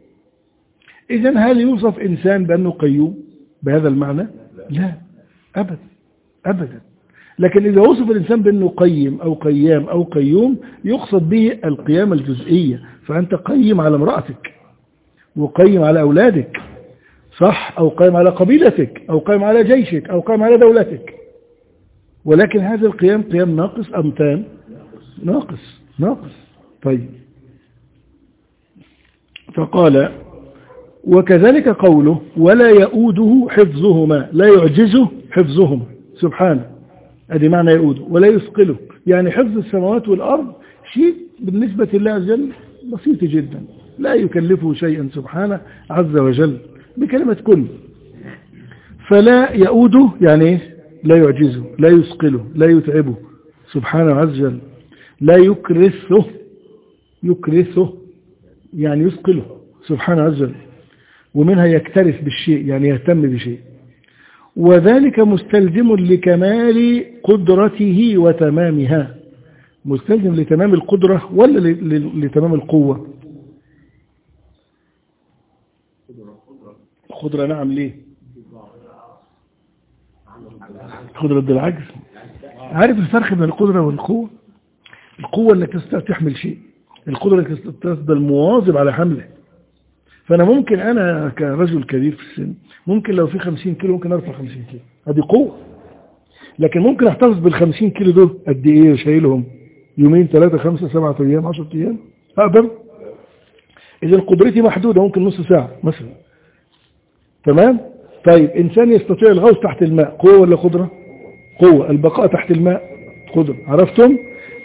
إذن هل يوصف إنسان بأنه قيوم بهذا المعنى؟ لا أبدا أبدا. لكن إذا وصف الإنسان بأنه قيم أو قيام أو قيوم يقصد به القيام الجزئية. فأنت قيم على امرأتك، وقيم على أولادك، صح؟ أو قيم على قبيلتك، أو قيم على جيشك، أو قيم على دولتك. ولكن هذا القيام قيام ناقص أم تام؟ ناقص ناقص. طيب، فقال وكذلك قوله ولا يؤوده حفظهما، لا يعجزه حفظهما سبحانه، ادي معنى يؤوده، ولا يثقله، يعني حفظ السماوات والأرض شيء بالنسبة لله عز وجل بسيط جدا، لا يكلفه شيئا سبحانه عز وجل بكلمة كل. فلا يؤوده يعني لا يعجزه، لا يثقله، لا يتعبه سبحانه عز وجل، لا يكرثه، يكرثه يعني يثقله سبحانه عز وجل. ومنها يكترث بالشيء يعني يهتم بشيء. وذلك مستلزم لكمال قدرته وتمامها. مستلزم لتمام القدرة ولا لتمام القوة؟ قدرة. نعم. ليه؟ قدرة ضد العجز. عارف الفرق بين القدرة والقوة؟ القوة انك تستطيع تحمل شيء، القدرة انك تفضل مواظب على حمله. فانا ممكن انا كرجل كبير في السن ممكن لو في خمسين كيلو ممكن ارفع خمسين كيلو، هذه قوة. لكن ممكن احتفظ بالخمسين كيلو دول قد ايه شايلهم؟ يومين ثلاثة خمسة سبعة ايام عشرة ايام اقدر. اذا قدرتي محدودة، ممكن نص ساعة مثلا. تمام. طيب انسان يستطيع الغوص تحت الماء، قوة ولا قدرة؟ قوة. البقاء تحت الماء قدرة. عرفتم؟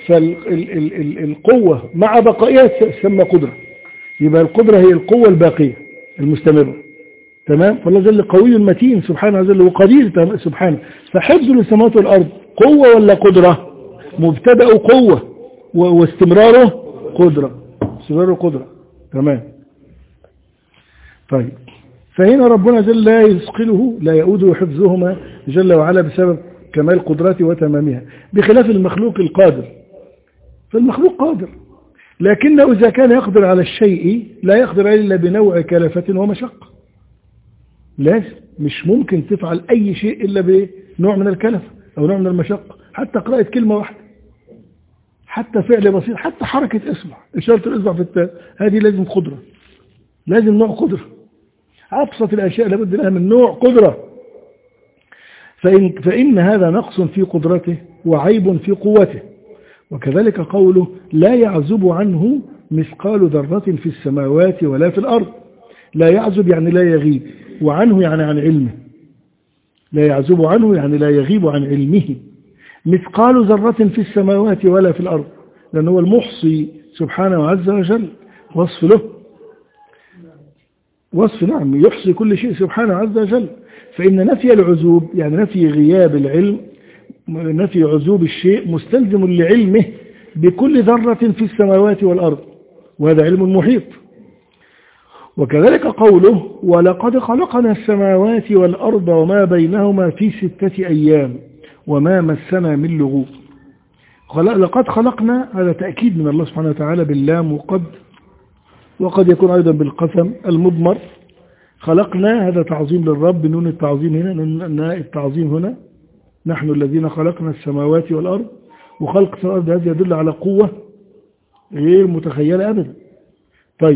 فالقوة مع بقائها تسمى قدرة. يبقى القدرة هي القوة الباقية المستمرة. تمام. فالله جل قوي متين سبحانه وتعالى وقدير سبحانه. فحفظ للسماوات والأرض قوة ولا قدرة؟ مبتدأ قوة واستمراره قدرة. استمراره قدرة. تمام. طيب فهنا ربنا جل لا يثقله لا يؤوده حفظهما جل وعلا بسبب كمال قدرته وتمامها، بخلاف المخلوق القادر. فالمخلوق قادر، لكنه إذا كان يقدر على الشيء لا يقدر إلا بنوع كلفة ومشقة. لازم، مش ممكن تفعل أي شيء إلا بنوع من الكلفة أو نوع من المشقة. حتى قراءة كلمة واحدة، حتى فعل بسيط، حتى حركة إصبع، إشارة الإصبع في التاء، هذه لازم قدرة، لازم نوع قدرة. أبسط الأشياء لابد لها من نوع قدرة. فإن, فإن هذا نقص في قدرته وعيب في قوته. وكذلك قوله لا يعزب عنه مثقال ذرة في السماوات ولا في الأرض. لا يعزب يعني لا يغيب، وعنه يعني عن علمه. لا يعزب عنه يعني لا يغيب عن علمه. مثقال ذرة في السماوات ولا في الأرض، لأنه هو المحصي سبحانه عز وجل، وصف له، وصف نعم يحصي كل شيء سبحانه عز وجل. فإن نفي العزوب يعني نفي غياب العلم، نفي عزوب الشيء مستلزم لعلمه بكل ذرة في السماوات والأرض، وهذا علم محيط. وكذلك قوله ولقد خلقنا السماوات والأرض وما بينهما في ستة أيام وما مسنا من لغوب. لقد خلقنا هذا تأكيد من الله سبحانه وتعالى باللام وقد، وقد يكون أيضا بالقسم المضمر. خلقنا هذا تعظيم للرب، نون التعظيم هنا، نون التعظيم هنا، نحن الذين خلقنا السماوات والأرض. وخلق السماوات هذا يدل على قوة غير متخيلة أبدا. طيب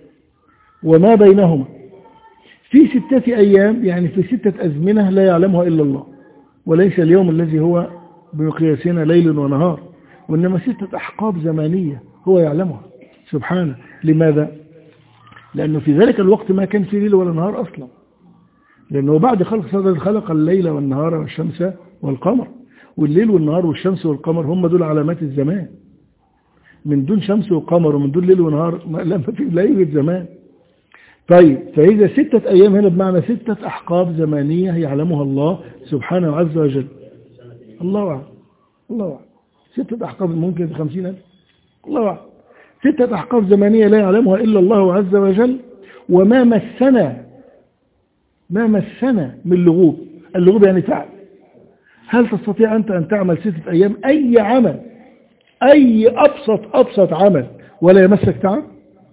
وما بينهما في ستة أيام يعني في ستة أزمنة لا يعلمها إلا الله، وليس اليوم الذي هو بمقياسنا ليل ونهار، وإنما ستة أحقاب زمانية هو يعلمها سبحانه. لماذا؟ لأنه في ذلك الوقت ما كان في ليل ولا نهار أصلا، لأنه بعد خلق صدر خلق الليل والنهار والشمس والقمر، والليل والنهار والشمس والقمر هم دول علامات الزمان. من دون شمس وقمر ومن دون ليل ونهار لا يوجد زمان. طيب فإذا ستة أيام هنا بمعنى ستة أحقاب زمانية يعلمها الله سبحانه عز وجل. الله أعلم، الله أعلم. ستة أحقاب ممكن في خمسين ألف، الله أعلم. ستة أحقاب زمانية لا يعلمها إلا الله عز وجل. وما مسنا، ما مسنا من لغوب. اللغوب يعني تعب. هل تستطيع أنت أن تعمل ستة أيام أي عمل، أي أبسط أبسط عمل ولا يمسك تعب؟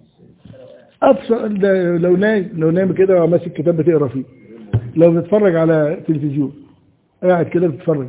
أبسط. لو نايم لو نايم كده وماسك كتاب بتقرا فيه، لو بتتفرج على تلفزيون قاعد كده بتتفرج،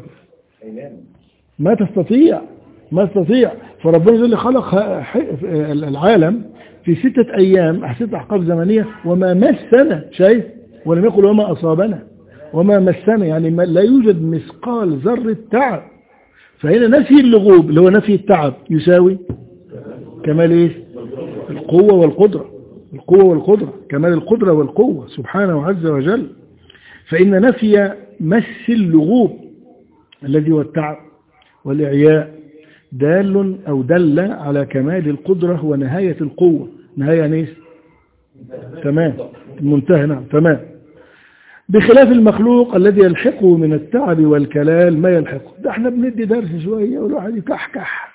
ما تستطيع ما تستطيع. فربنا جل خلق العالم في ستة أيام، ستة أحقاب زمنية. وما مسنا، شايف؟ ولم يقل وما أصابنا، وما مسنا يعني ما لا يوجد مثقال ذرة تعب. فهنا نفي اللغوب اللي هو نفي التعب يساوي كمال إيه؟ القوة والقدرة. القوة والقدرة، كمال القدرة والقوة سبحانه عز وجل. فإن نفي مس اللغوب الذي هو التعب والإعياء دال أو دل على كمال القدرة ونهاية القوة. نهاية يعني إيه؟ تمام، منتهى. نعم تمام. بخلاف المخلوق الذي يلحقه من التعب والكلال ما يلحقه. ده احنا بندي درس شوية والواحد يكحكح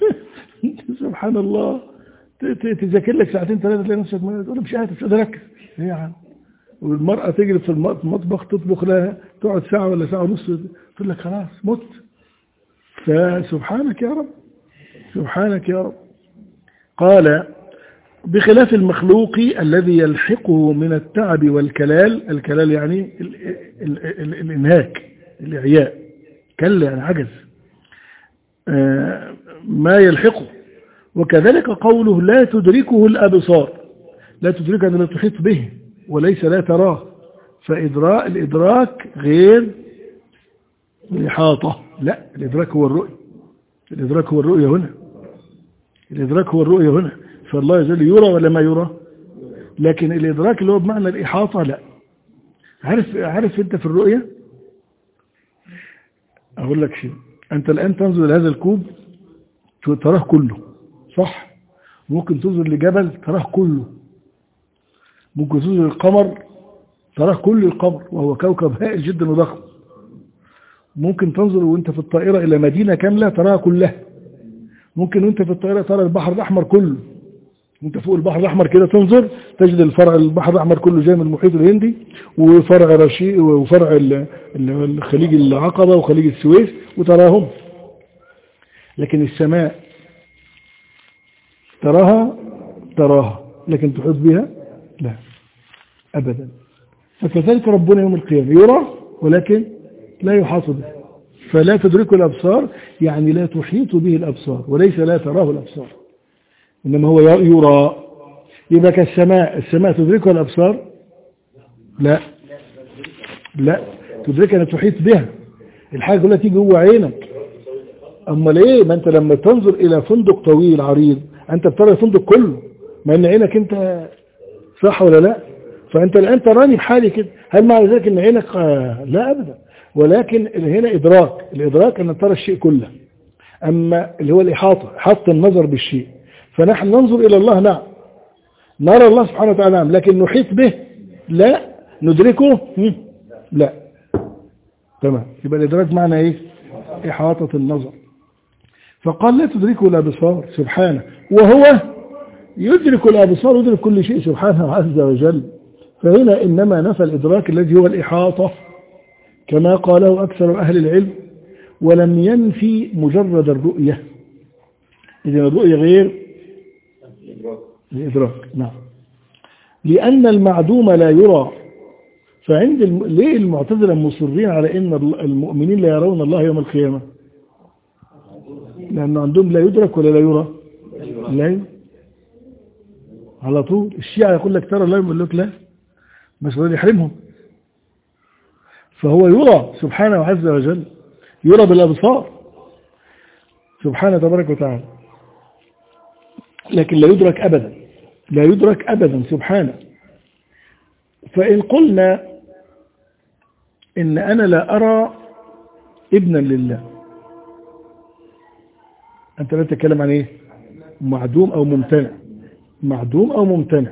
سبحان الله. تذاكر لك ساعتين ثلاثة تلاقي نفسك تقول مش قادر مش قادر اركز. ايه يا عم والمرأة تجري في المطبخ تطبخ لها تقعد ساعة ولا ساعة ونص تقول لك خلاص مت. فسبحانك يا رب، سبحانك يا رب. قال بخلاف المخلوق الذي يلحقه من التعب والكلال، الكلال يعني ال ال ال الانهاك، الإعياء، كلا يعني عجز، آه ما يلحقه. وكذلك قوله لا تدركه الأبصار، لا تدركه أن لا تحيط به، وليس لا تراه. فإدراك الإدراك غير الإحاطة، لا، الإدراك هو الرؤية، الإدراك هو الرؤية هنا، الإدراك هو الرؤية هنا. فالله يجل يرى ولا ما يرى، لكن الإدراك اللي هو بمعنى الإحاطة لا. عارف عارف أنت في الرؤية، أقول لك شيء، أنت الآن تنظر لهذا الكوب تراه كله صح، ممكن تنظر لجبل تراه كله، ممكن تنظر للقمر تراه كل القمر وهو كوكب هائل جدا وضخم، ممكن تنظر وانت في الطائرة إلى مدينة كاملة تراها كلها، ممكن وانت في الطائرة ترى البحر الأحمر كله، وانت فوق البحر الأحمر كده تنظر تجد الفرع البحر الأحمر كله جاي من المحيط الهندي، وفرع رشيد وفرع الخليج العقبة وخليج السويس وتراهم. لكن السماء تراها تراها لكن تحيط بها لا أبدا. فكذلك ربنا يوم القيامة يرى ولكن لا يحاط به. فلا تدرك الأبصار يعني لا تحيط به الأبصار، وليس لا تراه الأبصار، إنما هو يرى. يبقى كالسماء، السماء تدركها الأبصار لا لا تدركها أن تحيط بها، الحاجة كلها تيجي جوه عينك. أما ليه؟ ما أنت لما تنظر إلى فندق طويل عريض أنت بترى الفندق كله، ما أن عينك أنت صح ولا لا؟ فأنت الآن تراني بحالي كده، هل معنى ذلك أن عينك آه لا أبدا، ولكن هنا إدراك، الإدراك أن ترى الشيء كله. أما اللي هو الإحاطة، حط النظر بالشيء. فنحن ننظر إلى الله نعم، نرى الله سبحانه وتعالى نعم، لكن نحيط به لا، ندركه لا. تمام، يبقى الإدراك معنى إيه؟ إحاطة النظر. فقال لا تدركه الأبصار سبحانه، وهو يدرك الأبصار ويدرك كل شيء سبحانه عز وجل. فهنا إنما نفى الإدراك الذي هو الإحاطة كما قاله أكثر أهل العلم، ولم ينفي مجرد الرؤية. إذن الرؤية غير الإدراك. نعم، لأن المعدوم لا يرى. فعند الم... ليه المعتزلة مصرين على أن المؤمنين لا يرون الله يوم القيامة؟ لأن عندهم لا يدرك ولا لا يرى؟ لا يرى على طول. الشيعة يقول لك ترى الله، يقول لك لا، مش راضي يحرمهم. فهو يرى سبحانه عز وجل، يرى بالأبصار سبحانه تبارك وتعالى، لكن لا يدرك أبدا، لا يدرك أبدا سبحانه. فإن قلنا إن أنا لا أرى ابنا لله، أنت لا تتكلم عن إيه؟ معدوم أو ممتنع، معدوم أو ممتنع.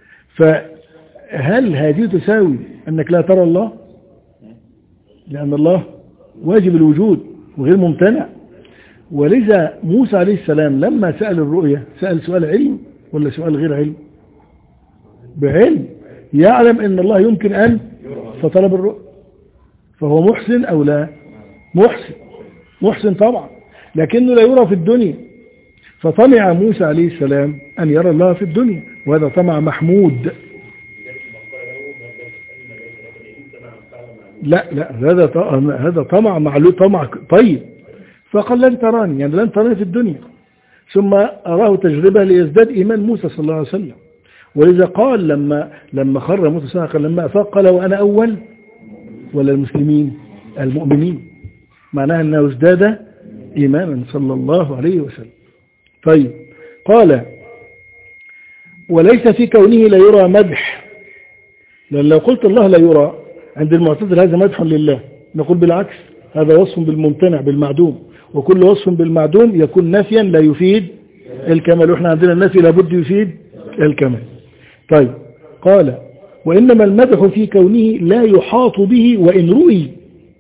فهل هذه تساوي أنك لا ترى الله؟ لأن الله واجب الوجود وغير ممتنع. ولذا موسى عليه السلام لما سأل الرؤية سأل سؤال علم ولا سؤال غير علم؟ بعلم، يعلم أن الله يمكن أن فطلب الرؤية. فهو محسن أو لا؟ محسن، محسن طبعا، لكنه لا يرى في الدنيا. فطمع موسى عليه السلام أن يرى الله في الدنيا، وهذا طمع محمود. لا لا هذا هذا طمع معلوم، طمع طيب. فقال لن تراني، يعني لن تراني في الدنيا. ثم أراه تجربة ليزداد إيمان موسى صلى الله عليه وسلم. ولذا قال لما لما خر موسى صلى الله عليه وسلم لما أفاق قال وأنا أول ولا المسلمين المؤمنين، معناها أنه ازداد إيمانا صلى الله عليه وسلم. طيب، قال وليس في كونه لا يرى مدح، لأن لو قلت الله لا يرى عند المعتزلة هذا مدح لله، نقول بالعكس، هذا وصف بالممتنع بالمعدوم، وكل وصف بالمعدوم يكون نفيا لا يفيد الكمال، وإحنا عندنا النفي لابد يفيد الكمال. طيب، قال وإنما المدح في كونه لا يحاط به وإن رؤي،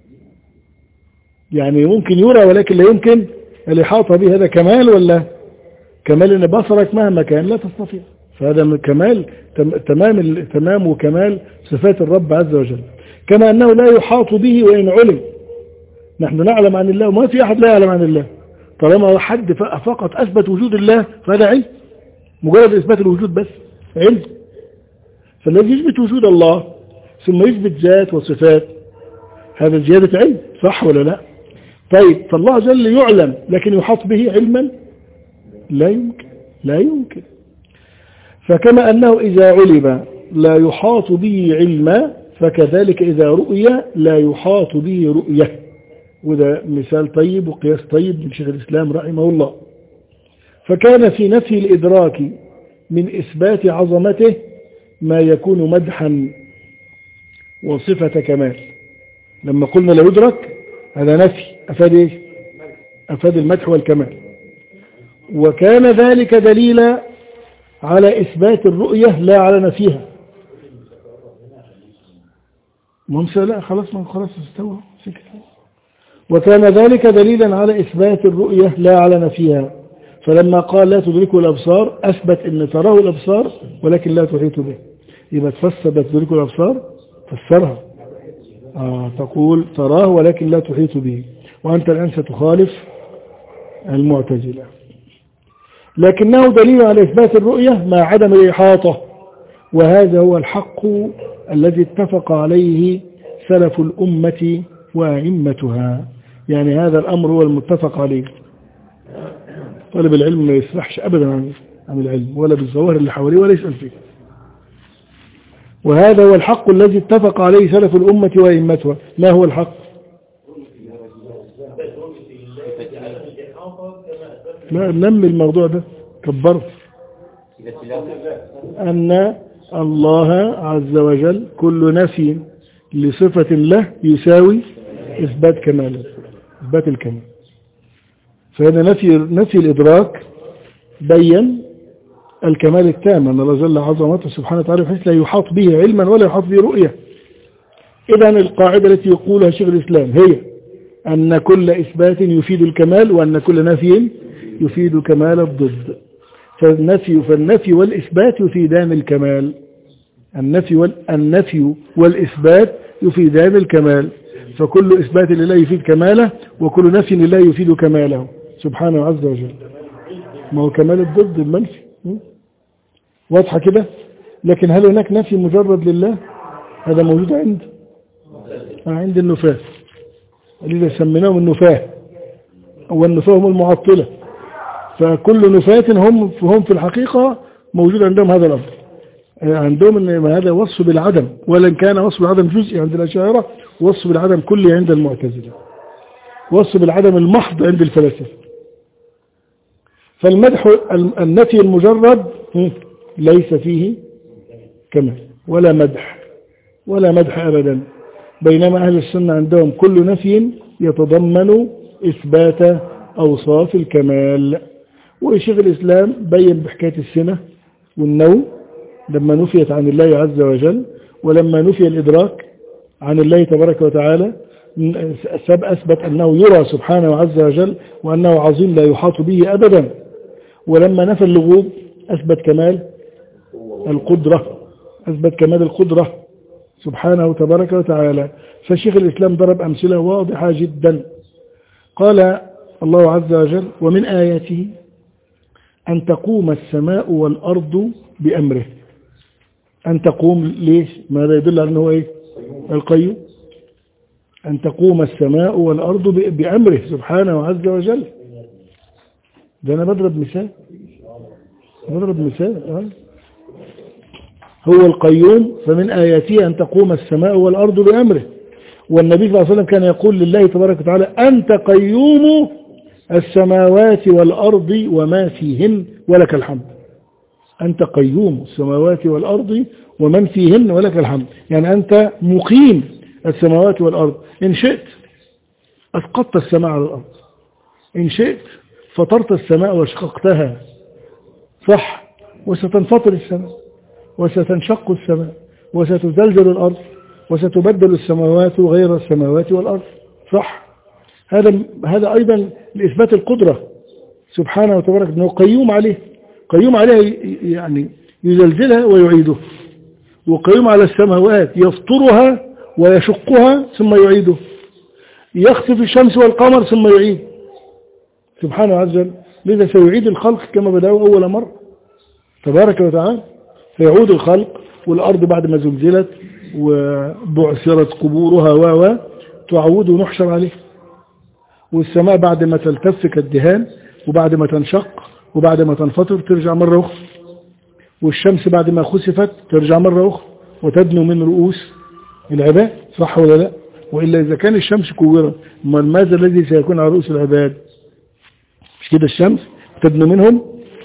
يعني ممكن يرى ولكن لا يمكن الإحاطة به. هذا كمال ولا كمال؟ إن بصرك مهما كان لا تستطيع. فهذا كمال تمام تمام وكمال صفات الرب عز وجل. كما أنه لا يحاط به وإن علم. نحن نعلم عن الله وما في أحد لا يعلم عن الله. طالما حد فقط أثبت وجود الله فهذا علم، مجرد إثبات الوجود بس علم. فالذي يثبت وجود الله ثم يثبت ذات وصفات هذا زيادة علم، صح ولا لا؟ طيب فالله عز وجل يعلم لكن يحاط به علما لا يمكن لا يمكن. فكما أنه إذا علم لا يحاط به علما فكذلك إذا رؤية لا يحاط به رؤية. وده مثال طيب وقياس طيب من شيخ الإسلام رحمه الله. فكان في نفي الإدراك من إثبات عظمته ما يكون مدحا وصفة كمال. لما قلنا لا يدرك هذا نفي أفاد إيش؟ أفاد المدح والكمال. وكان ذلك دليلا على إثبات الرؤية لا على نفيها. ممسى لا خلاص من خلاص استوى. وكان ذلك دليلا على إثبات الرؤية لا على نفيها. فلما قال لا تدركه الأبصار أثبت أن تراه الأبصار ولكن لا تحيط به. يبقى تفسر لا تدركه الأبصار فسرها آه تقول تراه ولكن لا تحيط به، وأنت الآن ستخالف المعتزلة. لكنه دليل على إثبات الرؤية مع عدم الإحاطة، وهذا هو الحق الذي اتفق عليه سلف الأمة وأئمتها. يعني هذا الأمر هو المتفق عليه. طالب العلم ما يسرحش أبدا عن العلم ولا بالظواهر اللي حواليه ولا يسأل فيه. وهذا هو الحق الذي اتفق عليه سلف الأمة وأئمتها. ما هو الحق؟ لا نمي الموضوع ده كبره. أن الله عز وجل كل نفي لصفة له يساوي إثبات كماله، إثبات الكمال. فهذا نفي نفي الإدراك بين الكمال التام أن الله جل عظمته سبحانه وتعالى بحيث لا يحاط به علما ولا يحاط به رؤية. إذن القاعدة التي يقولها شيخ الإسلام هي أن كل إثبات يفيد الكمال وأن كل نفي يفيد كمال الضد. فالنفي فالنفي والإثبات يفيدان الكمال. النفي والنفي والإثبات يفيدان الكمال. فكل إثبات لله يفيد كماله وكل نفي لله يفيد كماله سبحانه عز وجل. ما هو كمال الضد المنفي. واضحة كده؟ لكن هل هناك نفي مجرد لله؟ هذا موجود عند عند النفاة اللي سميناهم النفاة، والنفاة هم المعطلة. فكل نفاة هم هم في الحقيقة موجود عندهم هذا الأمر. عندهم ان هذا وصف بالعدم، ولن كان وصف بالعدم جزئي عند الأشاعرة، وصف بالعدم كلي عند المعتزلة، وصف بالعدم المحض عند الفلاسفة. فالمدح النفي المجرد ليس فيه كمال ولا مدح ولا مدح أبدا. بينما أهل السنة عندهم كل نفي يتضمن إثبات أوصاف الكمال. وشيخ الإسلام بين بحكاية السنة والنوم لما نفيت عن الله عز وجل، ولما نفي الإدراك عن الله تبارك وتعالى أثبت أنه يرى سبحانه عز وجل وأنه عظيم لا يحاط به أبدا. ولما نفى اللغوب أثبت كمال القدرة، أثبت كمال القدرة سبحانه تبارك وتعالى. فشيخ الإسلام ضرب أمثلة واضحة جدا. قال الله عز وجل ومن آياته أن تقوم السماء والأرض بأمره. أن تقوم ليش؟ ماذا يدل على أنه إيه؟ القيوم. أن تقوم السماء والأرض بأمره سبحانه عز وجل. ده أنا بضرب مثال بضرب مثال أه؟ هو القيوم. فمن آياته أن تقوم السماء والأرض بأمره. والنبي صلى الله عليه وسلم كان يقول لله تبارك وتعالى أنت قيوم السماوات والأرض وما فيهن ولك الحمد. أنت قيوم السماوات والأرض ومن فيهن ولك الحمد. يعني أنت مقيم السماوات والأرض. إن شئت أسقطت السماء على الأرض، إن شئت فطرت السماء وشققتها، صح، وستنفطر السماء وستنشق السماء وستزلزل الأرض وستبدل السماوات غير السماوات والأرض، صح. هذا هذا أيضا لإثبات القدرة سبحانه وتبارك أنه قيوم عليه. قيوم عليه يعني يزلزلها ويعيده، وقيوم على السماوات يفطرها ويشقها ثم يعيده، يخسف الشمس والقمر ثم يعيد سبحانه عز وجل. لذا سيعيد الخلق كما بدأوا أول مرة تبارك وتعالى. فيعود الخلق، والأرض بعد ما زلزلت وبعثرت قبورها و تعود ونحشر عليه، والسماء بعد ما تلتف كالدهان وبعد ما تنشق وبعد ما تنفطر ترجع مرة أخرى، والشمس بعد ما خسفت ترجع مرة أخرى وتدنو من رؤوس العباد، صح ولا لا؟ وإلا إذا كان الشمس كورة ماذا الذي سيكون على رؤوس العباد؟ مش كده الشمس تدنو منهم.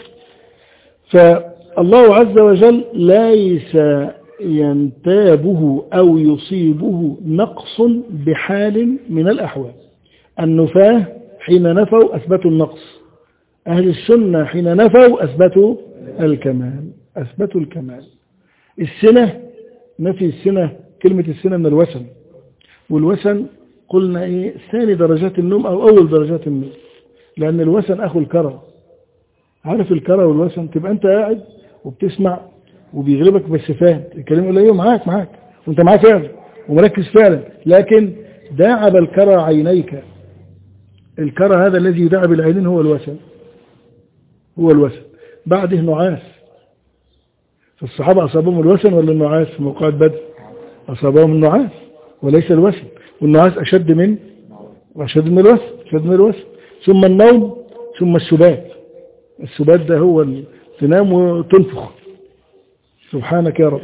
فالله عز وجل ليس ينتابه أو يصيبه نقص بحال من الأحوال. النفاة حين نفوا أثبتوا النقص، أهل السنة حين نفوا أثبتوا الكمال، أثبتوا الكمال. السنة نفي السنة، كلمة السنة من الوسن، والوسن قلنا إيه ثاني درجات النوم أو أول درجات النوم، لأن الوسن أخو الكرى. عارف الكرى والوسن؟ تبقى أنت قاعد وبتسمع وبيغلبك بس فاهم الكلام اللي ايوه معاك معاك وانت معاه فعلا ومركز فعلا، لكن داعب الكرى عينيك. الكرى هذا الذي يداعب العينين هو الوسن، هو الوسن. بعده نعاس. فالصحابة أصابهم الوسن ولا النعاس في موقع بدر؟ أصابهم النعاس وليس الوسن، والنعاس أشد من أشد من الوسن أشد من الوسن. ثم النوم، ثم السبات. السبات ده هو تنام وتنفخ. سبحانك يا رب.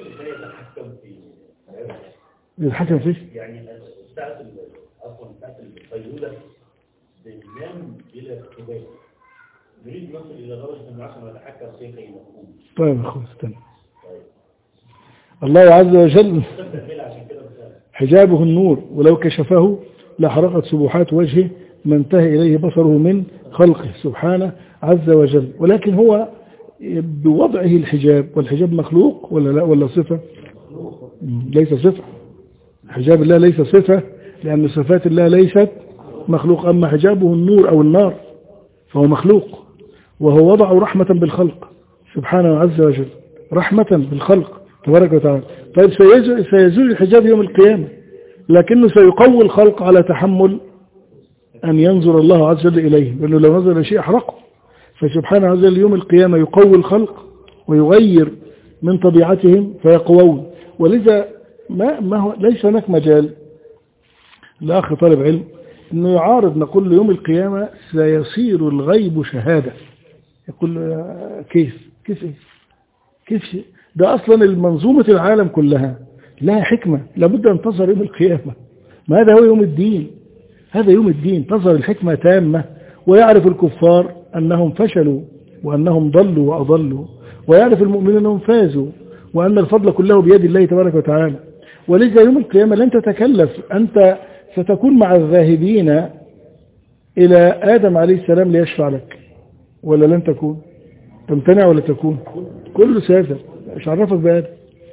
يتحكم فيه
يعني ساعة أصلا ساعة القيلولة بننام إلى خباز، نريد نصل إلى درجة أن عشان نتحكم في شيء مفهوم.
طيب يا أخوة استنى. الله عز وجل حجابه النور، ولو كشفه لحرقت سبحات وجهه ما انتهى إليه بصره من خلقه سبحانه عز وجل. ولكن هو بوضعه الحجاب، والحجاب مخلوق ولا لا ولا صفة؟ ليس صفة. حجاب الله ليس صفة، لأن صفات الله ليست مخلوق. أما حجابه النور أو النار فهو مخلوق، وهو وضعه رحمة بالخلق سبحانه عز وجل، رحمة بالخلق تبارك وتعالى. طيب سيزول الحجاب يوم القيامة، لكنه سيقوي الخلق على تحمل أن ينظر الله عز وجل إليه، لأنه لو نظر شيء أحرقه. فسبحانه عز وجل يوم القيامة يقوي الخلق ويغير من طبيعتهم فيقوون. ولذا ما ما هو ليس هناك مجال لأخ طالب علم أنه يعارض، نقول له يوم القيامة سيصير الغيب شهادة. يقول كيف كيف كيف ده أصلا المنظومة العالم كلها لها حكمة، لابد أن تظهر يوم القيامة. ما هذا هو يوم الدين، هذا يوم الدين تظهر الحكمة تامة، ويعرف الكفار أنهم فشلوا وأنهم ضلوا وأضلوا، ويعرف المؤمنين أنهم فازوا، وأن الفضل كله بيد الله تبارك وتعالى. ولذا يوم القيامة لن تتكلف، أنت ستكون مع الذاهبين إلى آدم عليه السلام ليشفع لك، ولا لن تكون؟ تمتنع ولا تكون؟ كله سافر. ايش عرفك بآدم؟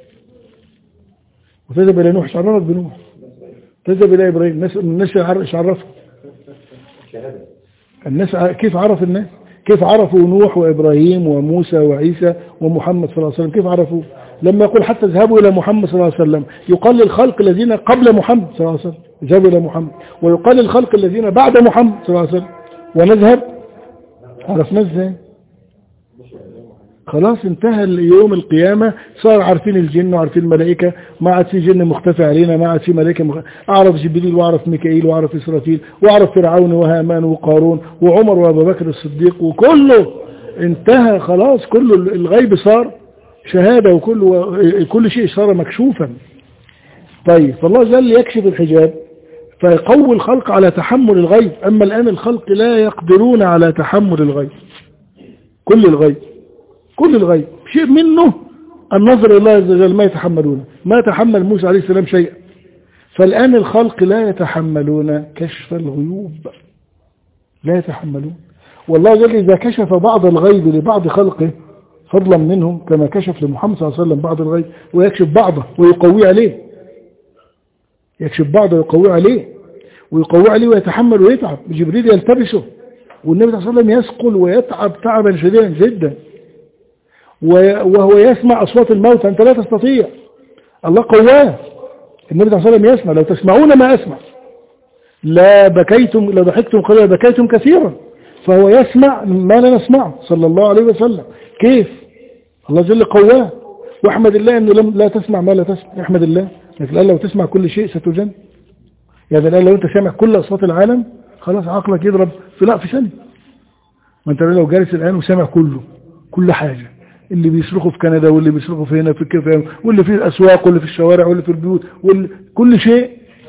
وتذهب إلى نوح، ايش عرفك بنوح؟ تذهب إلى إبراهيم، الناس الناس ايش عرفك؟ الناس كيف عرف الناس؟ كيف عرفوا نوح وإبراهيم وموسى وعيسى ومحمد صلى الله عليه وسلم؟ كيف عرفوا؟ لما يقول حتى اذهبوا إلى محمد صلى الله عليه وسلم، يقال للخلق الذين قبل محمد صلى الله عليه وسلم اذهبوا إلى محمد، ويقال للخلق الذين بعد محمد صلى الله عليه وسلم ونذهب. عرفنا ازاي؟ خلاص انتهى يوم القيامة، صار عارفين الجن وعارفين الملائكة، ما عاد في جن مختفى علينا، ما عاد في ملائكة مخ... أعرف جبريل وأعرف ميكائيل وأعرف إسرافيل وأعرف فرعون وهامان وقارون وعمر وأبو بكر الصديق، وكله انتهى خلاص. كل الغيب صار شهادة، وكل كل شيء صار مكشوفا. طيب فالله جل يكشف الحجاب فيقوي الخلق على تحمل الغيب. أما الآن الخلق لا يقدرون على تحمل الغيب، كل الغيب كل الغيب شيء منه النظر إلى الله عز وجل ما يتحملون. ما تحمل موسى عليه السلام شيئا، فالآن الخلق لا يتحملون كشف الغيوب، لا يتحملون. والله جل إذا كشف بعض الغيب لبعض خلقه فضلا منهم، كما كشف لمحمد صلى الله عليه وسلم بعض الغيب، ويكشف بعضه ويقوي عليه، يكشف بعضه ويقوي عليه ويقوي عليه ويتحمل ويتعب. جبريل يلتبسه، والنبي صلى الله عليه وسلم يثقل ويتعب تعبا شديدا جدا. وهو يسمع أصوات الموتى، أنت لا تستطيع. الله قواه. النبي صلى الله عليه وسلم يسمع، لو تسمعون ما أسمع لا بكيتم، لو ضحكتم قليلا بكيتم كثيرا. فهو يسمع ما لا نسمعه صلى الله عليه وسلم. كيف؟ الله جل قواه. واحمد الله أنه لم لا تسمع ما لا تسمع، احمد الله. لكن قال لو تسمع كل شيء ستجن. يعني الآن لو أنت سامع كل أصوات العالم خلاص عقلك يضرب في لا في ثانية. ما أنت لو جالس الآن وسامع كله، كل حاجة، اللي بيصرخوا في كندا واللي بيصرخوا في هنا في كيف، واللي في الأسواق واللي في الشوارع واللي في البيوت كل شيء،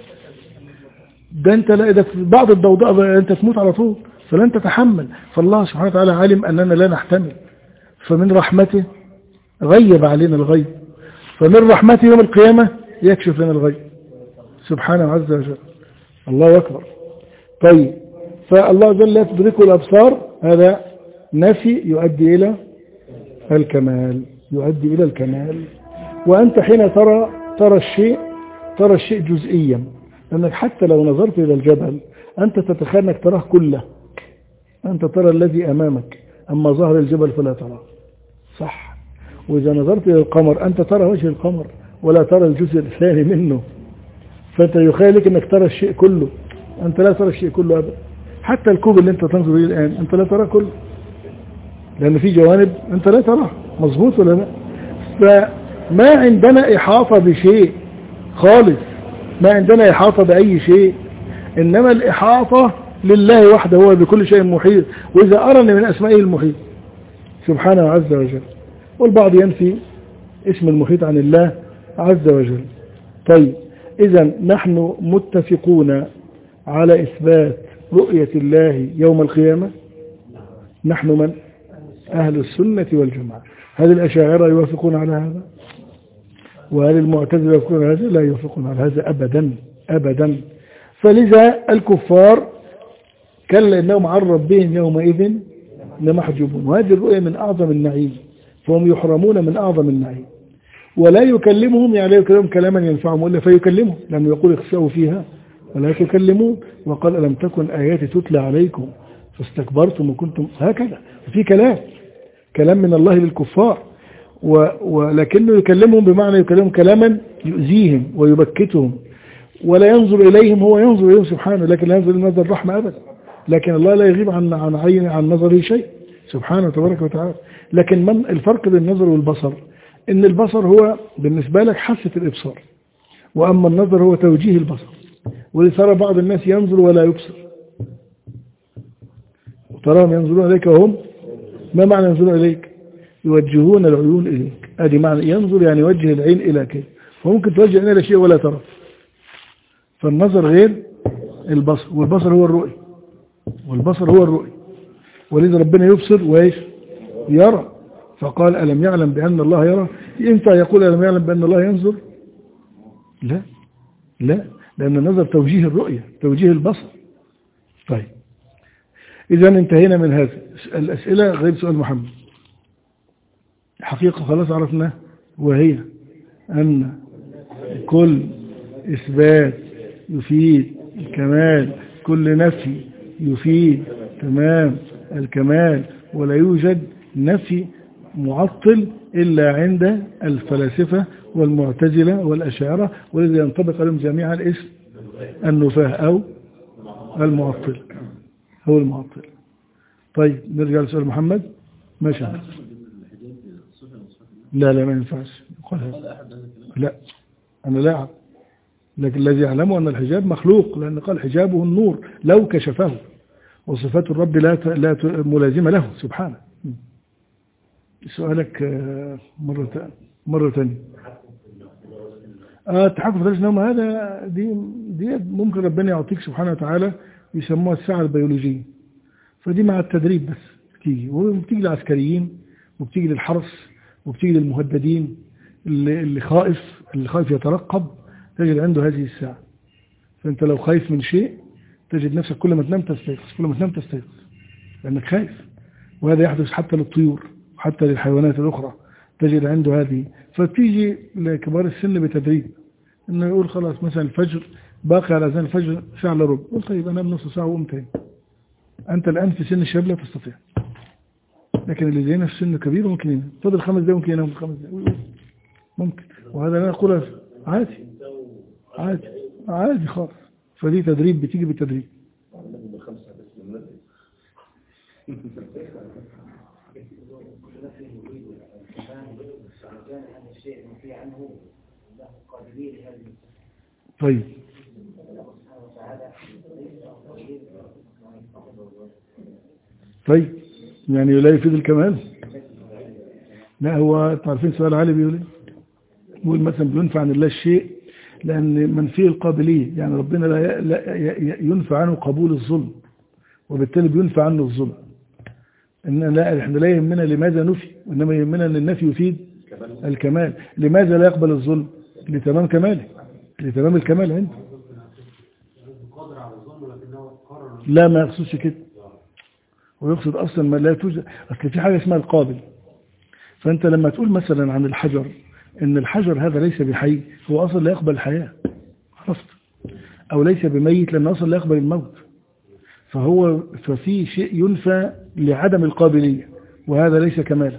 ده أنت لا، إذا في بعض الضوضاء أنت تموت على طول، فلن تتحمل. فالله سبحانه وتعالى علم أننا لا نحتمل، فمن رحمته غيب علينا الغيب، فمن رحمته يوم القيامة يكشف لنا الغيب سبحانه عز وجل. الله أكبر. طيب، فالله جل لا تدركه الأبصار، هذا نفي يؤدي إلى الكمال، يؤدي إلى الكمال. وأنت حين ترى ترى الشيء ترى الشيء جزئيا، لأنك حتى لو نظرت إلى الجبل أنت تتخيل أنك تراه كله، أنت ترى الذي أمامك، أما ظهر الجبل فلا تراه، صح؟ وإذا نظرت إلى القمر أنت ترى وجه القمر ولا ترى الجزء الثاني منه، فأنت يخيلك أنك ترى الشيء كله، أنت لا ترى الشيء كله أبدا. حتى الكوب اللي أنت تنظر إليه الآن أنت لا ترى كله، لأن في جوانب أنت لا تراه، مظبوط ولا لا؟ فما عندنا إحاطة بشيء خالص، ما عندنا إحاطة بأي شيء، إنما الإحاطة لله وحده، هو بكل شيء محيط. وإذا أرني من أسمائه المحيط سبحانه عز وجل. والبعض ينفي اسم المحيط عن الله عز وجل. طيب، إذا نحن متفقون على إثبات رؤية الله يوم القيامة. نحن من أهل السنة والجماعة. هل الأشاعرة يوافقون على هذا؟ وهل المعتزلة يوافقون على هذا؟ لا يوافقون على هذا أبدا أبدا. فلذا الكفار كلا إنهم عن ربهم يومئذ لمحجوبون. وهذه الرؤية من أعظم النعيم، فهم يحرمون من أعظم النعيم. ولا يكلمهم، يعني لا يكلمهم كلاما ينفعهم إلا فيكلمهم، لأنه يقول اخسأوا فيها ولا تكلمون، وقال ألم تكن آياتي تتلى عليكم فاستكبرتم وكنتم هكذا. في كلام كلام من الله للكفار، ولكنه يكلمهم بمعنى يكلمهم كلاما يؤذيهم ويبكتهم، ولا ينظر إليهم، هو ينظر إليهم سبحانه، لكن لا ينظر إلى الرحمة أبدا. لكن الله لا يغيب عن عن عين عن نظره شيء سبحانه تبارك وتعالى. لكن من الفرق بين النظر والبصر؟ إن البصر هو بالنسبة لك حاسة الإبصار، وأما النظر هو توجيه البصر. ولترى بعض الناس ينظر ولا يبصر، وتراهم ينظرون إليك وهم ما معنى ينظرون إليك؟ يوجهون العيون إليك. هذه معنى ينظر، يعني يوجه العين إلى كيف، فممكن توجه العين إلى شيء ولا ترى. فالنظر غير البصر، والبصر هو الرؤية، والبصر هو الرؤية. ولذا ربنا يبصر وإيش؟ يرى. فقال ألم يعلم بأن الله يرى؟ ينفع يقول ألم يعلم بأن الله ينظر؟ لا لا، لأن النظر توجيه الرؤية، توجيه البصر. طيب، إذا انتهينا من هذا الأسئلة غير سؤال محمد. حقيقة خلاص عرفنا، وهي أن كل إثبات يفيد الكمال، كل نفي يفيد تمام الكمال، ولا يوجد نفي معطل إلا عند الفلاسفة والمعتزلة والأشاعرة، ولذا ينطبق عليهم جميعا اسم النفاه أو المعطل هو المعطل. طيب، نرجع لسؤال محمد. ماشي. لا لا ما ينفعش قالها. لا أنا لا أعلم، لكن الذي يعلمه أن الحجاب مخلوق، لأن قال حجابه النور لو كشفه، وصفات الرب لا لا ملازمة له سبحانه. سؤالك مرة مرة ثانية. آه التحكم في درجة النوم، هذا دي دي ممكن ربنا يعطيك سبحانه وتعالى، يسموها الساعة البيولوجية. فدي مع التدريب بس بتيجي، وبتيجي للعسكريين وبتيجي للحرس وبتيجي للمهددين، اللي, اللي خائف اللي خائف يترقب تجد عنده هذه الساعة. فأنت لو خايف من شيء تجد نفسك كل ما تنام تستيقظ، كل ما تنام تستيقظ لأنك خايف. وهذا يحدث حتى للطيور وحتى للحيوانات الأخرى، تجد عنده هذه. فتيجي لكبار السن بتدريب، إنه يقول خلاص مثلا الفجر باقي على أذان الفجر ساعة إلا ربع، قل طيب أنام نص ساعة وقوم تاني. أنت الآن في سن الشباب لا تستطيع، لكن اللي زينا في سن كبير ممكن ينام، فضل خمس دقايق ممكن ينام خمس دقايق ممكن، وهذا لا نقول عادي عادي عادي خالص. فدي تدريب بتيجي بالتدريب. طيب طيب يعني لا يفيد الكمال. لا هو تعرفين سؤال عالي بيقول ايه؟ بيقول مثلا بينفع عن الله الشيء لأن منفي القابلية، يعني ربنا لا لا ينفع عنه قبول الظلم، وبالتالي بينفع عنه الظلم. إن لا احنا لا يهمنا لماذا نفي، وإنما يهمنا أن النفي يفيد الكمال. لماذا لا يقبل الظلم؟ لتمام كماله، لتمام الكمال عنده. لا ما يقصدش كده، ويقصد أصلا ما لا توجد. أصل في حاجة اسمها القابل. فأنت لما تقول مثلا عن الحجر إن الحجر هذا ليس بحي، هو أصلا لا يقبل الحياة خلاص، أو ليس بميت لأنه أصلا لا يقبل الموت. فهو ففي شيء ينفى لعدم القابلية، وهذا ليس كمالا.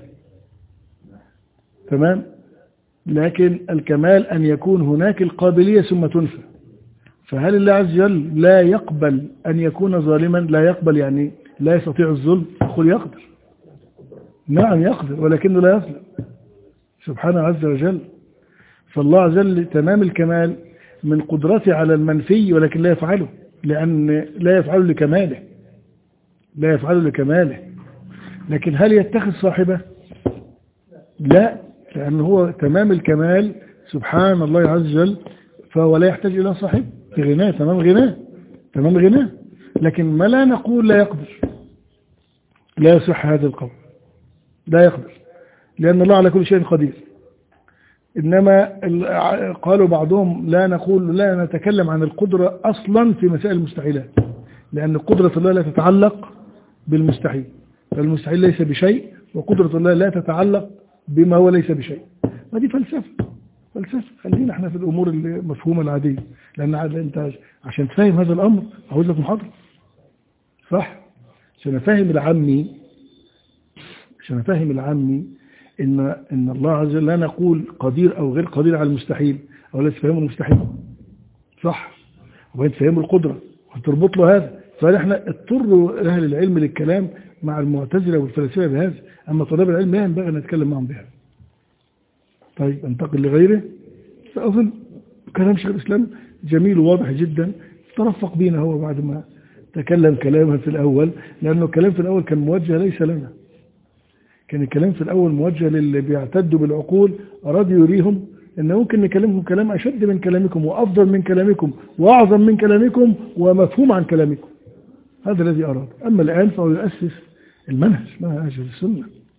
تمام. لكن الكمال أن يكون هناك القابلية ثم تنفى. فهل الله عز وجل لا يقبل أن يكون ظالما؟ لا يقبل يعني لا يستطيع الظلم؟ أقول يقدر، نعم يقدر، ولكنه لا يظلم سبحانه عز وجل. فالله عز وجل تمام الكمال من قدرته على المنفي، ولكن لا يفعله، لأن لا يفعله لكماله، لا يفعله لكماله. لكن هل يتخذ صاحبه؟ لا، لأنه هو تمام الكمال سبحان الله عز وجل، فهو لا يحتاج إلى صاحب غناه، تمام غناه تمام غناه. لكن ما لا نقول لا يقدر، لا يصح هذا القول، لا يقدر، لأن الله على كل شيء قدير. إنما قالوا بعضهم لا نقول لا نتكلم عن القدرة أصلا في مسائل المستحيلات، لأن قدرة الله لا تتعلق بالمستحيل، فالمستحيل ليس بشيء، وقدرة الله لا تتعلق بما هو ليس بشيء. ودي فلسفة فلسفة خلينا احنا في الأمور المفهومة العادية، لأن انت عشان تفهم هذا الأمر أعوذ لك محاضرة صح، عشان أفهم العامي عشان أفهم العامي إن إن الله عز وجل لا نقول قدير أو غير قدير على المستحيل، أو لا تفهموا المستحيل صح، وبين تفهموا القدرة وتربط له هذا. فنحن اضطروا أهل العلم للكلام مع المعتزلة والفلاسفة بهذا، أما طلاب العلم لا ينبغي أن نتكلم معهم بهذا. طيب انتقل لغيره. فأظن كلام شيخ الإسلام جميل وواضح جدا، ترفق بينا هو بعد ما تكلم كلاما في الأول، لأنه الكلام في الأول كان موجه ليس لنا، كان الكلام في الأول موجه للي بيعتدوا بالعقول، أراد يريهم أن ممكن نكلمكم كلام أشد من كلامكم وأفضل من كلامكم وأعظم من كلامكم ومفهوم عن كلامكم. هذا الذي أراد. أما الآن فهو يؤسس المنهج منهج السنة.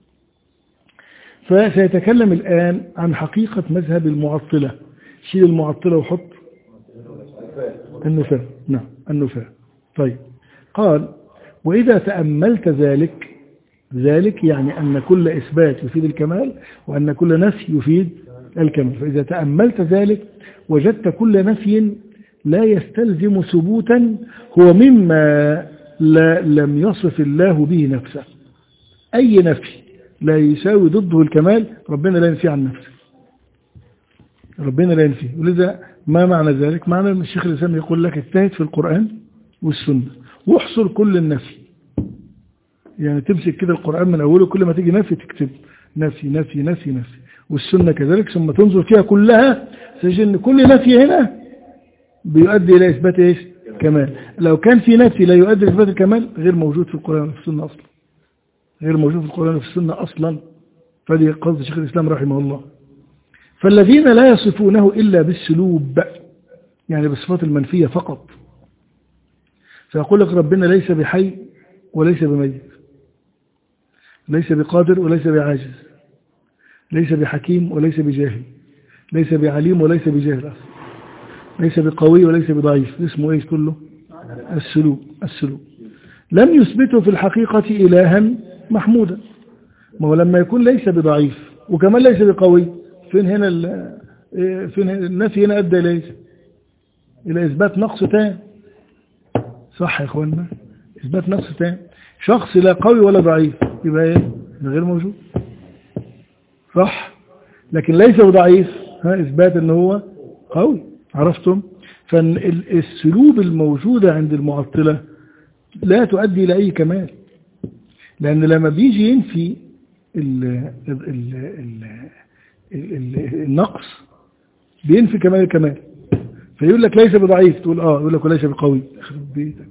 فسيتكلم الآن عن حقيقة مذهب المعطلة. شيل المعطلة وحط النفاة. نعم النفاة. طيب قال وإذا تأملت ذلك، ذلك يعني أن كل إثبات يفيد الكمال، وأن كل نفي يفيد الكمال. فإذا تأملت ذلك وجدت كل نفي لا يستلزم ثبوتا هو مما لا لم يصف الله به نفسه. أي نفي لا يساوي ضده الكمال ربنا لا ينفي عن نفسه، ربنا لا ينفي. ولذا ما معنى ذلك؟ معنى أن الشيخ الإسلام يقول لك اجتهد في القرآن والسنة واحصر كل النفي، يعني تمسك كده القرآن من أوله كل ما تيجي نفي تكتب نفي نفي نفي نفي، والسنة كذلك، ثم تنظر فيها كلها تجد أن كل نفي هنا بيؤدي إلى إثبات إيش؟ كمال. لو كان في نفي لا يؤدي إلى إثبات الكمال غير موجود في القرآن وفي السنة أصلا، غير موجود في القرآن وفي السنة أصلا. فدي قصد شيخ الإسلام رحمه الله. فالذين لا يصفونه إلا بالسلوب، يعني بالصفات المنفية فقط، فيقول لك ربنا ليس بحي وليس بميت، ليس بقادر وليس بعاجز، ليس بحكيم وليس بجاهل، ليس بعليم وليس بجاهل، ليس بقوي وليس بضعيف. اسمه ايش كله؟ السلوب. السلوب لم يثبته في الحقيقة إلها محمودا. ما هو لما يكون ليس بضعيف وكمان ليس بقوي، فين هنا فين النفي هنا أدى إلى إلى إثبات نقص تام. صح يا إخواننا؟ إثبات نقص تام. شخص لا قوي ولا ضعيف يبقى إيه؟ ده غير موجود صح، لكن ليس بضعيف، ها إثبات أنه هو قوي. عرفتم؟ فالسلوب الموجودة عند المعطلة لا تؤدي إلى أي كمال، لأن لما بيجي ينفي ال ال ال ال النقص بينفي كمال الكمال، فيقول لك ليس بضعيف، تقول اه، يقول لك وليس بقوي، يخرب بيتك.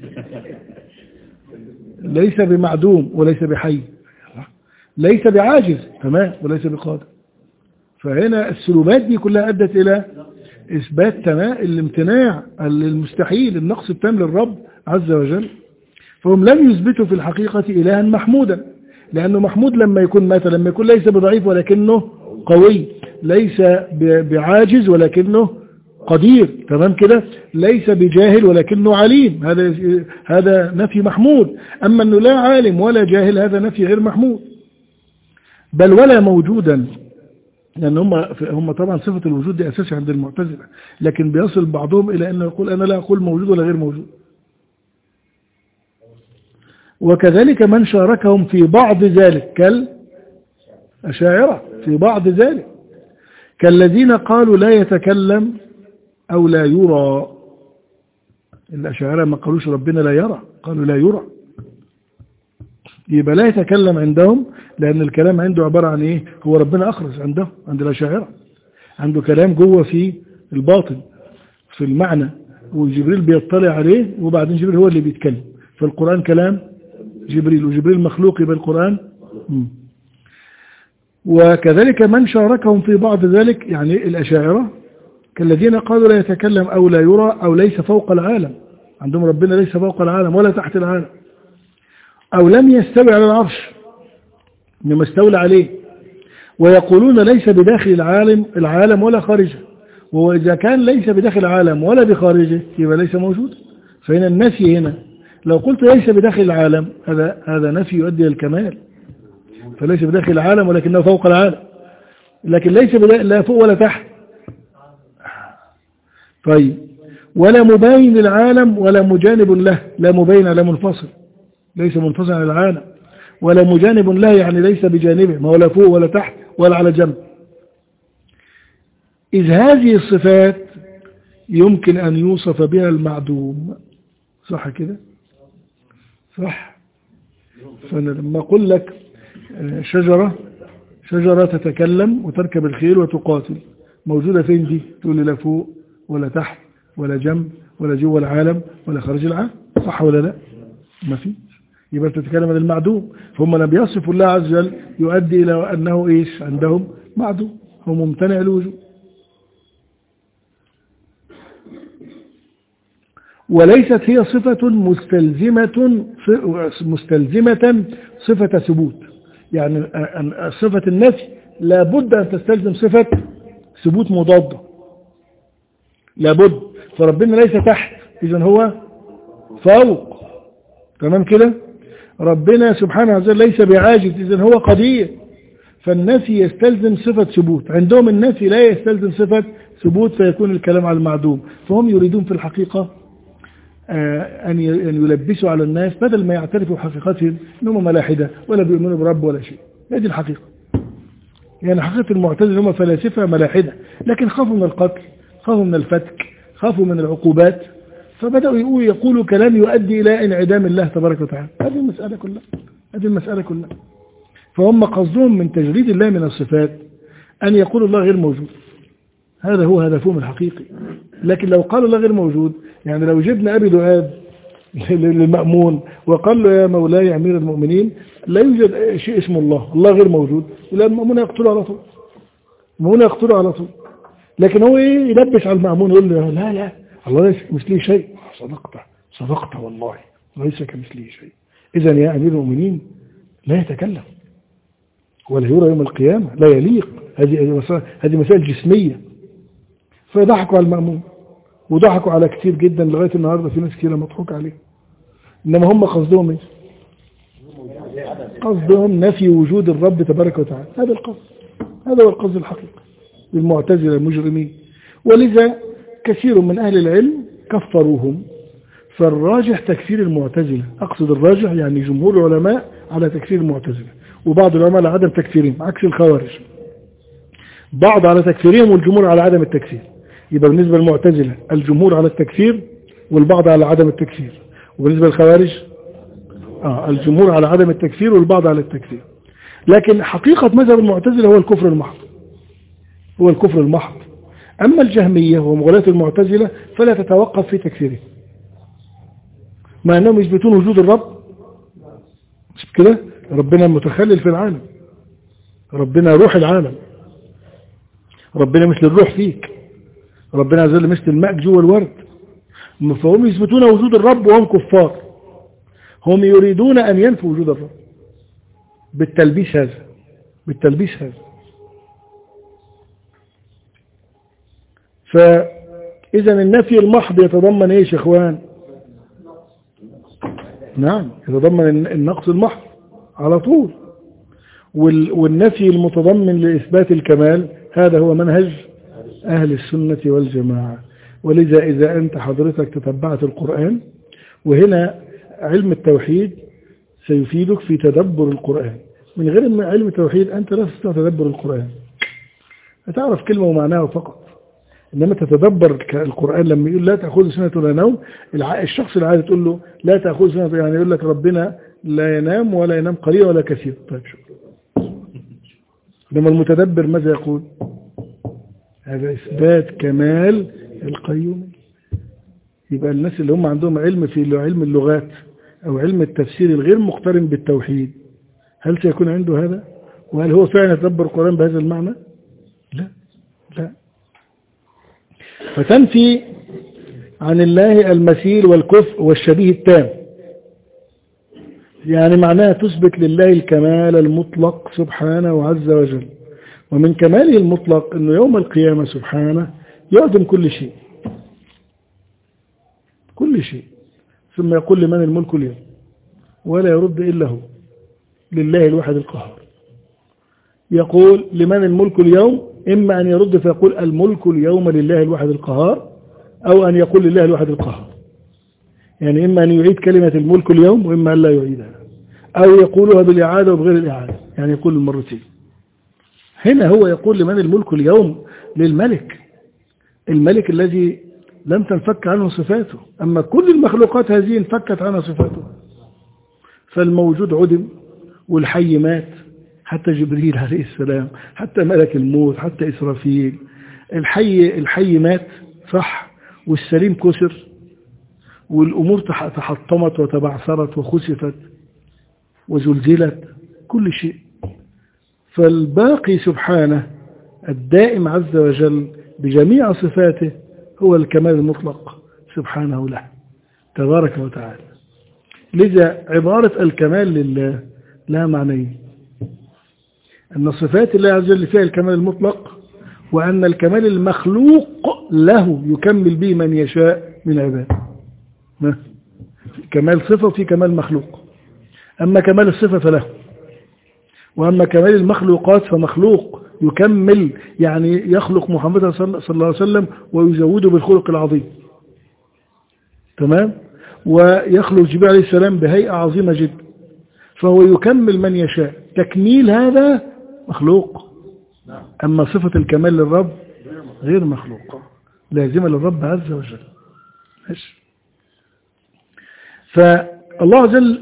ليس بمعدوم وليس بحي، ليس بعاجز تمام وليس بقادر. فهنا السلوبات دي كلها أدت إلى إثبات تمام الامتناع المستحيل، النقص التام للرب عز وجل. فهم لم يثبتوا في الحقيقة إلها محمودا، لأنه محمود لما يكون مات، لما يكون ليس بضعيف ولكنه قوي، ليس بعاجز ولكنه قدير، تمام كده، ليس بجاهل ولكنه عليم، هذا هذا نفي محمود. أما أنه لا عالم ولا جاهل هذا نفي غير محمود، بل ولا موجودا، لأن هم هم طبعا صفة الوجود دي أساسي عند المعتزلة، لكن بيصل بعضهم إلى أنه يقول أنا لا أقول موجود ولا غير موجود. وكذلك من شاركهم في بعض ذلك كالأشاعرة في بعض ذلك، كالذين قالوا لا يتكلم أو لا يرى. الأشاعرة ما قالوش ربنا لا يرى، قالوا لا يرى، يبقى لا يتكلم عندهم، لأن الكلام عنده عبارة عن إيه؟ هو ربنا أخرج عندهم، عند الأشاعرة عنده كلام جوه في الباطن في المعنى، وجبريل بيطلع عليه، وبعدين جبريل هو اللي بيتكلم. فالقرآن كلام جبريل، وجبريل مخلوق، يبقى القرآن. م. وكذلك من شاركهم في بعض ذلك، يعني الأشاعرة، كالذين قالوا لا يتكلم أو لا يرى أو ليس فوق العالم، عندهم ربنا ليس فوق العالم ولا تحت العالم، أو لم يستوي على العرش إنما استولى عليه، ويقولون ليس بداخل العالم العالم ولا خارجه. وإذا كان ليس بداخل العالم ولا بخارجه يبقى ليس موجود. فهنا النفي هنا لو قلت ليس بداخل العالم هذا هذا نفي يؤدي إلى الكمال، فليس بداخل العالم ولكنه فوق العالم، لكن ليس لا فوق ولا تحت. طيب، ولا مباين للعالم ولا مجانب له، لا مباين لا منفصل، ليس منفصل عن العالم، ولا مجانب له يعني ليس بجانبه، ما ولا فوق ولا تحت ولا على جنب. إذ هذه الصفات يمكن أن يوصف بها المعدوم، صح كده؟ صح. فأنا لما أقول لك شجرة شجرة تتكلم وتركب الخيل وتقاتل، موجودة فين دي؟ تقول لي لا فوق ولا تحت ولا جنب ولا جوه العالم ولا خارج العالم، صح ولا لا؟ ما في. يبقى تتكلم عن المعدوم. فهم لم يصفوا الله عز وجل يؤدي إلى أنه إيش عندهم؟ معدوم، هو ممتنع الوجود. وليست هي صفة مستلزمة مستلزمة صفة ثبوت، يعني صفة النفي لابد أن تستلزم صفة ثبوت مضادة، لابد. فربنا ليس تحت، إذن هو فوق، تمام كده. ربنا سبحانه وتعالى ليس بعاجز، إذن هو قدير. فالنفي يستلزم صفة ثبوت، عندهم النفي لا يستلزم صفة ثبوت، فيكون الكلام على المعدوم. فهم يريدون في الحقيقة أن يلبسوا على الناس، بدل ما يعترفوا بحقيقتهم أنهم ملاحدة ولا بيؤمنوا برب ولا شيء. هذه الحقيقة، يعني حقيقة المعتزلة هم فلاسفة ملاحدة، لكن خافوا من القتل، خافوا من الفتك، خافوا من العقوبات، فبدأوا يقولوا كلام يؤدي إلى انعدام الله تبارك وتعالى. هذه المسألة كلها هذه المسألة كلها فهم قصدهم من تجريد الله من الصفات أن يقول الله غير موجود، هذا هو هدفهم الحقيقي. لكن لو قالوا الله غير موجود، يعني لو جبنا أبي دؤاد للمأمون وقال له يا مولاي أمير المؤمنين لا يوجد شيء اسمه الله، الله غير موجود، ولا المأمون يقتله على طول، المأمون يقتله على طول. لكن هو إيه؟ يلبس على المأمون يقول له لا لا الله ليس كمثله شيء. صدقت صدقت والله ليس كمثله شيء. إذن يا أمير المؤمنين لا يتكلم ولا يرى يوم القيامة، لا يليق. هذه هذه مسائل جسمية. فضحكوا على المأمون وضحكوا على كتير جدا، لغاية النهاردة في ناس كتير مضحوك عليه. إنما هم قصدهم ايه؟ قصدهم نفي وجود الرب تبارك وتعالى، هذا القصد، هذا هو القصد الحقيقي للمعتزلة المجرمين. ولذا كثير من أهل العلم كفروهم. فالراجح تكفير المعتزلة، أقصد الراجح يعني جمهور العلماء على تكفير المعتزلة، وبعض العلماء على عدم تكفيرهم عكس الخوارج، بعض على تكفيرهم والجمهور على عدم التكفير. يبقى بالنسبة للمعتزلة الجمهور على التكفير والبعض على عدم التكفير، وبالنسبة للخوارج آه الجمهور على عدم التكفير والبعض على التكفير. لكن حقيقة مذهب المعتزلة هو الكفر المحض، هو الكفر المحض. أما الجهمية ومغلاة المعتزلة فلا تتوقف في تكفيره، مع أنهم يثبتون وجود الرب، مش كده؟ ربنا متخلل في العالم، ربنا روح العالم، ربنا مثل الروح فيك، ربنا عز وجل مثل الماء جوه الورد. فهم يثبتون وجود الرب وهم كفار، هم يريدون أن ينفوا وجود الرب بالتلبيس هذا، بالتلبيس هذا. فإذا النفي المحض يتضمن ايش يا اخوان؟ نعم، يتضمن النقص المحض على طول. والنفي المتضمن لإثبات الكمال هذا هو منهج أهل السنة والجماعة. ولذا إذا أنت حضرتك تتبعت القرآن، وهنا علم التوحيد سيفيدك في تدبر القرآن، من غير علم التوحيد أنت لا تستطيع تدبر القرآن، هتعرف كلمة ومعناها فقط. إنما تتدبر القرآن لما يقول لا تأخذ سنة ولا نوم، الشخص العادي تقول له لا تأخذ سنة، يعني يقول لك ربنا لا ينام ولا ينام قليلا ولا كثير. طيب شو لما المتدبر ماذا يقول؟ هذا إثبات كمال القيوم. يبقى الناس اللي هم عندهم علم في علم اللغات أو علم التفسير الغير مقترن بالتوحيد، هل سيكون عنده هذا؟ وهل هو فعلا يتدبر القرآن بهذا المعنى؟ لا لا. فتنفي عن الله المثيل والكفء والشبيه التام، يعني معناها تثبت لله الكمال المطلق سبحانه عز وجل. ومن كماله المطلق أنه يوم القيامة سبحانه يعدم كل شيء، كل شيء، ثم يقول لمن الملك اليوم، ولا يرد إلا هو، لله الواحد القهار. يقول لمن الملك اليوم، إما أن يرد فيقول الملك اليوم لله الواحد القهار، أو أن يقول لله الواحد القهار. يعني إما أن يعيد كلمة الملك اليوم، وإما أن لا يعيدها، أو يقولها بالإعادة وبغير الإعادة، يعني يقول المرتين. هنا هو يقول لمن الملك اليوم، للملك، الملك الذي لم تنفك عنه صفاته. أما كل المخلوقات هذه انفكت عنها صفاته، فالموجود عدم، والحي مات، حتى جبريل عليه السلام، حتى ملك الموت، حتى إسرافيل. الحي الحي مات صح، والسليم كسر، والأمور تحطمت وتبعثرت وخسفت وزلزلت، كل شيء. فالباقي سبحانه الدائم عز وجل بجميع صفاته هو الكمال المطلق سبحانه له تبارك وتعالى. لذا عبارة الكمال لله لا معنيين، أن صفات الله عز وجل فيها الكمال المطلق، وأن الكمال المخلوق له يكمل به من يشاء من عباده. كمال صفة وفي كمال مخلوق، أما كمال الصفة فله، وأما كمال المخلوقات فمخلوق يكمل، يعني يخلق محمد صلى الله عليه وسلم ويزوده بالخلق العظيم، تمام، ويخلق جبريل عليه السلام بهيئة عظيمة جدا، فهو يكمل من يشاء. تكميل هذا مخلوق، أما صفة الكمال للرب غير مخلوق، لازمة للرب عز وجل. فالله عز وجل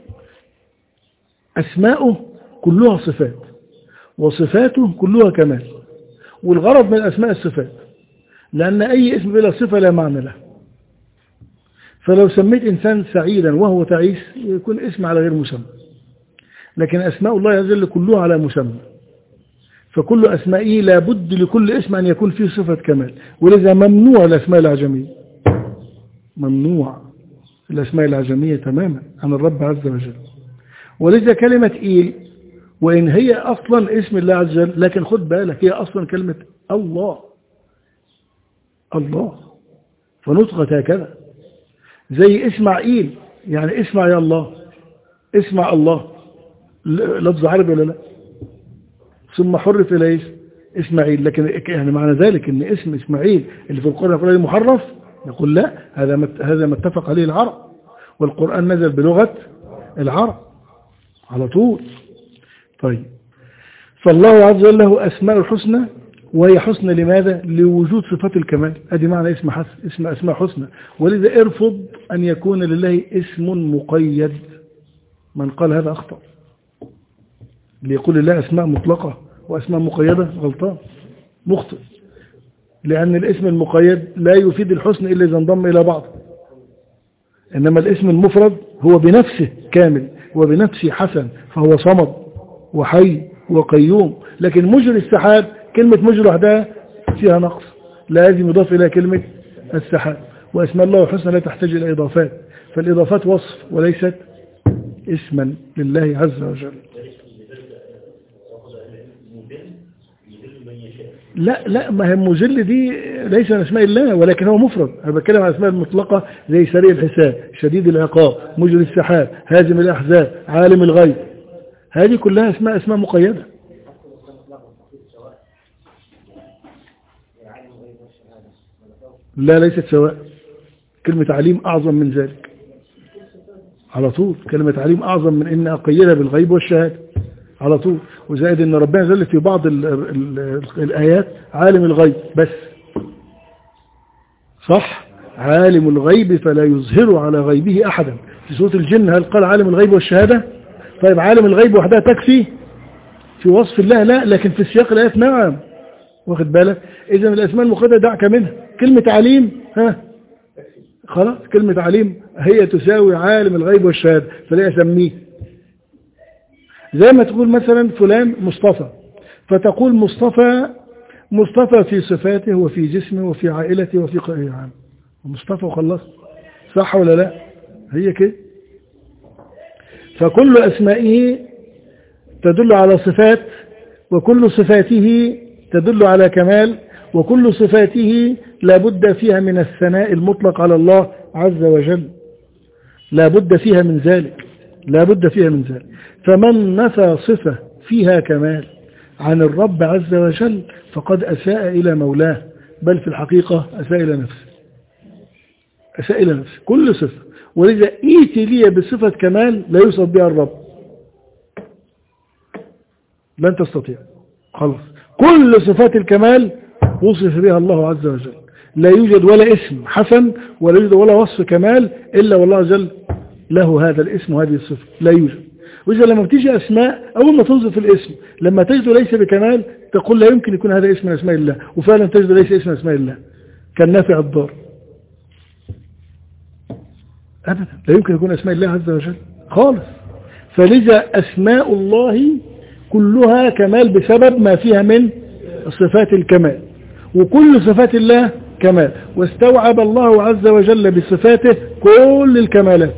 أسماؤه كلها صفات، وصفاته كلها كمال، والغرض من الأسماء الصفات، لأن أي اسم بلا صفة لا معنى له. فلو سميت إنسان سعيدا وهو تعيس يكون اسم على غير مسمى، لكن أسماء الله عز وجل كلها على مسمى، فكل أسمائه لابد لكل اسم أن يكون فيه صفة كمال. ولذا ممنوع الأسماء العجمية، ممنوع الأسماء العجمية تماما عن الرب عز وجل. ولذا كلمة إيل وإن هي أصلا اسم الله عز وجل، لكن خد بالك هي أصلا كلمة الله، الله، فنطقت هكذا، زي اسمع إيل يعني اسمع يا الله، اسمع الله، لفظ عربي ولا لا؟ ثم حرف إلى إيش؟ إسماعيل. لكن يعني معنى ذلك إن اسم إسماعيل اللي في القرآن يقول عليه محرف، نقول لا، هذا هذا ما اتفق عليه العرب، والقرآن نزل بلغة العرب على طول. طيب، فالله عز وجل له أسماء الحسنى، وهي حسنى لماذا؟ لوجود صفات الكمال. ادي معنى اسم حسن، اسم أسماء حسنى. ولذا ارفض أن يكون لله اسم مقيد، من قال هذا أخطأ. ليقول الله أسماء مطلقة وأسماء مقيدة غلطان مخطئ، لأن الاسم المقيد لا يفيد الحسن إلا إذا انضم إلى بعض، إنما الاسم المفرد هو بنفسه كامل وبنفسه حسن، فهو صمد وحي وقيوم. لكن مجري السحاب، كلمة مجري وحدها فيها نقص، لازم يضاف إلى كلمة السحاب. واسم الله الحسنى لا تحتاج إلى إضافات، فالإضافات وصف وليست اسما لله عز وجل. لا لا ما هي المجل دي ليس من اسماء الله، ولكن هو مفرد. انا بتكلم عن اسماء المطلقه زي سريع الحساب، شديد العقاب، مجري السحاب، هازم الاحزاب، عالم الغيب. هذه كلها اسماء اسماء مقيده. لا ليست سواء. كلمه عليم اعظم من ذلك على طول. كلمه عليم اعظم من ان اقيدها بالغيب والشهاده على طول. وزائد ان ربنا جل في بعض ال ال ال الآيات عالم الغيب بس، صح؟ عالم الغيب فلا يظهر على غيبه أحدا. في سورة الجن هل قال عالم الغيب والشهادة؟ طيب عالم الغيب وحدها تكفي في وصف الله؟ لا، لكن في السياق الآيات نعم. واخد بالك؟ إذا الأسماء المقيدة دعك منها. كلمة عليم ها خلاص، كلمة عليم هي تساوي عالم الغيب والشهادة، فلا يسميه. زي ما تقول مثلا فلان مصطفى، فتقول مصطفى مصطفى في صفاته وفي جسمه وفي عائلته وفي قائله عنه، مصطفى وخلص. صح ولا لا؟ هي كده. فكل أسمائه تدل على صفات، وكل صفاته تدل على كمال، وكل صفاته لا بد فيها من الثناء المطلق على الله عز وجل، لا بد فيها من ذلك، لا بد فيها من ذلك. فمن نفى صفة فيها كمال عن الرب عز وجل فقد أساء إلى مولاه، بل في الحقيقة أساء إلى نفسه، أساء إلى نفسه كل صفة. ولذا إيتي لي بصفة كمال لا يوصف بها الرب، لن تستطيع خلاص. كل صفات الكمال وصف بها الله عز وجل. لا يوجد ولا اسم حسن ولا يوجد ولا وصف كمال إلا والله عز وجل له هذا الاسم وهذه الصفة، لا يوجد. وإذا لما بتيجي أسماء أول ما توصف الاسم لما تجد ليس بكمال تقول لا يمكن يكون هذا اسم من أسماء الله، وفعلا تجد ليس اسم من أسماء الله، كالنافع الضار. أبدا لا يمكن يكون أسماء الله عز وجل خالص. فلذا أسماء الله كلها كمال بسبب ما فيها من صفات الكمال، وكل صفات الله كمال، واستوعب الله عز وجل بصفاته كل الكمالات،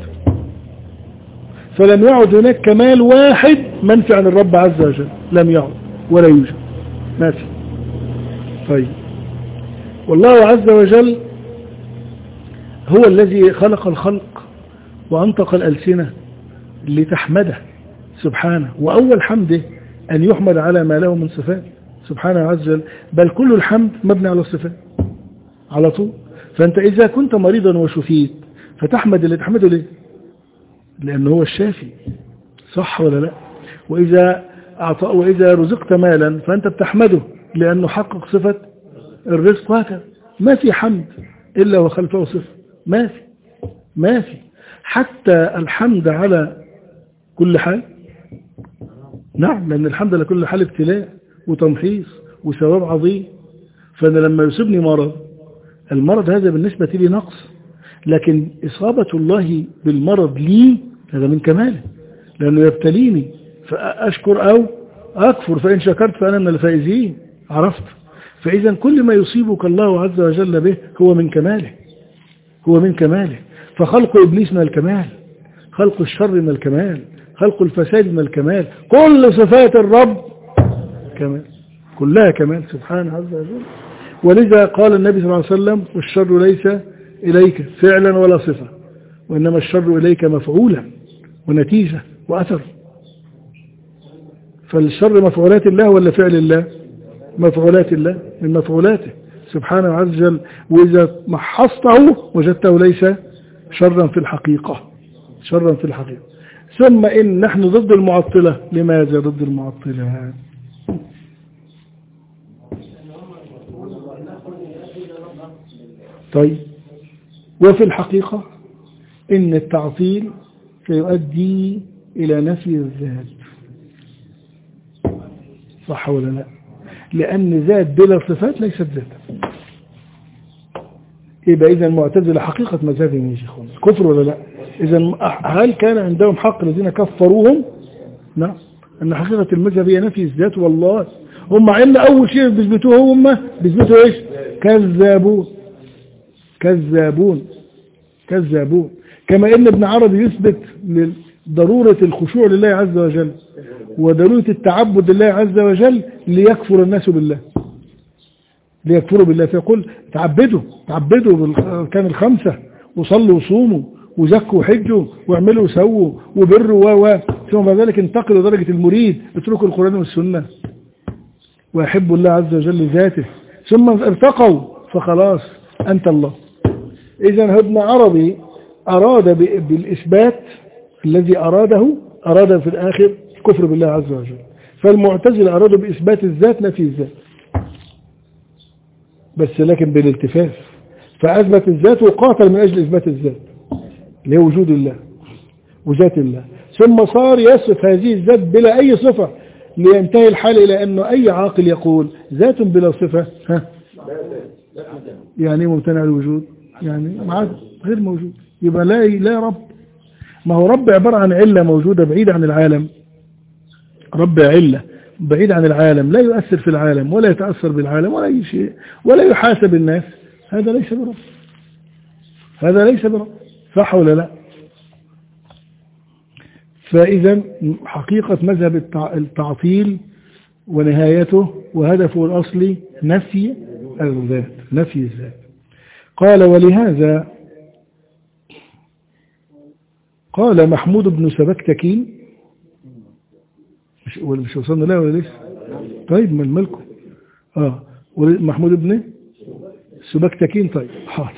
فلم يعد هناك كمال واحد منفي عن الرب عز وجل، لم يعد ولا يوجد، ما في. طيب، والله عز وجل هو الذي خلق الخلق وأنطق الألسنة لتحمده سبحانه، وأول حمده أن يحمد على ما له من صفات سبحانه عز وجل، بل كل الحمد مبني على الصفات على طول. فأنت إذا كنت مريضا وشفيت فتحمد اللي تحمده ليه؟ لأنه هو الشافي، صح ولا لا؟ وإذا أعطى وإذا رزقت مالا فأنت بتحمده لأنه حقق صفة الرزق، هكذا. ما في حمد إلا وخلفه صفة، ما في ما في حتى الحمد على كل حال. نعم، لأن الحمد على كل حال ابتلاء وتمحيص وثواب عظيم. فأنا لما يصيبني مرض، المرض هذا بالنسبة لي نقص، لكن إصابة الله بالمرض لي هذا من كماله، لأنه يبتليني فأشكر أو أكفر، فإن شكرت فأنا من الفائزين. عرفت؟ فإذا كل ما يصيبك الله عز وجل به هو من كماله، هو من كماله. فخلق إبليس من الكمال، خلق الشر من الكمال، خلق الفساد من الكمال. كل صفات الرب كمال، كلها كمال سبحانه عز وجل. ولذا قال النبي صلى الله عليه وسلم: والشر ليس إليك فعلا ولا صفة، وإنما الشر إليك مفعولا ونتيجة وأثر. فالشر مفعولات الله ولا فعل الله؟ مفعولات الله، من مفعولاته سبحانه عز وجل. وإذا محصته وجدته ليس شرا في الحقيقة، شرا في الحقيقة. ثم إن نحن ضد المعطلة. لماذا ضد المعطلة؟ طيب، وفي الحقيقة إن التعطيل سيؤدي إلى نفي الذات، صح ولا لا؟ لأن ذات بلا صفات ليست ذاتا. يبقى إذا المعتزلة حقيقة مذهبهم يا شيخون كفر ولا لا؟ إذا هل كان عندهم حق الذين كفروهم؟ نعم، أن حقيقة المذهب هي نفي الذات. والله هم عند أول شيء بيثبتوه هم بيثبتوا إيش؟ كذابون كذابون كذابون. كما إن ابن عربي يثبت ضرورة الخشوع لله عز وجل وضرورة التعبد لله عز وجل ليكفر الناس بالله، ليكفروا بالله. فيقول تعبدوا تعبدوا بالأركان الخمسة وصلوا وصوموا وزكوا وحجوا واعملوا وسووا وبروا و ثم بعد ذلك انتقلوا درجة المريد، اتركوا القرآن والسنة ويحبوا الله عز وجل ذاته، ثم ارتقوا فخلاص أنت الله. إذا ابن عربي أراد بالإثبات الذي أراده أراد في الآخر كفر بالله عز وجل. فالمعتزلة أرادوا بإثبات الذات نفي الذات، بس لكن بالالتفاف، فأثبت الذات وقاتل من أجل إثبات الذات اللي هو وجود الله وذات الله، ثم صار يصف هذه الذات بلا أي صفة لينتهي الحال إلى أنه أي عاقل يقول ذات بلا صفة ها يعني ممتنع الوجود، يعني معاد غير موجود، يبقى لا لا رب. ما هو رب عبارة عن علة موجودة بعيدة عن العالم، رب علة بعيد عن العالم لا يؤثر في العالم ولا يتأثر بالعالم ولا أي شيء ولا يحاسب الناس، هذا ليس برب، هذا ليس برب، صح ولا لا؟ فإذا حقيقة مذهب التعطيل ونهايته وهدفه الأصلي نفي الذات، نفي الذات. قال ولهذا قال محمود بن سبكتكين، مش مش وصلنا له ولا لسه؟ طيب ما الملكه اه محمود بن سبكتكين. طيب حاضر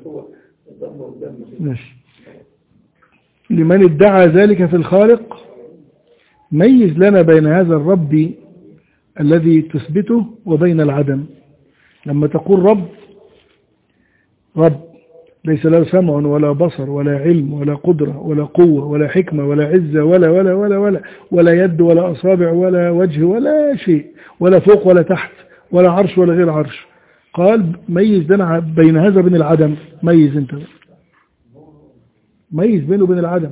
ماشي. لمن ادعى ذلك في الخالق ميز لنا بين هذا الرب الذي تثبته وبين العدم. لما تقول رب رب ليس له سمع ولا بصر ولا علم ولا قدرة ولا قوة ولا حكمة ولا عزة ولا ولا ولا ولا ولا يد ولا أصابع ولا وجه ولا شيء ولا فوق ولا تحت ولا عرش ولا غير عرش، قال ميز لنا بين هذا وبين العدم. ميز انت ميز بينه وبين العدم.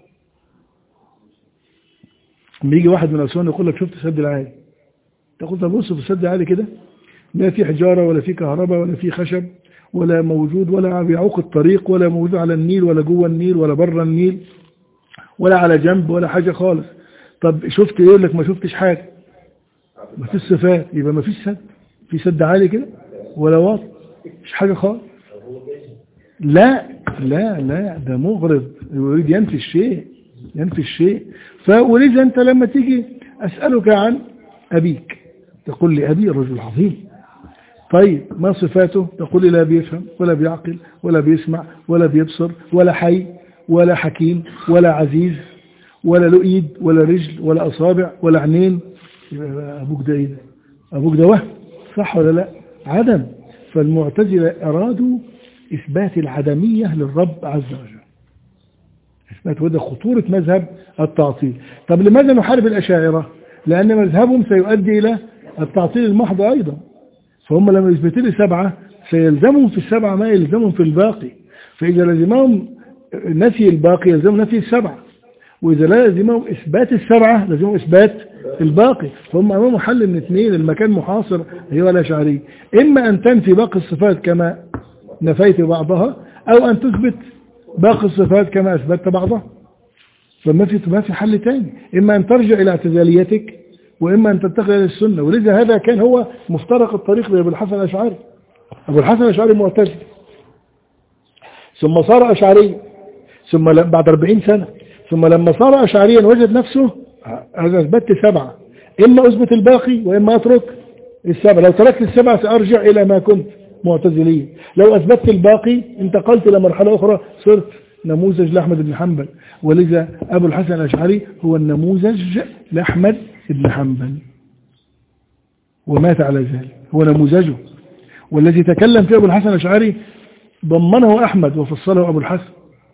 لما يجي واحد من الأسوان يقول لك شفت السد العالي، تقول طب بص في السد العالي كده لا في حجارة ولا في كهرباء ولا في خشب ولا موجود ولا بيعوق الطريق ولا موجود على النيل ولا جوه النيل ولا بره النيل ولا على جنب ولا حاجة خالص. طب شفت يقول لك ما شفتش حاجة، ما فيش صفات، يبقى ما فيش سد. في سد عالي كده ولا واطي، مش حاجة خالص. لا لا لا ده مغرض يريد ينفي الشيء، ينفي الشيء. فولذا انت لما تيجي أسألك عن أبيك تقول لي أبي رجل عظيم، طيب ما صفاته؟ تقول لي لا بيفهم ولا بيعقل ولا بيسمع ولا بيبصر ولا حي ولا حكيم ولا عزيز ولا له ايد ولا رجل ولا أصابع ولا عينين. أبوك ده ايه ده؟ أبوك ده وهم، صح ولا لا؟ عدم. فالمعتزلة أرادوا إثبات العدمية للرب عز وجل، إثبات، وده خطورة مذهب التعطيل. طب لماذا نحارب الأشاعرة؟ لأن مذهبهم سيؤدي إلى التعطيل المحض أيضا. فهم لما يثبتوا لي سبعة سيلزمهم في السبعة ما يلزمهم في الباقي، فإذا لزمهم نفي الباقي يلزمهم نفي السبعة، وإذا لا لزمهم إثبات السبعة لزمهم إثبات الباقي. فهم أمامهم حل من اثنين، المكان محاصر هي الأشعري، إما أن تنفي باقي الصفات كما نفيت بعضها أو أن تثبت باقي الصفات كما أثبتت بعضها. فما في ما في حل تاني، إما أن ترجع إلى اعتزاليتك وإما أن تتقل إلى السنة. ولذا هذا كان هو مفترق الطريق لأبو الحسن الأشعري. أبو الحسن الأشعري معتزلي ثم صار أشعري، ثم بعد أربعين سنة ثم لما صار أشعريا وجد نفسه هذا أثبت سبعة، إما أثبت الباقي وإما أترك السبعة. لو تركت السبعة سأرجع إلى ما كنت معتزليا، لو أثبتت الباقي انتقلت إلى مرحلة أخرى صرت نموذج لأحمد بن حنبل، ولذا أبو الحسن الأشعري هو النموذج لأحمد بن حنبل ومات على ذلك، هو نموذجه. والذي تكلم فيه أبو الحسن الأشعري ضمنه أحمد وفصله أبو الحسن،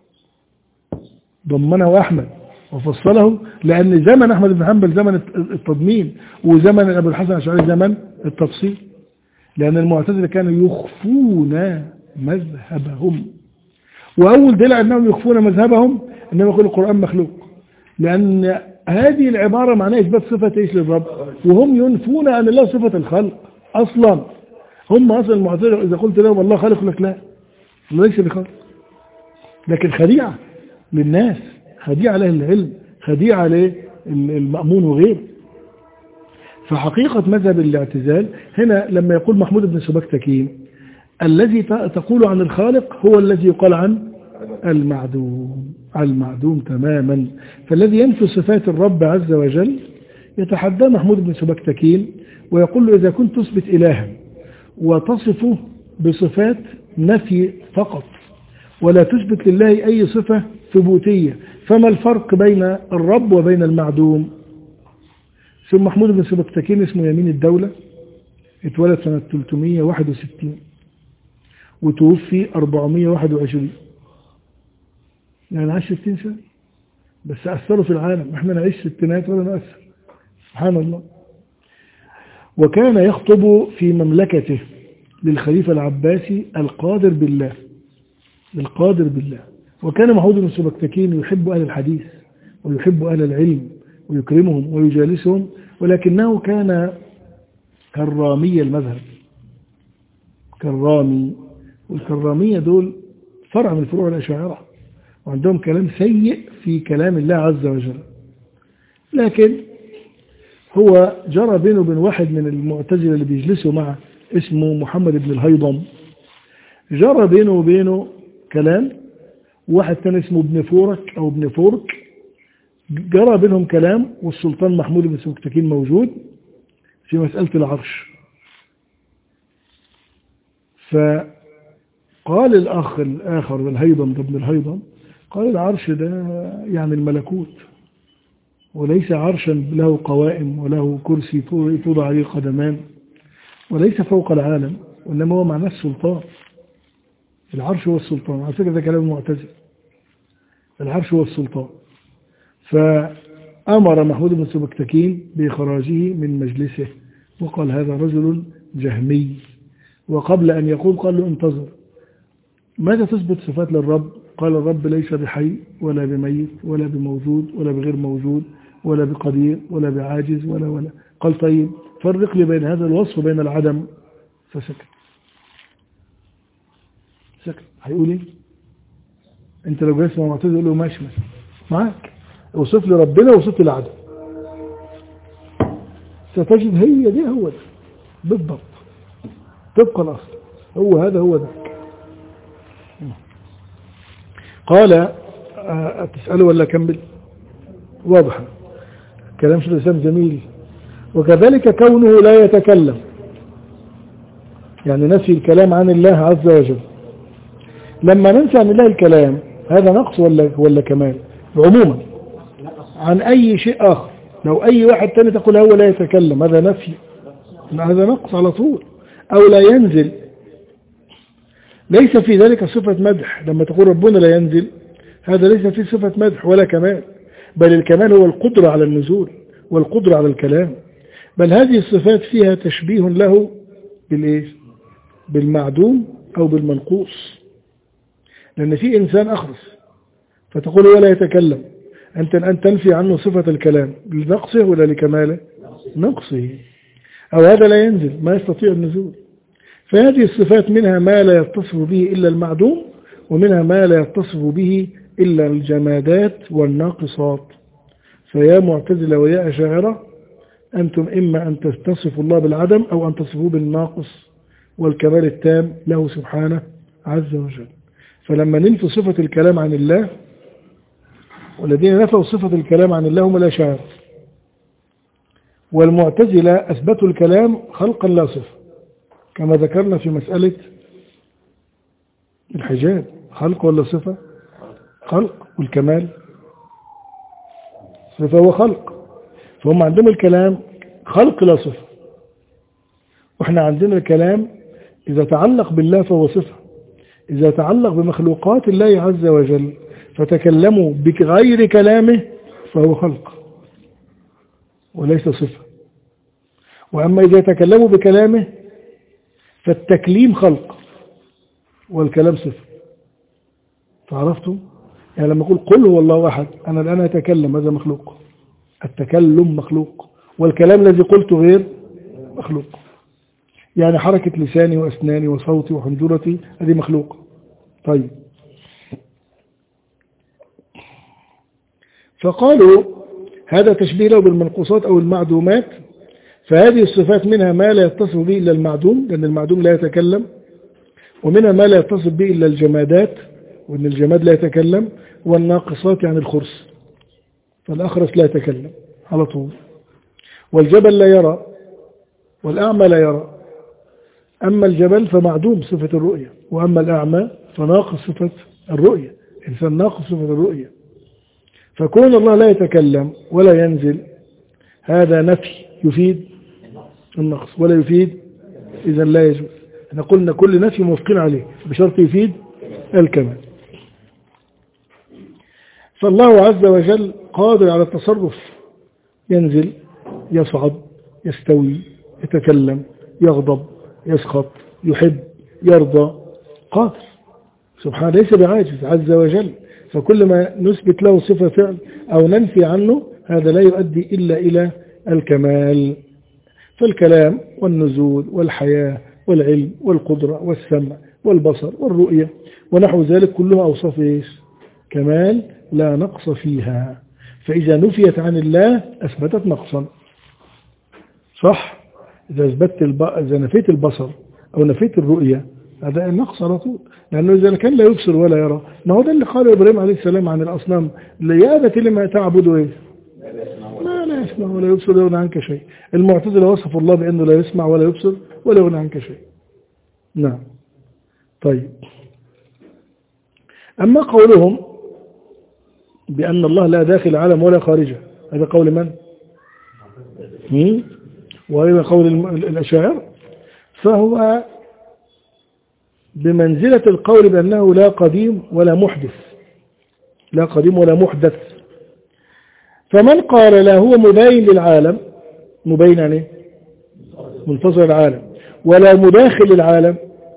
ضمنه أحمد وفصله، لأن زمن أحمد بن حنبل زمن التضمين، وزمن أبو الحسن الأشعري زمن التفصيل، لأن المعتزلة كانوا يخفون مذهبهم. وأول دليل أنهم يخفون مذهبهم أنهم يقولوا القرآن مخلوق، لأن هذه العبارة معناها إثبات صفة إيش للرب، وهم ينفون عن الله صفة الخلق أصلا. هم أصلا المعتزلة إذا قلت لهم الله خالق لك لا، الله ليس بخالق، لكن خديعة للناس، خديعة له العلم، خديعة للمأمون وغيره. فحقيقة مذهب الاعتزال هنا لما يقول محمود بن سبكتكين الذي تقول عن الخالق هو الذي يقال عن المعدوم، عن المعدوم تماما. فالذي ينفي صفات الرب عز وجل يتحدى محمود بن سبكتكين ويقول له إذا كنت تثبت إلها وتصفه بصفات نفي فقط ولا تثبت لله أي صفة ثبوتية، فما الفرق بين الرب وبين المعدوم؟ ثم محمود بن سبكتكين اسمه يمين الدولة، اتولد سنة ثلاثمائة وواحد وستين وتوفي أربعمائة وواحد وعشرين، يعني عاش ستين سنة بس أثروا في العالم. احنا نعيش ستينات ولا نأثر، سبحان الله. وكان يخطب في مملكته للخليفة العباسي القادر بالله، القادر بالله. وكان محمود بن سبكتكين يحب أهل الحديث ويحب أهل العلم ويكرمهم ويجالسهم، ولكنه كان كرامي المذهب، كرامي. والكرامية دول فرع من فروع الأشاعرة، وعندهم كلام سيء في كلام الله عز وجل. لكن هو جرى بينه وبين واحد من المعتزلة اللي بيجلسوا معه اسمه محمد بن الهيضم، جرى بينه وبينه كلام. واحد ثاني اسمه ابن فورك أو ابن فورك، جرى بينهم كلام، والسلطان محمود بن سبكتكين موجود في مسألة العرش. فقال الأخ الآخر الهيضم ابن الهيضم، قال العرش ده يعني الملكوت، وليس عرشا له قوائم وله كرسي توضع عليه قدمان، وليس فوق العالم، وإنما هو معناه السلطان. العرش هو السلطان، على فكرة ده كلام المعتزلة، العرش هو السلطان. فأمر محمود بن سبكتكين بإخراجه من مجلسه، وقال هذا رجل جهمي. وقبل أن يقول قال له انتظر، ماذا تثبت صفات للرب؟ قال الرب ليس بحي ولا بميت ولا بموجود ولا بغير موجود ولا بقدير ولا بعاجز ولا ولا. قال طيب فرق لي بين هذا الوصف وبين العدم. فسكت، سكت. هيقول ايه؟ انت لو جالس مع معتزل يقول له ماشي ماشي معاك، اوصف لي ربنا ووصف لي العدم، ستجد هي دي هو ده بالضبط طبق الاصل، هو هذا هو ده. قال تسأله ولا أكمل؟ واضح كلام شيخ الإسلام جميل. وكذلك كونه لا يتكلم، يعني نفي الكلام عن الله عز وجل. لما ننسى عن الله الكلام هذا نقص ولا ولا كمال؟ عموما عن أي شيء آخر، لو أي واحد تاني تقول هو لا يتكلم هذا نفي، هذا نقص على طول. أو لا ينزل، ليس في ذلك صفة مدح. لما تقول ربنا لا ينزل هذا ليس فيه صفة مدح ولا كمال، بل الكمال هو القدرة على النزول والقدرة على الكلام. بل هذه الصفات فيها تشبيه له بالإيه؟ بالمعدوم أو بالمنقوص. لأن في إنسان أخرس فتقول ولا يتكلم، أنت أن تنفي عنه صفة الكلام لنقصه ولا لكماله؟ نقصه. أو هذا لا ينزل، ما يستطيع النزول. فهذه الصفات منها ما لا يتصف به إلا المعدوم، ومنها ما لا يتصف به إلا الجمادات والناقصات. فيا معتزلة ويا أشاعرة أنتم إما أن تصفوا الله بالعدم أو أن تصفوه بالناقص والكمال التام له سبحانه عز وجل. فلما ننفي صفة الكلام عن الله، والذين نفوا صفة الكلام عن الله هم الأشاعرة، والمعتزلة أثبتوا الكلام خلقا لا صفة، كما ذكرنا في مسألة الحجاب، خلق ولا صفة؟ خلق، والكمال صفة وخلق. فهم عندهم الكلام خلق لا صفة، واحنا عندنا الكلام إذا تعلق بالله فهو صفة، إذا تعلق بمخلوقات الله عز وجل فتكلموا بغير كلامه فهو خلق وليس صفة. وأما إذا تكلموا بكلامه فالتكليم خلق والكلام صفة. فعرفتم؟ يعني لما أقول قل هو الله أحد، أنا الآن أتكلم، هذا مخلوق، التكلم مخلوق، والكلام الذي قلته غير مخلوق. يعني حركة لساني وأسناني وصوتي وحنجرتي هذه مخلوق. طيب، فقالوا هذا تشبيه له بالمنقوصات أو المعدومات، فهذه الصفات منها ما لا يتصف به إلا المعدوم لأن المعدوم لا يتكلم، ومنها ما لا يتصف به إلا الجمادات وأن الجماد لا يتكلم، والناقصات يعني الخرس، فالأخرس لا يتكلم على طول، والجبل لا يرى، والأعمى لا يرى. أما الجبل فمعدوم صفة الرؤية، وأما الأعمى فناقص صفة الرؤية، إنسان ناقص صفة الرؤية. فكون الله لا يتكلم ولا ينزل هذا نفي يفيد النقص ولا يفيد، إذا لا يجوز. احنا قلنا كل نفي موافقين عليه بشرط يفيد الكمال. فالله عز وجل قادر على التصرف، ينزل، يصعد، يستوي، يتكلم، يغضب، يسخط، يحب، يرضى، قادر سبحانه ليس بعاجز عز وجل. فكل ما نثبت له صفة فعل أو ننفي عنه هذا لا يؤدي إلا إلى الكمال. فالكلام والنزول والحياة والعلم والقدرة والسمع والبصر والرؤية ونحو ذلك كلها أوصاف إيش؟ كمال لا نقص فيها. فإذا نفيت عن الله أثبتت نقصا، صح؟ إذا أثبتت الب... إذا نفيت البصر أو نفيت الرؤية هذا النقص على طول، لأنه إذا كان لا يبصر ولا يرى، ما هو ده اللي قال إبراهيم عليه السلام عن الأصنام: يا أبت لما تعبدوا إيه؟ لا لا يسمع ولا يبصر ولا يغني عنك شيء. المعتزلة وصفوا الله بأنه لا يسمع ولا يبصر ولا يغني عنك شيء. نعم. طيب، أما قولهم بأن الله لا داخل العالم ولا خارجه، هذا قول من؟ وهذا قول الأشاعرة، فهو بمنزلة القول بأنه لا قديم ولا محدث، لا قديم ولا محدث. فمن قال لا هو مباين للعالم، مباين يعني منتظر العالم، ولا مداخل للعالم،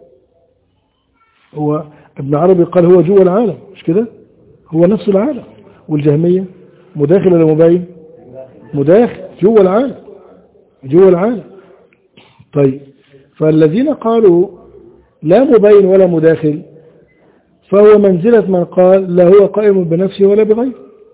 هو ابن عربي قال هو جوه العالم، مش كده؟ هو نفس العالم. والجهمية مداخل ولا مباين؟ مداخل، جوه العالم، جوه العالم. طيب، فالذين قالوا لا مباين ولا مداخل فهو منزلة من قال لا هو قائم بنفسه ولا بغيره،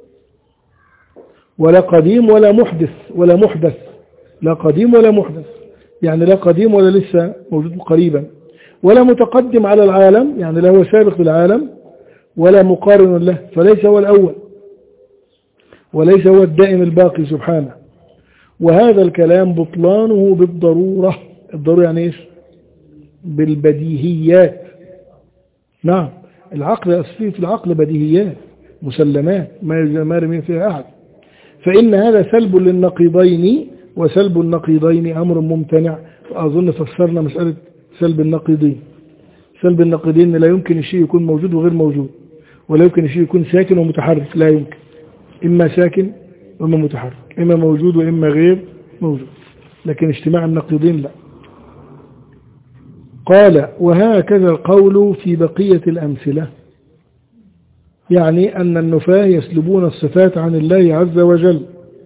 ولا قديم ولا محدث ولا محدث، لا قديم ولا محدث يعني لا قديم ولا لسه موجود قريبا، ولا متقدم على العالم يعني لا هو سابق للعالم، ولا مقارن له، فليس هو الأول وليس هو الدائم الباقي سبحانه. وهذا الكلام بطلانه بالضرورة. الضرورة يعني ايش؟ بالبديهيات. نعم، العقل أصلي في العقل بديهيات مسلمات ما يرمي فيها أحد. فإن هذا سلب للنقيضين، وسلب النقيضين أمر ممتنع. وأظن فسرنا مسألة سلب النقيضين. سلب النقيضين لا يمكن الشيء يكون موجود وغير موجود، ولا يمكن الشيء يكون ساكن ومتحرك، لا يمكن، إما ساكن وإما متحرك، إما موجود وإما غير موجود، لكن اجتماع النقيضين لا. قال وهكذا القول في بقية الأمثلة، يعني أن النفاة يسلبون الصفات عن الله عز وجل،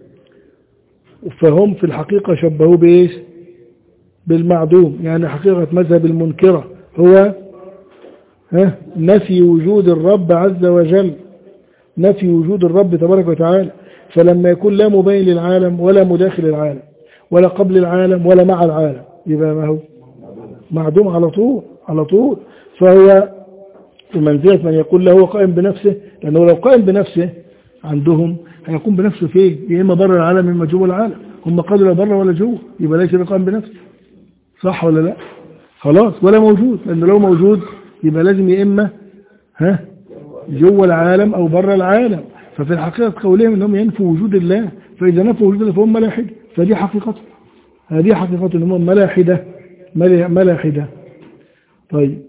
فهم في الحقيقة شبهوا بإيش؟ بالمعدوم. يعني حقيقة مذهب المنكرة هو ها نفي وجود الرب عز وجل، نفي وجود الرب تبارك وتعالى. فلما يكون لا مبين للعالم ولا مداخل العالم ولا قبل العالم ولا مع العالم، يبقى ما هو معدوم على طول على طول. فهو في منزلة من يقول له هو قائم بنفسه، لأنه لو قائم بنفسه عندهم هيقوم بنفسه فين؟ يا إما بره العالم إما جوه العالم. هم قالوا لا بره ولا جوه، يبقى ليس بقائم بنفسه، صح ولا لا؟ خلاص، ولا موجود، لأنه لو موجود يبقى لازم يا إما ها جوه العالم أو بره العالم. ففي الحقيقة قولهم أنهم ينفوا وجود الله، فإذا نفوا وجود الله فهم ملاحدة، فدي حقيقة، هذه حقيقة أنهم ملاحدة ملاحدة. طيب،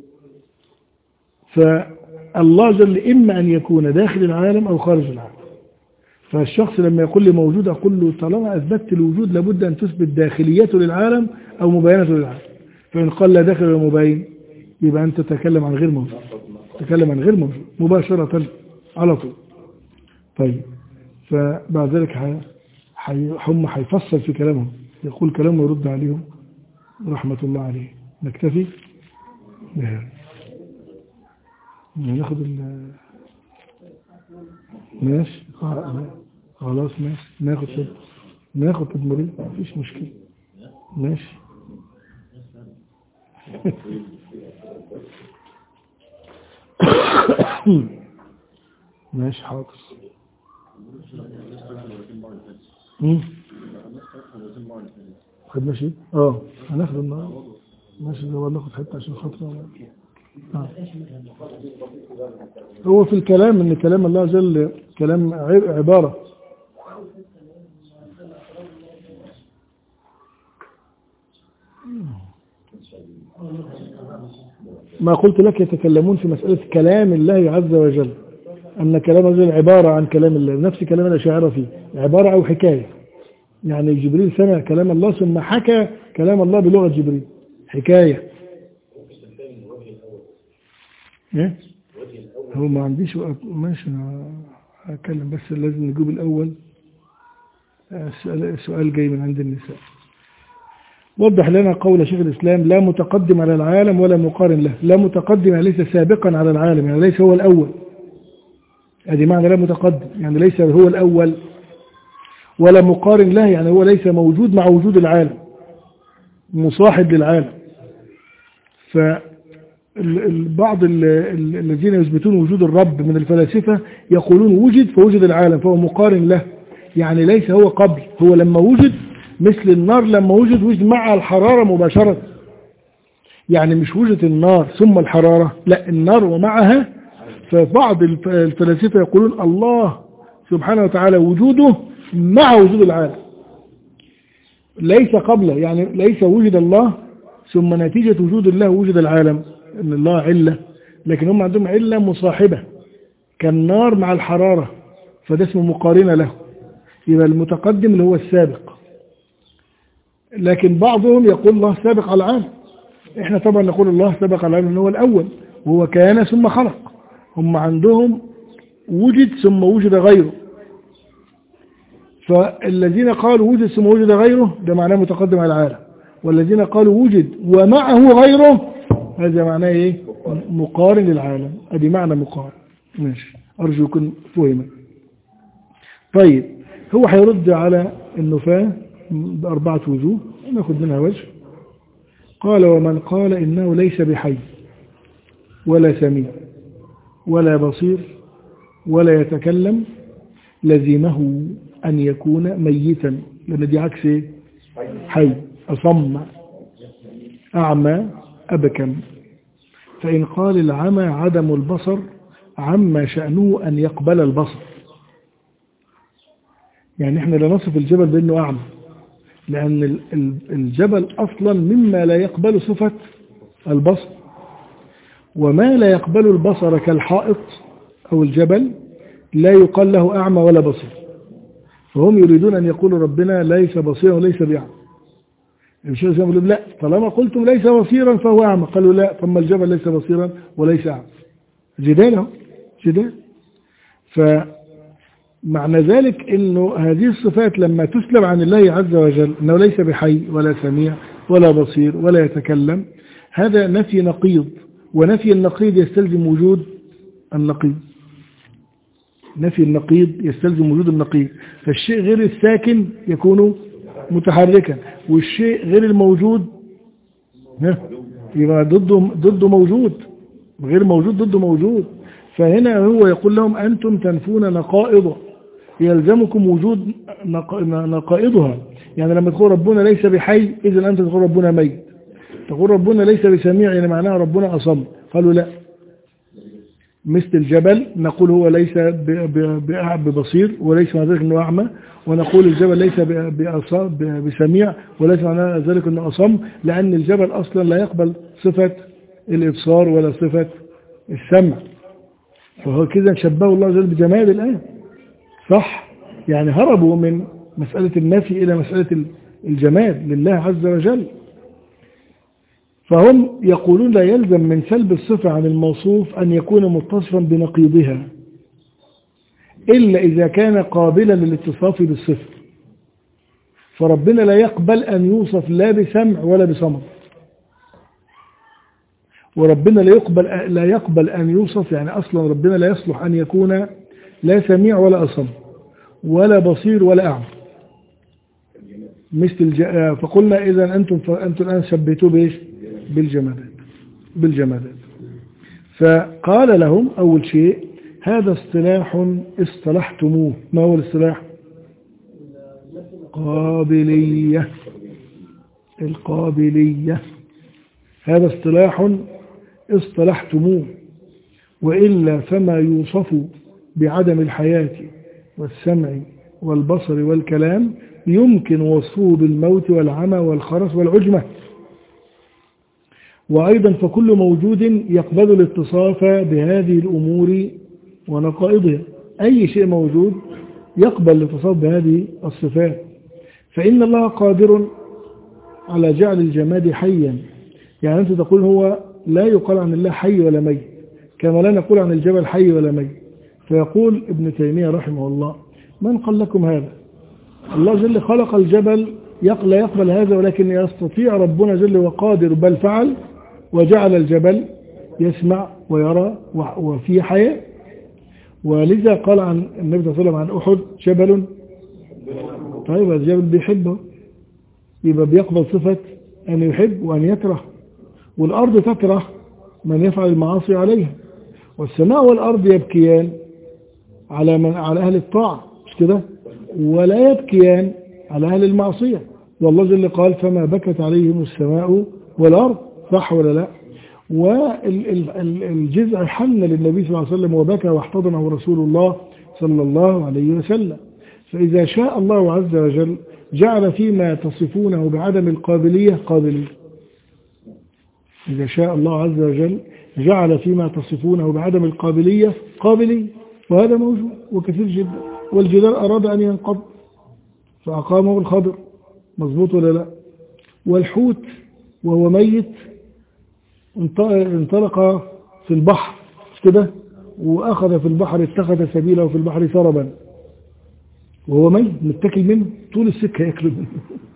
فالله جل إما أن يكون داخل العالم أو خارج العالم. فالشخص لما يقول لي موجود أقول له طالما أثبتت الوجود لابد أن تثبت داخليته للعالم أو مبينته للعالم. فإن قال لا داخل ولا مبين يبقى أنت تتكلم عن غير موجود، تتكلم عن غير موجود مباشرة على طول. طيب، فبعد ذلك حي... هم هيفصل في كلامهم، يقول كلامه ويرد عليهم رحمة الله عليه. نكتفي ناخد ال ماشي خلاص ماشي، ناخد تد... ناخد تدمرين مفيش مشكلة ماشي. ماشي حاضر. خدنا شيء اه هناخد النهارده ماشي، ده ناخد حته عشان خاطر آه. هو في الكلام ان كلام الله جل كلام عبارة ما قلت لك يتكلمون في مسألة كلام الله عز وجل، أن كلام الله عبارة عن كلام الله، نفس كلام الأشاعرة فيه عبارة أو حكاية. يعني جبريل سمع كلام الله ثم حكى كلام الله بلغة جبريل، حكاية. إيه؟ هو ما عنديش وقت ماشي هتكلم، بس لازم نجيب الأول سؤال جاي من عند النساء. وضح لنا قول شيخ الإسلام لا متقدم على العالم ولا مقارن له. لا متقدم يعني ليس سابقا على العالم، يعني ليس هو الأول، هذه معنى لا متقدم يعني ليس هو الأول، ولا مقارن له يعني هو ليس موجود مع وجود العالم، مصاحب للعالم. فبعض الذين يثبتون وجود الرب من الفلاسفة يقولون وجد فوجد العالم فهو مقارن له، يعني ليس هو قبل، هو لما وجد مثل النار لما وجد وجد مع الحرارة مباشرة، يعني مش وجد النار ثم الحرارة، لا النار ومعها. فبعض الفلاسفة يقولون الله سبحانه وتعالى وجوده مع وجود العالم، ليس قبله، يعني ليس وجد الله ثم نتيجة وجود الله وجد العالم، ان الله علة، لكن هم عندهم علة مصاحبة كالنار مع الحرارة، فده اسمه مقارنة له، يبقى المتقدم اللي هو السابق. لكن بعضهم يقول الله سابق على العالم، احنا طبعا نقول الله سابق على العالم ان هو الاول وهو كان ثم خلق. هم عندهم وجد ثم وجد غيره، فالذين قالوا وجد ثم وجد غيره ده معناه متقدم على العالم، والذين قالوا وجد ومعه غيره هذا معناه ايه؟ مقارن للعالم. ادي معنى مقارن. ماشي، ارجو يكون فهم. طيب، هو هيرد على النفاة بأربعة وجوه، ناخد منها وجه. قال ومن قال إنه ليس بحي ولا سميع ولا بصير ولا يتكلم لزمه أن يكون ميتا، لأن دي عكس حي، أصم أعمى أبكم. فإن قال العمى عدم البصر عما شأنه أن يقبل البصر، يعني احنا لا نصف الجبل بأنه أعمى، لأن الجبل أصلا مما لا يقبل صفة البصر، وما لا يقبل البصر كالحائط أو الجبل لا يقال له أعمى ولا بصير. فهم يريدون أن يقولوا ربنا ليس بصيرا وليس بأعمى. الشيخ الإسلام يقول لا، طالما قلتم ليس بصيرا فهو أعمى. قالوا لا، ثم الجبل ليس بصيرا وليس أعمى. جدال جدال. فمعنى ذلك إنه هذه الصفات لما تسلب عن الله عز وجل، إنه ليس بحي ولا سميع ولا بصير ولا يتكلم، هذا نفي نقيض، ونفي النقيض يستلزم وجود النقيض. نفي النقيض يستلزم وجود النقيض. فالشيء غير الساكن يكون متحركا، والشيء غير الموجود يبقى ضده ضده موجود، غير موجود ضده موجود. فهنا هو يقول لهم أنتم تنفون نقائضه، يلزمكم وجود نقائضها. يعني لما تقول ربنا ليس بحي إذن أنت تقول ربنا ميت، تقول ربنا ليس بسميع يعني معناها ربنا أصم. قالوا لا، مثل الجبل نقول هو ليس ببصير وليس مع ذلك أنه أعمى، ونقول الجبل ليس بسميع وليس مع ذلك أنه أصم، لأن الجبل أصلا لا يقبل صفة الإبصار ولا صفة السمع. فهو كذا شبهه الله عز وجل بجماد الآن، صح؟ يعني هربوا من مسألة النفي إلى مسألة الجماد لله عز وجل. فهم يقولون لا يلزم من سلب الصفة عن الموصوف أن يكون متصفا بنقيضها إلا إذا كان قابلا للاتصاف بالصفة. فربنا لا يقبل أن يوصف لا بسمع ولا بصمت، وربنا لا يقبل لا يقبل أن يوصف، يعني أصلا ربنا لا يصلح أن يكون لا سميع ولا أصم ولا بصير ولا أعمى مثل الج... فقلنا إذا أنتم أنتم الآن شبهتوه بإيش؟ بالجمادات بالجمادات. فقال لهم أول شيء هذا اصطلاح اصطلحتموه. ما هو الاصطلاح؟ قابلية. القابلية هذا اصطلاح اصطلحتموه، وإلا فما يوصف بعدم الحياة والسمع والبصر والكلام يمكن وصفه بالموت والعمى والخرس والعجمة. وأيضا فكل موجود يقبل الاتصاف بهذه الأمور ونقائضها. أي شيء موجود يقبل الاتصاف بهذه الصفات. فإن الله قادر على جعل الجماد حيا، يعني أنت تقول هو لا يقال عن الله حي ولا ميت كما لا نقول عن الجبل حي ولا ميت. فيقول ابن تيمية رحمه الله من قال لكم هذا؟ الله جل خلق الجبل لا يقبل هذا، ولكن يستطيع ربنا جل وقادر بل فعل وجعل الجبل يسمع ويرى وفي حياة. ولذا قال عن النبي صلى الله عليه وسلم عن أحد جبل، طيب الجبل بيحبه يبقى بيقبل صفة أن يحب وأن يكره. والأرض تكره من يفعل المعاصي عليها، والسماء والأرض يبكيان على من على أهل الطاعة، مش كده؟ ولا يبكيان على أهل المعصية. والله جل قال فما بكت عليهم السماء والأرض، صح ولا لا؟ والجزع حن للنبي صلى الله عليه وسلم وبكى واحتضنه رسول الله صلى الله عليه وسلم. فإذا شاء الله عز وجل جعل فيما تصفونه بعدم القابلية قابلية. إذا شاء الله عز وجل جعل فيما تصفونه بعدم القابلية قابلية، وهذا موجود وكثير جدا. والجدار أراد أن ينقض فأقامه الخضر، مظبوط ولا لا؟ والحوت وهو ميت انطلق في البحر كده وأخذ في البحر اتخذ سبيله في البحر سربا وهو ميت متكل منه طول السكة يأكل منه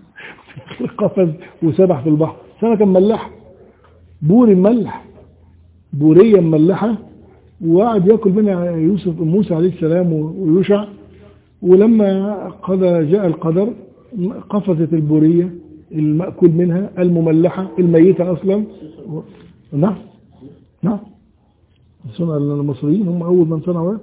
قفز وسبح في البحر. سمكة مملحة، بوري مملح، بورية مملحة، وقعد يأكل منها يوسف موسى عليه السلام ويوشع. ولما قضى جاء القدر قفزت البورية المأكل منها المملحة الميتة أصلا. نعم نعم صنع المصريين هم أول من صنعوا.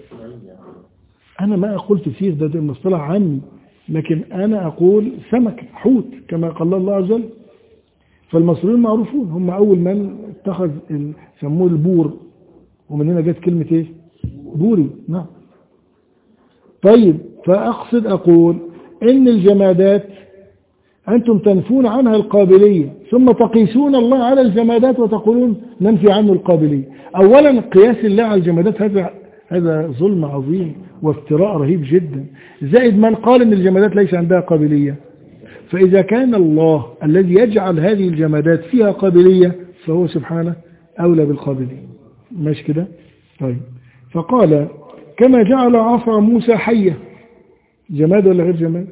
أنا ما أقول تفسير ده, ده مصطلح عامي، لكن أنا أقول سمك حوت كما قال الله عز وجل. فالمصريين معروفون هم أول من اتخذ سموه البور، ومن هنا جت كلمة إيه؟ بوري. نعم. طيب فأقصد أقول إن الجمادات أنتم تنفون عنها القابلية ثم تقيسون الله على الجمادات وتقولون ننفي عنه القابلية. أولا قياس الله على الجمادات هذا هذا ظلم عظيم وافتراء رهيب جدا، زائد من قال إن الجمادات ليس عندها قابلية. فإذا كان الله الذي يجعل هذه الجمادات فيها قابلية فهو سبحانه أولى بالقابلية، ماشي كده؟ طيب فقال كما جعل عصا موسى حية، جماد ولا غير جماد؟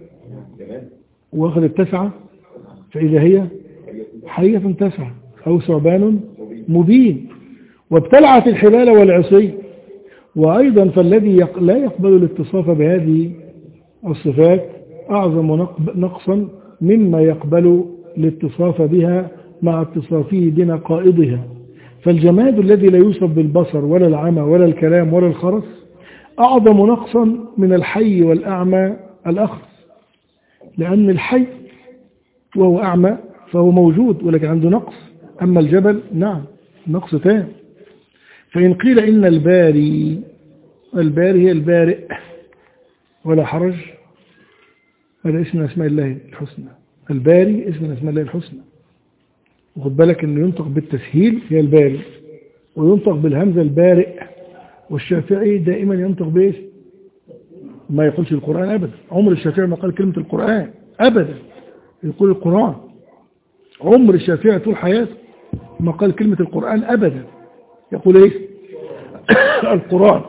واخذ التسعة فإذا هي حية تسعة أو ثعبان مبين، وابتلعت الحبال والعصي. وأيضا فالذي لا يقبل الاتصاف بهذه الصفات أعظم نقصا مما يقبل الاتصاف بها مع اتصافه بنقائضها. فالجماد الذي لا يوصف بالبصر ولا العمى ولا الكلام ولا الخرس أعظم نقصا من الحي والأعمى الأخرس، لأن الحي وهو أعمى فهو موجود ولكن عنده نقص، أما الجبل نعم نقص تام. فإن قيل إن الباري الباري هي البارئ ولا حرج، هذا اسم من أسماء الله الحسنى. الباري اسم من أسماء الله الحسنى، وخد بالك أنه ينطق بالتسهيل هي الباري، وينطق بالهمزة البارئ. والشافعي دائما ينطق بإيش؟ ما يقولش القرآن أبدا. عمر الشافعي ما قال كلمة القرآن أبدا، يقول القرآن. عمر الشافعي طول حياته ما قال كلمة القرآن أبدا، يقول إيش؟ القرآن.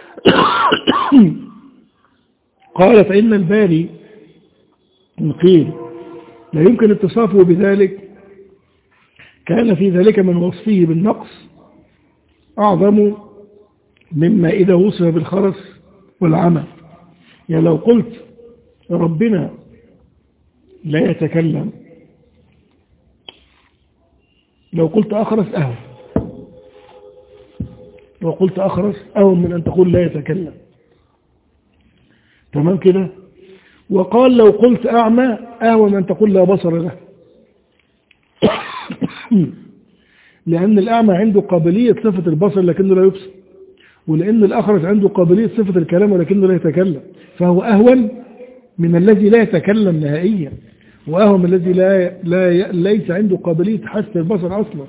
قال فإن الباري إن قيل لا يمكن اتصافه بذلك كان في ذلك من وصفه بالنقص أعظم مما إذا وصف بالخرس والعمى. يعني لو قلت ربنا لا يتكلم، لو قلت أخرس أهون، لو قلت أخرس أهون من أن تقول لا يتكلم، تمام كده. وقال لو قلت أعمى أهون من أن تقول لا بصر له، لأن الأعمى عنده قابلية صفة البصر لكنه لا يبصر، ولأن الأخرس عنده قابلية صفة الكلام ولكنه لا يتكلم، فهو أهون من الذي لا يتكلم نهائيا، وأهون من الذي لا, لا ليس عنده قابلية حس البصر أصلا.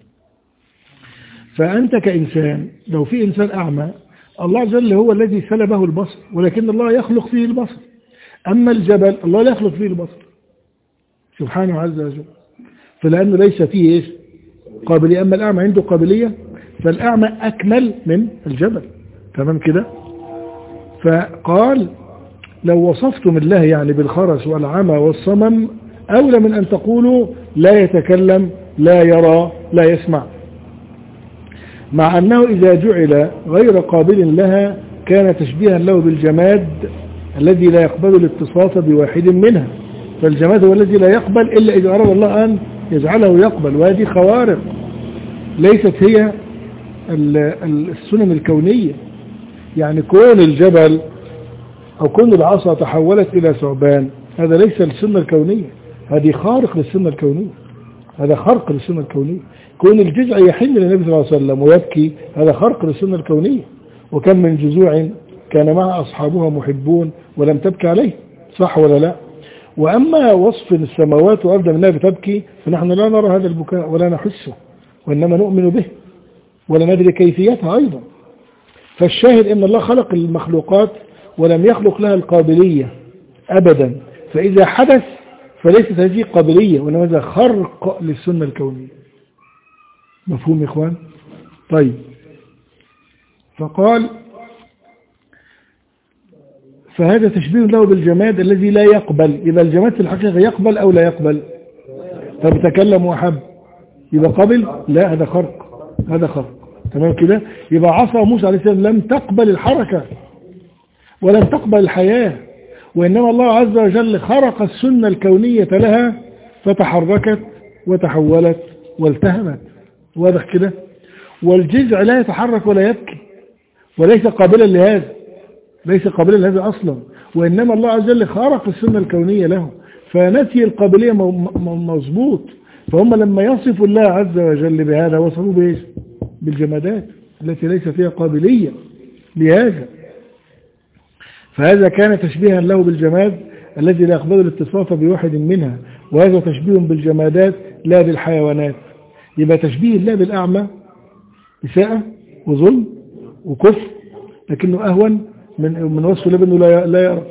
فأنت كإنسان لو في إنسان أعمى، الله عز وجل هو الذي سلبه البصر، ولكن الله يخلق فيه البصر. أما الجبل الله لا يخلق فيه البصر سبحانه عز وجل، فلأنه ليس فيه إيش؟ قابلية. أما الأعمى عنده قابلية، فالأعمى أكمل من الجبل، تمام كده. فقال لو وصفتم الله يعني بالخرس والعمى والصمم أولى من أن تقولوا لا يتكلم لا يرى لا يسمع، مع أنه إذا جعل غير قابل لها كان تشبيها له بالجماد الذي لا يقبل الاتصاف بواحد منها. فالجماد هو الذي لا يقبل إلا إذا أراد الله أن يجعله يقبل، وهذه خوارق ليست هي السنن الكونية. يعني كون الجبل أو كون العصا تحولت إلى ثعبان هذا ليس السنة الكونية، هذه خارق للسنة الكونية، هذا خرق للسنة الكونية. كون الجزع يحن للنبي صلى الله عليه وسلم ويبكي هذا خرق للسنة الكونية. وكم من جزوع كان مع أصحابها محبون ولم تبكي عليه، صح ولا لا؟ وأما وصف السماوات وأرض منها بتبكي فنحن لا نرى هذا البكاء ولا نحسه، وإنما نؤمن به ولا ندري كيفيتها أيضا. فالشاهد إن الله خلق المخلوقات ولم يخلق لها القابلية أبدا، فإذا حدث فليست هذه قابلية وإنما هذا خرق للسنة الكونية. مفهوم يا إخوان؟ طيب، فقال فهذا تشبيه له بالجماد الذي لا يقبل. يبقى الجماد في الحقيقة يقبل أو لا يقبل؟ طب تكلم وحب يبقى قبل؟ لا، هذا خرق، هذا خرق، تمام كده. يبقى عصا موسى عليه السلام لم تقبل الحركة ولم تقبل الحياة، وإنما الله عز وجل خرق السنة الكونية لها فتحركت وتحولت والتهمت، واضح كده. والجزع لا يتحرك ولا يبكي وليس قابلا لهذا، ليس قابلا لهذا أصلا، وإنما الله عز وجل خرق السنة الكونية له، فنسي القابلية مظبوط. فهم لما يصفوا الله عز وجل بهذا وصفوا بإيش؟ بالجمادات التي ليس فيها قابلية لهذا. فهذا كان تشبيها له بالجماد الذي لا يقبل الاتصاف بواحد منها، وهذا تشبيه بالجمادات لا بالحيوانات. يبقى تشبيه الله بالأعمى إساءة وظلم وكفر، لكنه أهون من من وصف الله بأنه لا لا يرى،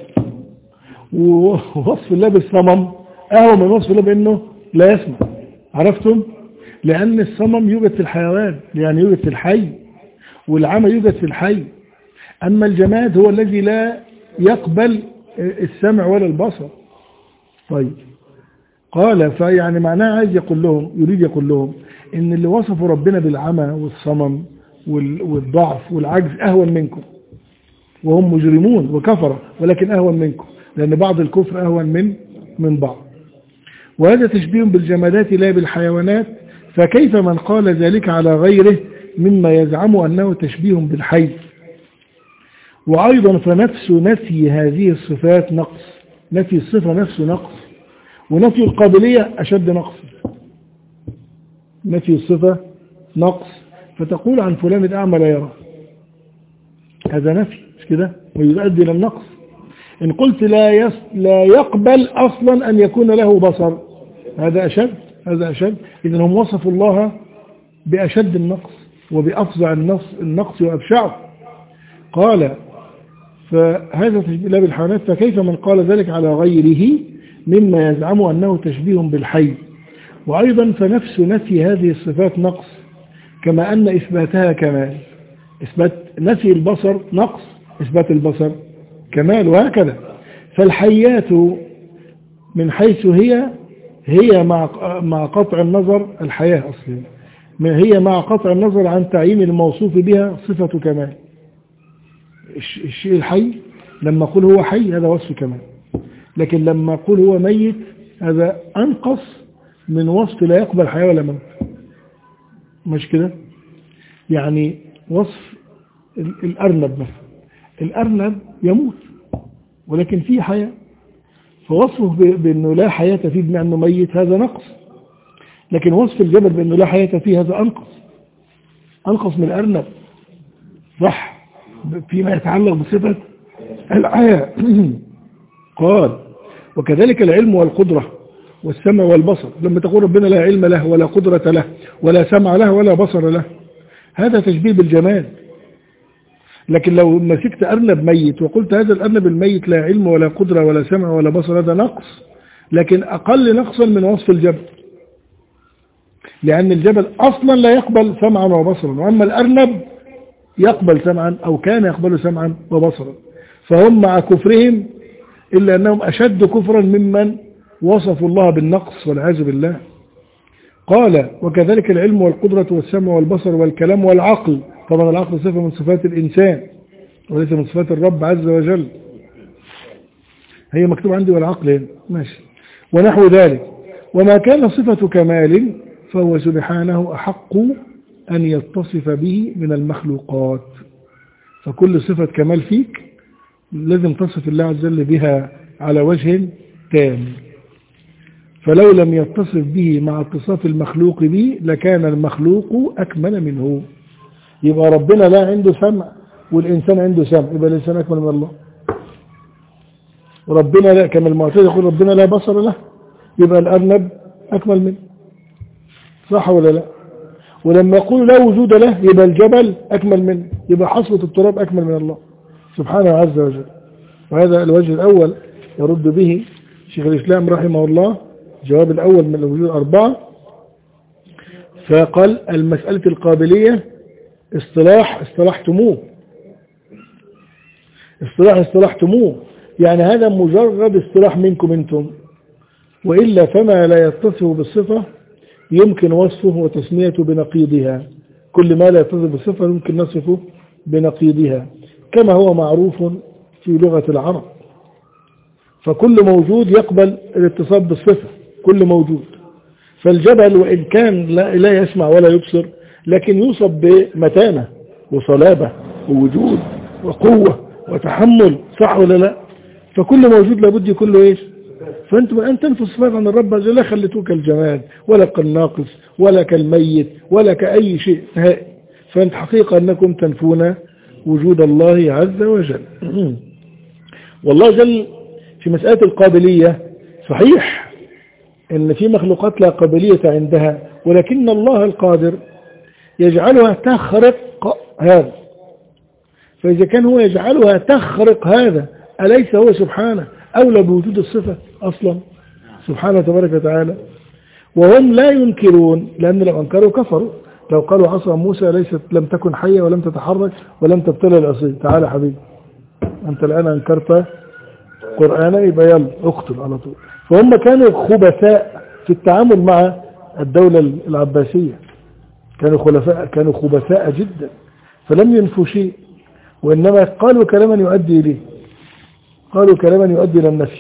ووصف الله بالصمم أهون من وصف الله بأنه لا يسمع. عرفتم؟ لأن الصمم يوجد في الحيوان، يعني يوجد في الحي، والعمى يوجد في الحي. أما الجماد هو الذي لا يقبل السمع ولا البصر. طيب، قال فيعني معناه عايز يقول لهم، يريد يقول لهم إن اللي وصفوا ربنا بالعمى والصمم والضعف والعجز أهون منكم، وهم مجرمون وكفرة، ولكن أهون منكم، لأن بعض الكفر أهون من من بعض. وهذا تشبيه بالجمادات لا بالحيوانات، فكيف من قال ذلك على غيره مما يزعم أنه تشبيه بالحي. وأيضا فنفس نفي هذه الصفات نقص، نفي الصفة نفسه نقص، ونفي القابلية أشد نقص. نفي الصفة نقص، فتقول عن فلان الأعمى لا يرى، هذا نفي مش كده ويؤدي إلى النقص. إن قلت لا يس لا يقبل أصلا أن يكون له بصر، هذا أشد هذا أشد. إذن هم وصفوا الله بأشد النقص وبأفظع النقص النقص وأبشعه. قال فهذا تشبيه بالحيوانات، فكيف من قال ذلك على غيره مما يزعم أنه تشبيه بالحي. وأيضا فنفس نفي هذه الصفات نقص، كما أن إثباتها كمال. إثبات نفي البصر نقص، إثبات البصر كمال، وهكذا. فالحيات من حيث هي هي مع مع قطع النظر، الحياة أصلا هي مع قطع النظر عن تعيين الموصوف بها صفة كمال. الشيء الحي لما أقول هو حي هذا وصف كمال، لكن لما أقول هو ميت هذا أنقص من وصف لا يقبل حياة ولا موت، مش كده؟ يعني وصف الأرنب مثلا، الأرنب يموت ولكن فيه حياة، فوصفه بأنه لا حياة فيه بمعنى أنه ميت هذا نقص. لكن وصف الجبل بأنه لا حياة فيه هذا أنقص أنقص من الأرنب، صح، فيما يتعلق بصفة الحياة. قال وكذلك العلم والقدرة والسمع والبصر، لما تقول ربنا لا علم له ولا قدرة له ولا سمع له ولا بصر له، هذا تشبيه بالجمال. لكن لو مسكت أرنب ميت وقلت هذا الأرنب الميت لا علم ولا قدرة ولا سمع ولا بصر، هذا نقص، لكن أقل نقصا من وصف الجبل، لأن الجبل أصلا لا يقبل سمعا وبصرا، وأما الأرنب يقبل سمعا أو كان يقبل سمعا وبصرا. فهم مع كفرهم إلا أنهم أشد كفرا ممن وصفوا الله بالنقص والعياذ بالله. قال وكذلك العلم والقدرة والسمع والبصر والكلام والعقل. طبعا العقل صفة من صفات الإنسان وليس من صفات الرب عز وجل، هي مكتوب عندي والعقل هنا ماشي. ونحو ذلك، وما كان صفة كمال فهو سبحانه أحق أن يتصف به من المخلوقات. فكل صفة كمال فيك لازم تصف الله عز وجل بها على وجه تام، فلو لم يتصف به مع اتصاف المخلوق به لكان المخلوق أكمل منه. يبقى ربنا لا عنده سمع والإنسان عنده سمع، يبقى الإنسان أكمل من الله. وربنا لا، كما المعتزلة يقول ربنا لا بصر له، يبقى الأرنب أكمل منه، صح ولا لا؟ ولما يقول لا وجود له يبقى الجبل أكمل منه، يبقى حصوة التراب أكمل من الله سبحانه عز وجل. وهذا الوجه الأول يرد به شيخ الإسلام رحمه الله، الجواب الأول من الوجوه الأربعة. فقال المسألة القابلية اصطلاح اصطلاحتموه اصطلاح اصطلاحتموه يعني هذا مجرد اصطلاح منكم انتم، وإلا فما لا يتصف بالصفة يمكن وصفه وتسميته بنقيضها. كل ما لا يتصف بالصفة يمكن نصفه بنقيضها، كما هو معروف في لغة العرب. فكل موجود يقبل الاتصاف بالصفة، كل موجود. فالجبل وإن كان لا, لا يسمع ولا يبصر لكن يوصف بمتانة وصلابة ووجود وقوة وتحمل، صح ولا لا؟ فكل موجود لابد يكون له ايش؟ فانتم ان تنفوا الصفات عن الرب عز وجل لا خليتوه كالجمال ولا كالناقص ولا كالميت ولا كأي شيء نهائي، فانت حقيقة انكم تنفون وجود الله عز وجل. والله جل في مسألة القابلية صحيح ان في مخلوقات لا قابلية عندها، ولكن الله القادر يجعلها تخرق هذا. فإذا كان هو يجعلها تخرق هذا أليس هو سبحانه أولى بوجود الصفة أصلا سبحانه تبارك وتعالى؟ وهم لا ينكرون، لأن لو أنكروا كفروا. لو قالوا عصا موسى ليست لم تكن حية ولم تتحرك ولم تبتلع العصي، تعالى حبيبي أنت الآن أنكرت قرآنا يبقى يلا اقتل على طول. فهم كانوا خبثاء في التعامل مع الدولة العباسية، كانوا خلفاء كانوا خبثاء جدا، فلم ينفوا شيء، وإنما قالوا كلاما يؤدي إليه، قالوا كلاما يؤدي إلى النفي.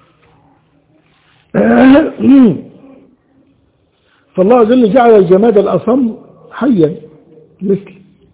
فالله عز وجل جعل الجماد الأصم حيا مثل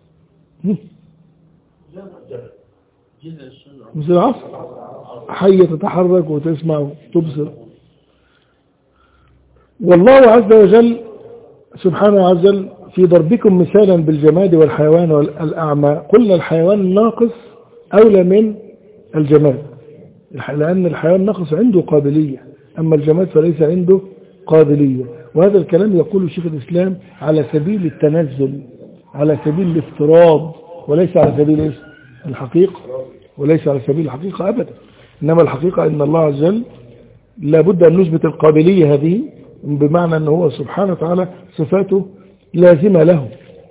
مثل العصر، حية تتحرك وتسمع وتبصر. والله عز وجل سبحانه عز وجل في ضربكم مثالا بالجماد والحيوان والأعمى قلنا الحيوان ناقص أولى من الجماد، لأن الحيوان ناقص عنده قابلية، أما الجماد فليس عنده قابلية. وهذا الكلام يقول شيخ الإسلام على سبيل التنزل، على سبيل الافتراض، وليس على سبيل الحقيقة، وليس على سبيل الحقيقة أبدا. إنما الحقيقة أن الله عز وجل لابد أن نثبت القابلية هذه، بمعنى أنه هو سبحانه وتعالى صفاته لازمة له،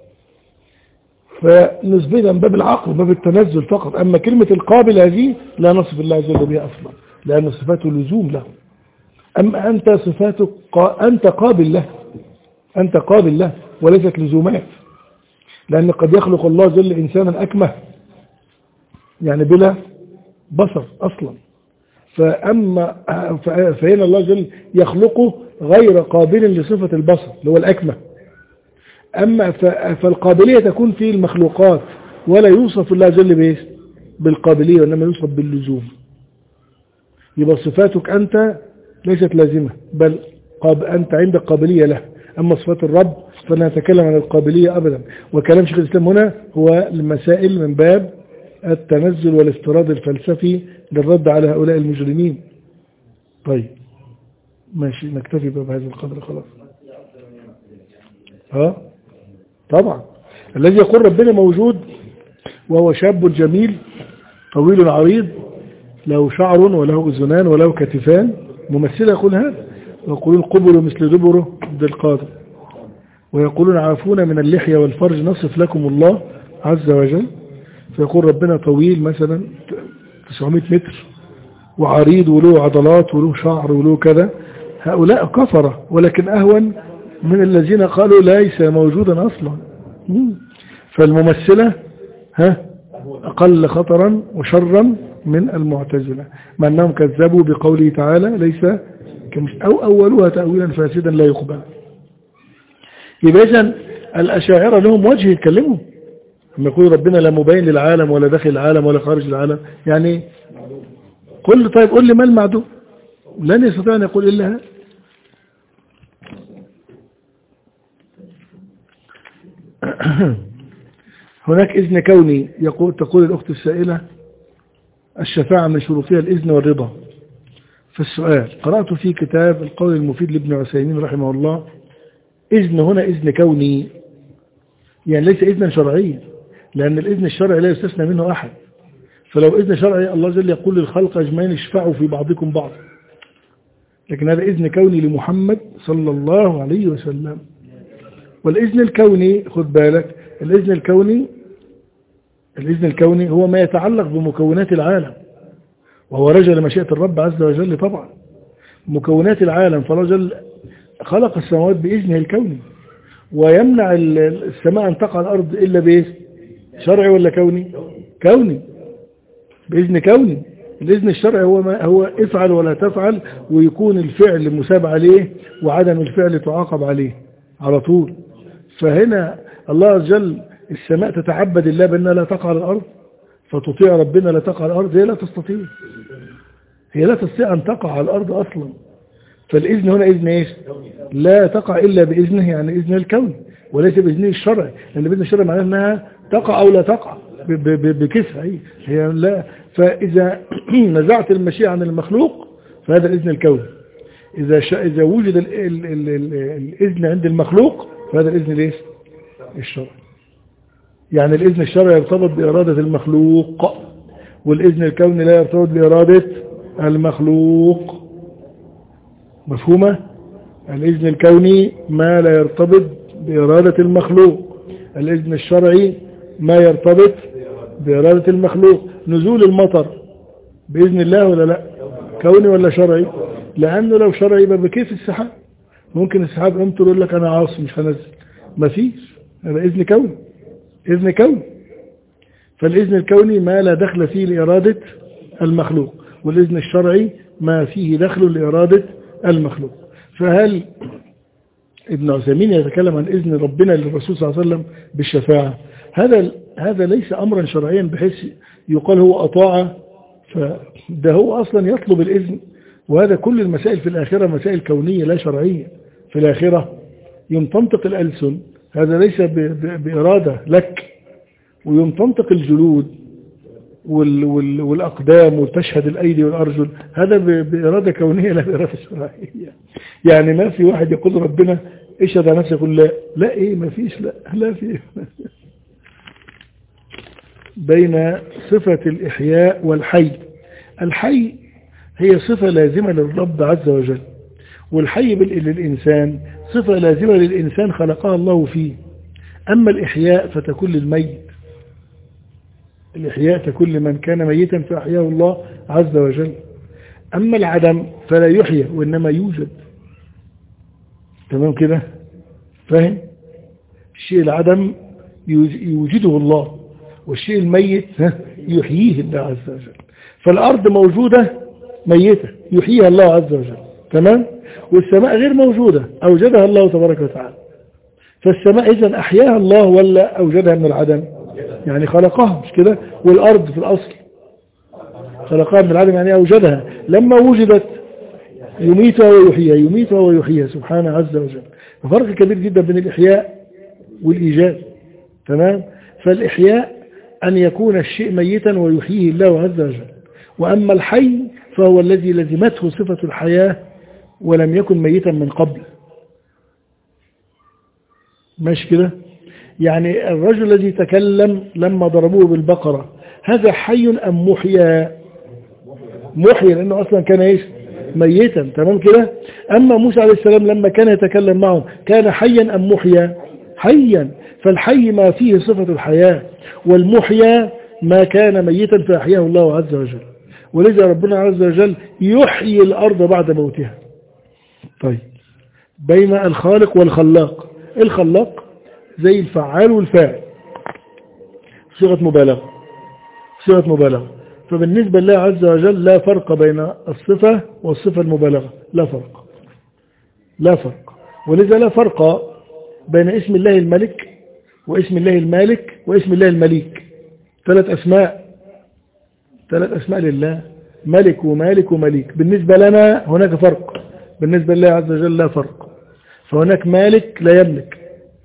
فنثبتها من باب العقل، باب التنزل فقط. أما كلمة القابل هذه لا نصف الله عز وجل بها أصلا، لأن صفاته لزوم له. أما أنت صفاتك قا... أنت قابل له، أنت قابل له وليست لزومات، لأن قد يخلق الله عز وجل إنسانا أكمه يعني بلا بصر أصلا، فأما فهنا الله عز وجل يخلقه غير قابل لصفة البصر اللي هو الأكمه. أما فالقابلية تكون في المخلوقات، ولا يوصف الله عز وجل بالقابلية، وإنما يوصف باللزوم. يبقى صفاتك أنت ليست لازمة، بل أنت عندك قابلية له. أما صفات الرب فلا نتكلم عن القابلية أبدا. وكلام شيخ الإسلام هنا هو المسائل من باب التنزل والافتراض الفلسفي للرد على هؤلاء المجرمين. طيب ماشي، نكتفي بهذا القدر خلاص. ها طبعا الذي يقول ربنا موجود وهو شاب جميل طويل عريض له شعر وله أذنان وله كتفان، ممثل يقول هذا، ويقولون قبل مثل دبره عبد القادر، ويقولون عافون من اللحية والفرج نصف لكم الله عز وجل. فيقول ربنا طويل مثلا تسعمائة متر وعريض وله عضلات وله شعر وله كذا. هؤلاء كفرة، ولكن أهون من الذين قالوا ليس موجودا أصلا. فالممثلة ها أقل خطرا وشرا من المعتزلة، مع أنهم كذبوا بقوله تعالى ليس أو أولوها تأويلا فاسدا لا يقبل. يبقى إذن الأشاعرة لهم وجه يتكلموا لما يقول ربنا لا مبين للعالم ولا داخل العالم ولا خارج العالم. يعني قل طيب قل لي ما المعدوم؟ لن يستطيع أن يقول إلا هذا. هناك إذن كوني، يقول تقول الأخت السائلة الشفاعة من شروطها الإذن والرضا. فالسؤال قرأت في كتاب القول المفيد لابن عثيمين رحمه الله، إذن هنا إذن كوني، يعني ليس إذنا شرعيا، لأن الإذن الشرعي لا يستثنى منه أحد. فلو إذن شرعي الله جل يقول للخلق أجمعين اشفعوا في بعضكم بعض، لكن هذا إذن كوني لمحمد صلى الله عليه وسلم. والإذن الكوني خد بالك، الإذن الكوني الإذن الكوني هو ما يتعلق بمكونات العالم، وهو رجع لمشيئة الرب عز وجل. طبعا مكونات العالم، فرجل خلق السماوات بإذنه الكوني، ويمنع السماء أن تقع الأرض إلا بإذن شرعي ولا كوني؟ كوني، بإذن كوني. الإذن الشرعي هو ما هو افعل ولا تفعل، ويكون الفعل مساب عليه وعدم الفعل تعاقب عليه على طول. فهنا الله عز وجل السماء تتعبد الله بأنها لا تقع على الأرض، فتطيع ربنا لا تقع على الأرض. هي لا تستطيع، هي لا تستطيع أن تقع على الأرض أصلا. فالإذن هنا إذن إيش؟ لا تقع إلا بإذنه، يعني إذن الكون وليس بإذنه الشرعي، لأن بإذن الشرعي معناه أنها تقع أو لا تقع بكسر. هي لا. فإذا نزعت المشيئة عن المخلوق فهذا الإذن الكوني. إذا إذا وجد ال ال ال ال الإذن عند المخلوق فهذا الإذن ليش؟ الشرعي. يعني الإذن الشرعي يرتبط بإرادة المخلوق، والإذن الكوني لا يرتبط بإرادة المخلوق. مفهومة؟ الإذن الكوني ما لا يرتبط بإرادة المخلوق، الإذن الشرعي ما يرتبط بإرادة المخلوق. نزول المطر بإذن الله ولا لا؟ كوني ولا شرعي؟ لأنه لو شرعي يبقى بكيف السحاب؟ ممكن السحاب أمطر يقول لك أنا عاصي مش هنزل، ما فيش، هذا إذن كوني، إذن كوني. فالإذن الكوني ما لا دخل فيه لإرادة المخلوق، والإذن الشرعي ما فيه دخل لإرادة المخلوق. فهل ابن عثيمين يتكلم عن إذن ربنا للرسول صلى الله عليه وسلم بالشفاعة؟ هذا هذا ليس أمرا شرعيا بحيث يقال هو أطاع، فده هو أصلا يطلب الإذن. وهذا كل المسائل في الآخرة مسائل كونية لا شرعية. في الآخرة يوم تنطق الألسن هذا ليس بإرادة لك. ويوم تنطق الجلود وال وال والأقدام وتشهد الأيدي والأرجل، هذا بإرادة كونية لا بإرادة شرعية. يعني ما في واحد يقول ربنا اشهد على نفسه يقول لا لا ايه ما فيش لا لا في. بين صفة الإحياء والحي. الحي هي صفة لازمة للرب عز وجل، والحي للإنسان صفة لازمة للإنسان خلقها الله فيه. أما الإحياء فتكون للميت، الإحياء تكون لمن كان ميتا فأحياه الله عز وجل. أما العدم فلا يحيى وإنما يوجد. تمام كده؟ فاهم؟ الشيء العدم يوجده الله، والشيء الميت يحييه الله عز وجل. فالأرض موجودة ميتة يحييها الله عز وجل، تمام؟ والسماء غير موجودة أوجدها الله تبارك وتعالى. فالسماء إذن أحياها الله ولا أوجدها من العدم؟ يعني خلقها، مش كده؟ والأرض في الأصل خلقها من العدم، يعني أوجدها. لما وجدت يميتها ويحييها، يميتها ويحييها سبحانه عز وجل. فرق كبير جدا بين الإحياء والإيجاد، تمام؟ فالإحياء أن يكون الشيء ميتا ويحييه الله عز وجل، وأما الحي فهو الذي لزمته صفة الحياة ولم يكن ميتا من قبل. ماشي كده؟ يعني الرجل الذي تكلم لما ضربوه بالبقرة هذا حي أم محيا؟ محيا، لأنه أصلا كان إيش؟ ميتا، تمام كده؟ أما موسى عليه السلام لما كان يتكلم معهم كان حيا أم محيا؟ حيا. فالحي ما فيه صفة الحياة، والمحيا ما كان ميتا فأحياه الله عز وجل. ولذا ربنا عز وجل يحيي الأرض بعد موتها. طيب، بين الخالق والخلاق. الخلاق زي الفعال والفاعل، صيغة مبالغة، صيغة مبالغة. فبالنسبة لله عز وجل لا فرق بين الصفة والصفة المبالغة، لا فرق، لا فرق. ولذا لا فرق بين اسم الله الملك واسم الله المالك واسم الله المليك. ثلاث أسماء، ثلاث أسماء لله، ملك ومالك ومليك. بالنسبة لنا هناك فرق، بالنسبة لله عز وجل لا فرق. فهناك مالك لا يملك،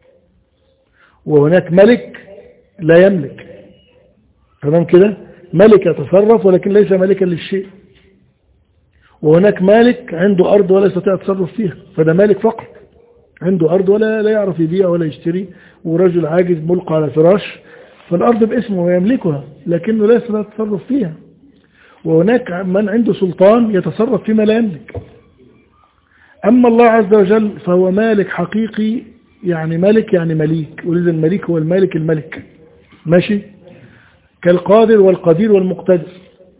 وهناك ملك لا يملك، تمام كده؟ ملك يتصرف ولكن ليس ملكا للشيء. وهناك مالك عنده أرض ولا يستطيع التصرف فيها، فده مالك فقط، عنده أرض ولا لا يعرف يبيع ولا يشتري، ورجل عاجز ملقى على فراش، فالأرض باسمه ويملكها لكنه لا يستطيع التصرف فيها. وهناك من عنده سلطان يتصرف فيما لا يملك. أما الله عز وجل فهو مالك حقيقي، يعني ملك يعني مليك، ولذا المليك هو المالك الملك. ماشي؟ كالقادر والقدير والمقتدر.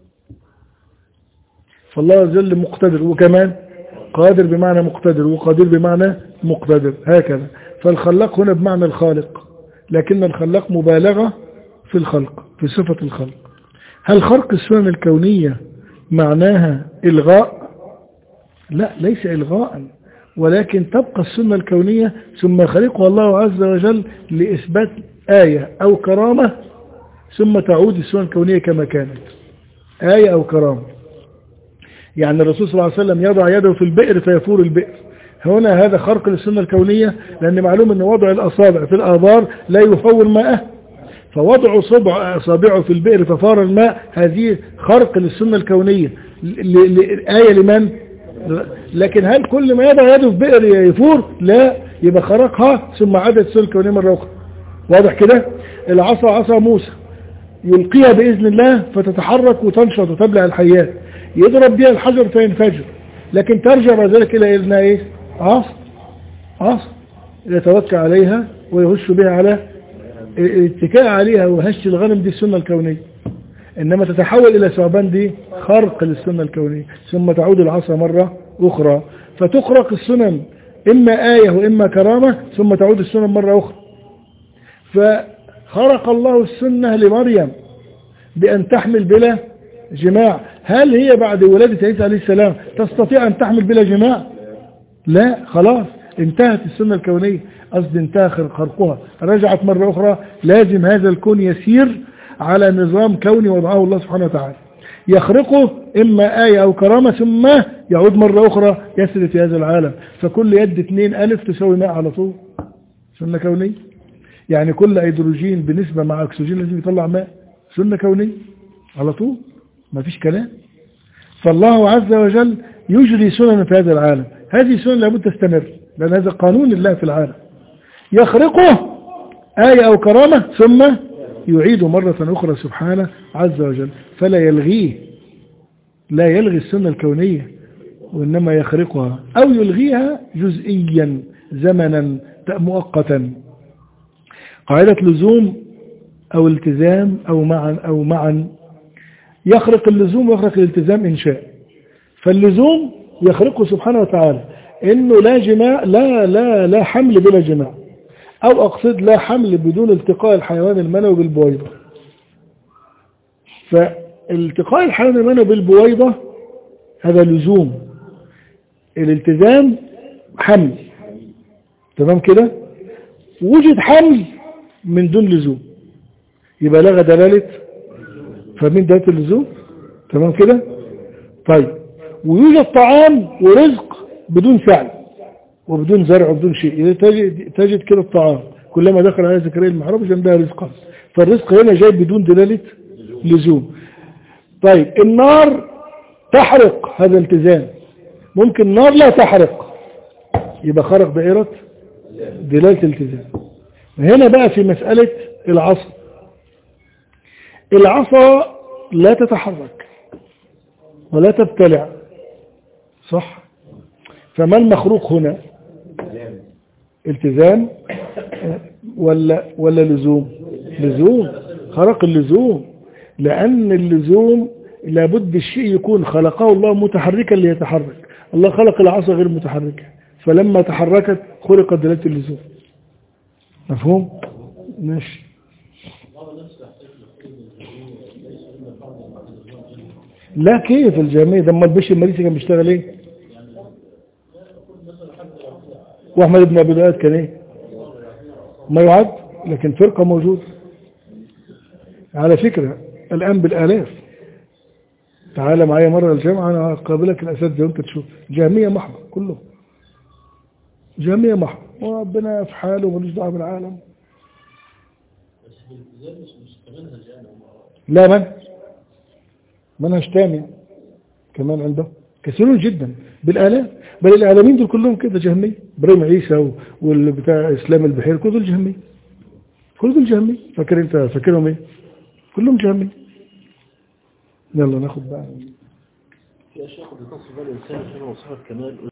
فالله عز وجل مقتدر، وكمان قادر بمعنى مقتدر، وقدير بمعنى مقتدر، هكذا. فالخلاق هنا بمعنى الخالق، لكن الخلاق مبالغة في الخلق، في صفة الخلق. هل خرق السنن الكونية معناها إلغاء؟ لا، ليس إلغاء، ولكن تبقى السنة الكونية ثم خلقها الله عز وجل لإثبات آية أو كرامة، ثم تعود السنة الكونية كما كانت، آية أو كرامة. يعني الرسول صلى الله عليه وسلم يضع يده في البئر فيفور البئر، هنا هذا خرق للسنة الكونية، لأن معلوم أن وضع الأصابع في الآبار لا يفور ماءه، فوضع صبع أصابعه في البئر ففار الماء، هذه خرق للسنة الكونية. آية لمن؟ لكن هل كل ما يضع يده في بئر يفور؟ لا، يبقى خرقها ثم عادت السنة الكونية مرة أخرى. واضح كده؟ العصا عصا موسى يلقيها بإذن الله فتتحرك وتنشط وتبلع الحيات، يضرب بها الحجر فينفجر، لكن ترجع بعد ذلك إلى إذنها إيه؟ عصا، عصا يتوكى عليها ويهش بها على الاتكاء عليها وهش الغنم، دي السنة الكونية. إنما تتحول إلى ثعبان، دي خرق للسنة الكونية، ثم تعود العصا مرة أخرى، فتخرق السنن إما آية وإما كرامة، ثم تعود السنن مرة أخرى. فخرق الله السنة لمريم بأن تحمل بلا جماع. هل هي بعد ولادة عيسى عليه السلام تستطيع أن تحمل بلا جماع؟ لا، خلاص انتهت السنة الكونية، قصد انتهى خرقها، رجعت مرة أخرى. لازم هذا الكون يسير على نظام كوني وضعه الله سبحانه وتعالى، يخرقه إما آية أو كرامة، ثم يعود مرة أخرى يسري في هذا العالم. فكل يد اتنين ألف تساوي ماء على طول، سنة كونية. يعني كل هيدروجين بنسبة مع أكسجين لازم يطلع ماء، سنة كونية على طول، ما فيش كلام. فالله عز وجل يجري سنن في هذا العالم، هذه سنن لابد تستمر، لأن هذا قانون الله في العالم، يخرقه آية أو كرامة ثم يعيد مرة أخرى سبحانه عز وجل، فلا يلغيه، لا يلغي السنة الكونية، وإنما يخرقها أو يلغيها جزئيا زمنا مؤقتا. قاعدة لزوم أو التزام أو معا أو معا، يخرق اللزوم ويخرق الالتزام إن شاء. فاللزوم يخرقه سبحانه وتعالى، إنه لا جماع، لا لا لا حمل بلا جماع، أو أقصد لا حمل بدون التقاء الحيوان المنوي بالبويضة. فالتقاء الحيوان المنوي بالبويضة هذا لزوم، الالتزام حمل، تمام كده. وجد حمل من دون لزوم يبقى لغى دلالة، فمن دلالة اللزوم، تمام كده. طيب، ويوجد طعام ورزق بدون فعل وبدون زرع وبدون شيء، تجد, تجد كده الطعام كلما دخل على زكريا المحراب جنبها رزقا، فالرزق هنا جاي بدون دلالة لزوم. طيب، النار تحرق، هذا التزام. ممكن النار لا تحرق، يبقى خرق دائرة دلالة التزام. هنا بقى في مسألة العصا، العصا لا تتحرك ولا تبتلع، صح؟ فما المخروق هنا؟ التزام ولا ولا لزوم؟ لزوم، خرق اللزوم، لأن اللزوم لابد الشيء يكون خلقه الله متحركا ليتحرك. الله خلق العصا غير متحركة، فلما تحركت خلقت دلالة اللزوم. مفهوم؟ ماشي. لا، كيف الجامعية ده؟ ما البشر المريسي كان بيشتغل ايه؟ واحمد بن ابي دؤاد كان ايه؟ ما يعد، لكن فرقة موجودة على فكرة الآن بالآلاف. تعال معايا مرة الجامعة، أنا أقابلك الأساتذة وأنت تشوف جامية محضة كلهم، جامية محضة، وربنا في حاله ومالوش دعوة بالعالم. لا، من منهج تاني كمان عنده كثيرون جدا بالآلاف، بل العالمين دول كلهم كده جهمية. ابراهيم عيسى والبتاع اسلام البحير كل دول جهمية، كل دول جهمية. فاكر انت فاكرهم ايه؟ كلهم جهمية. يلا ناخد بقى
في اشياء قد تصف الانسان عشان وصفها الكمال.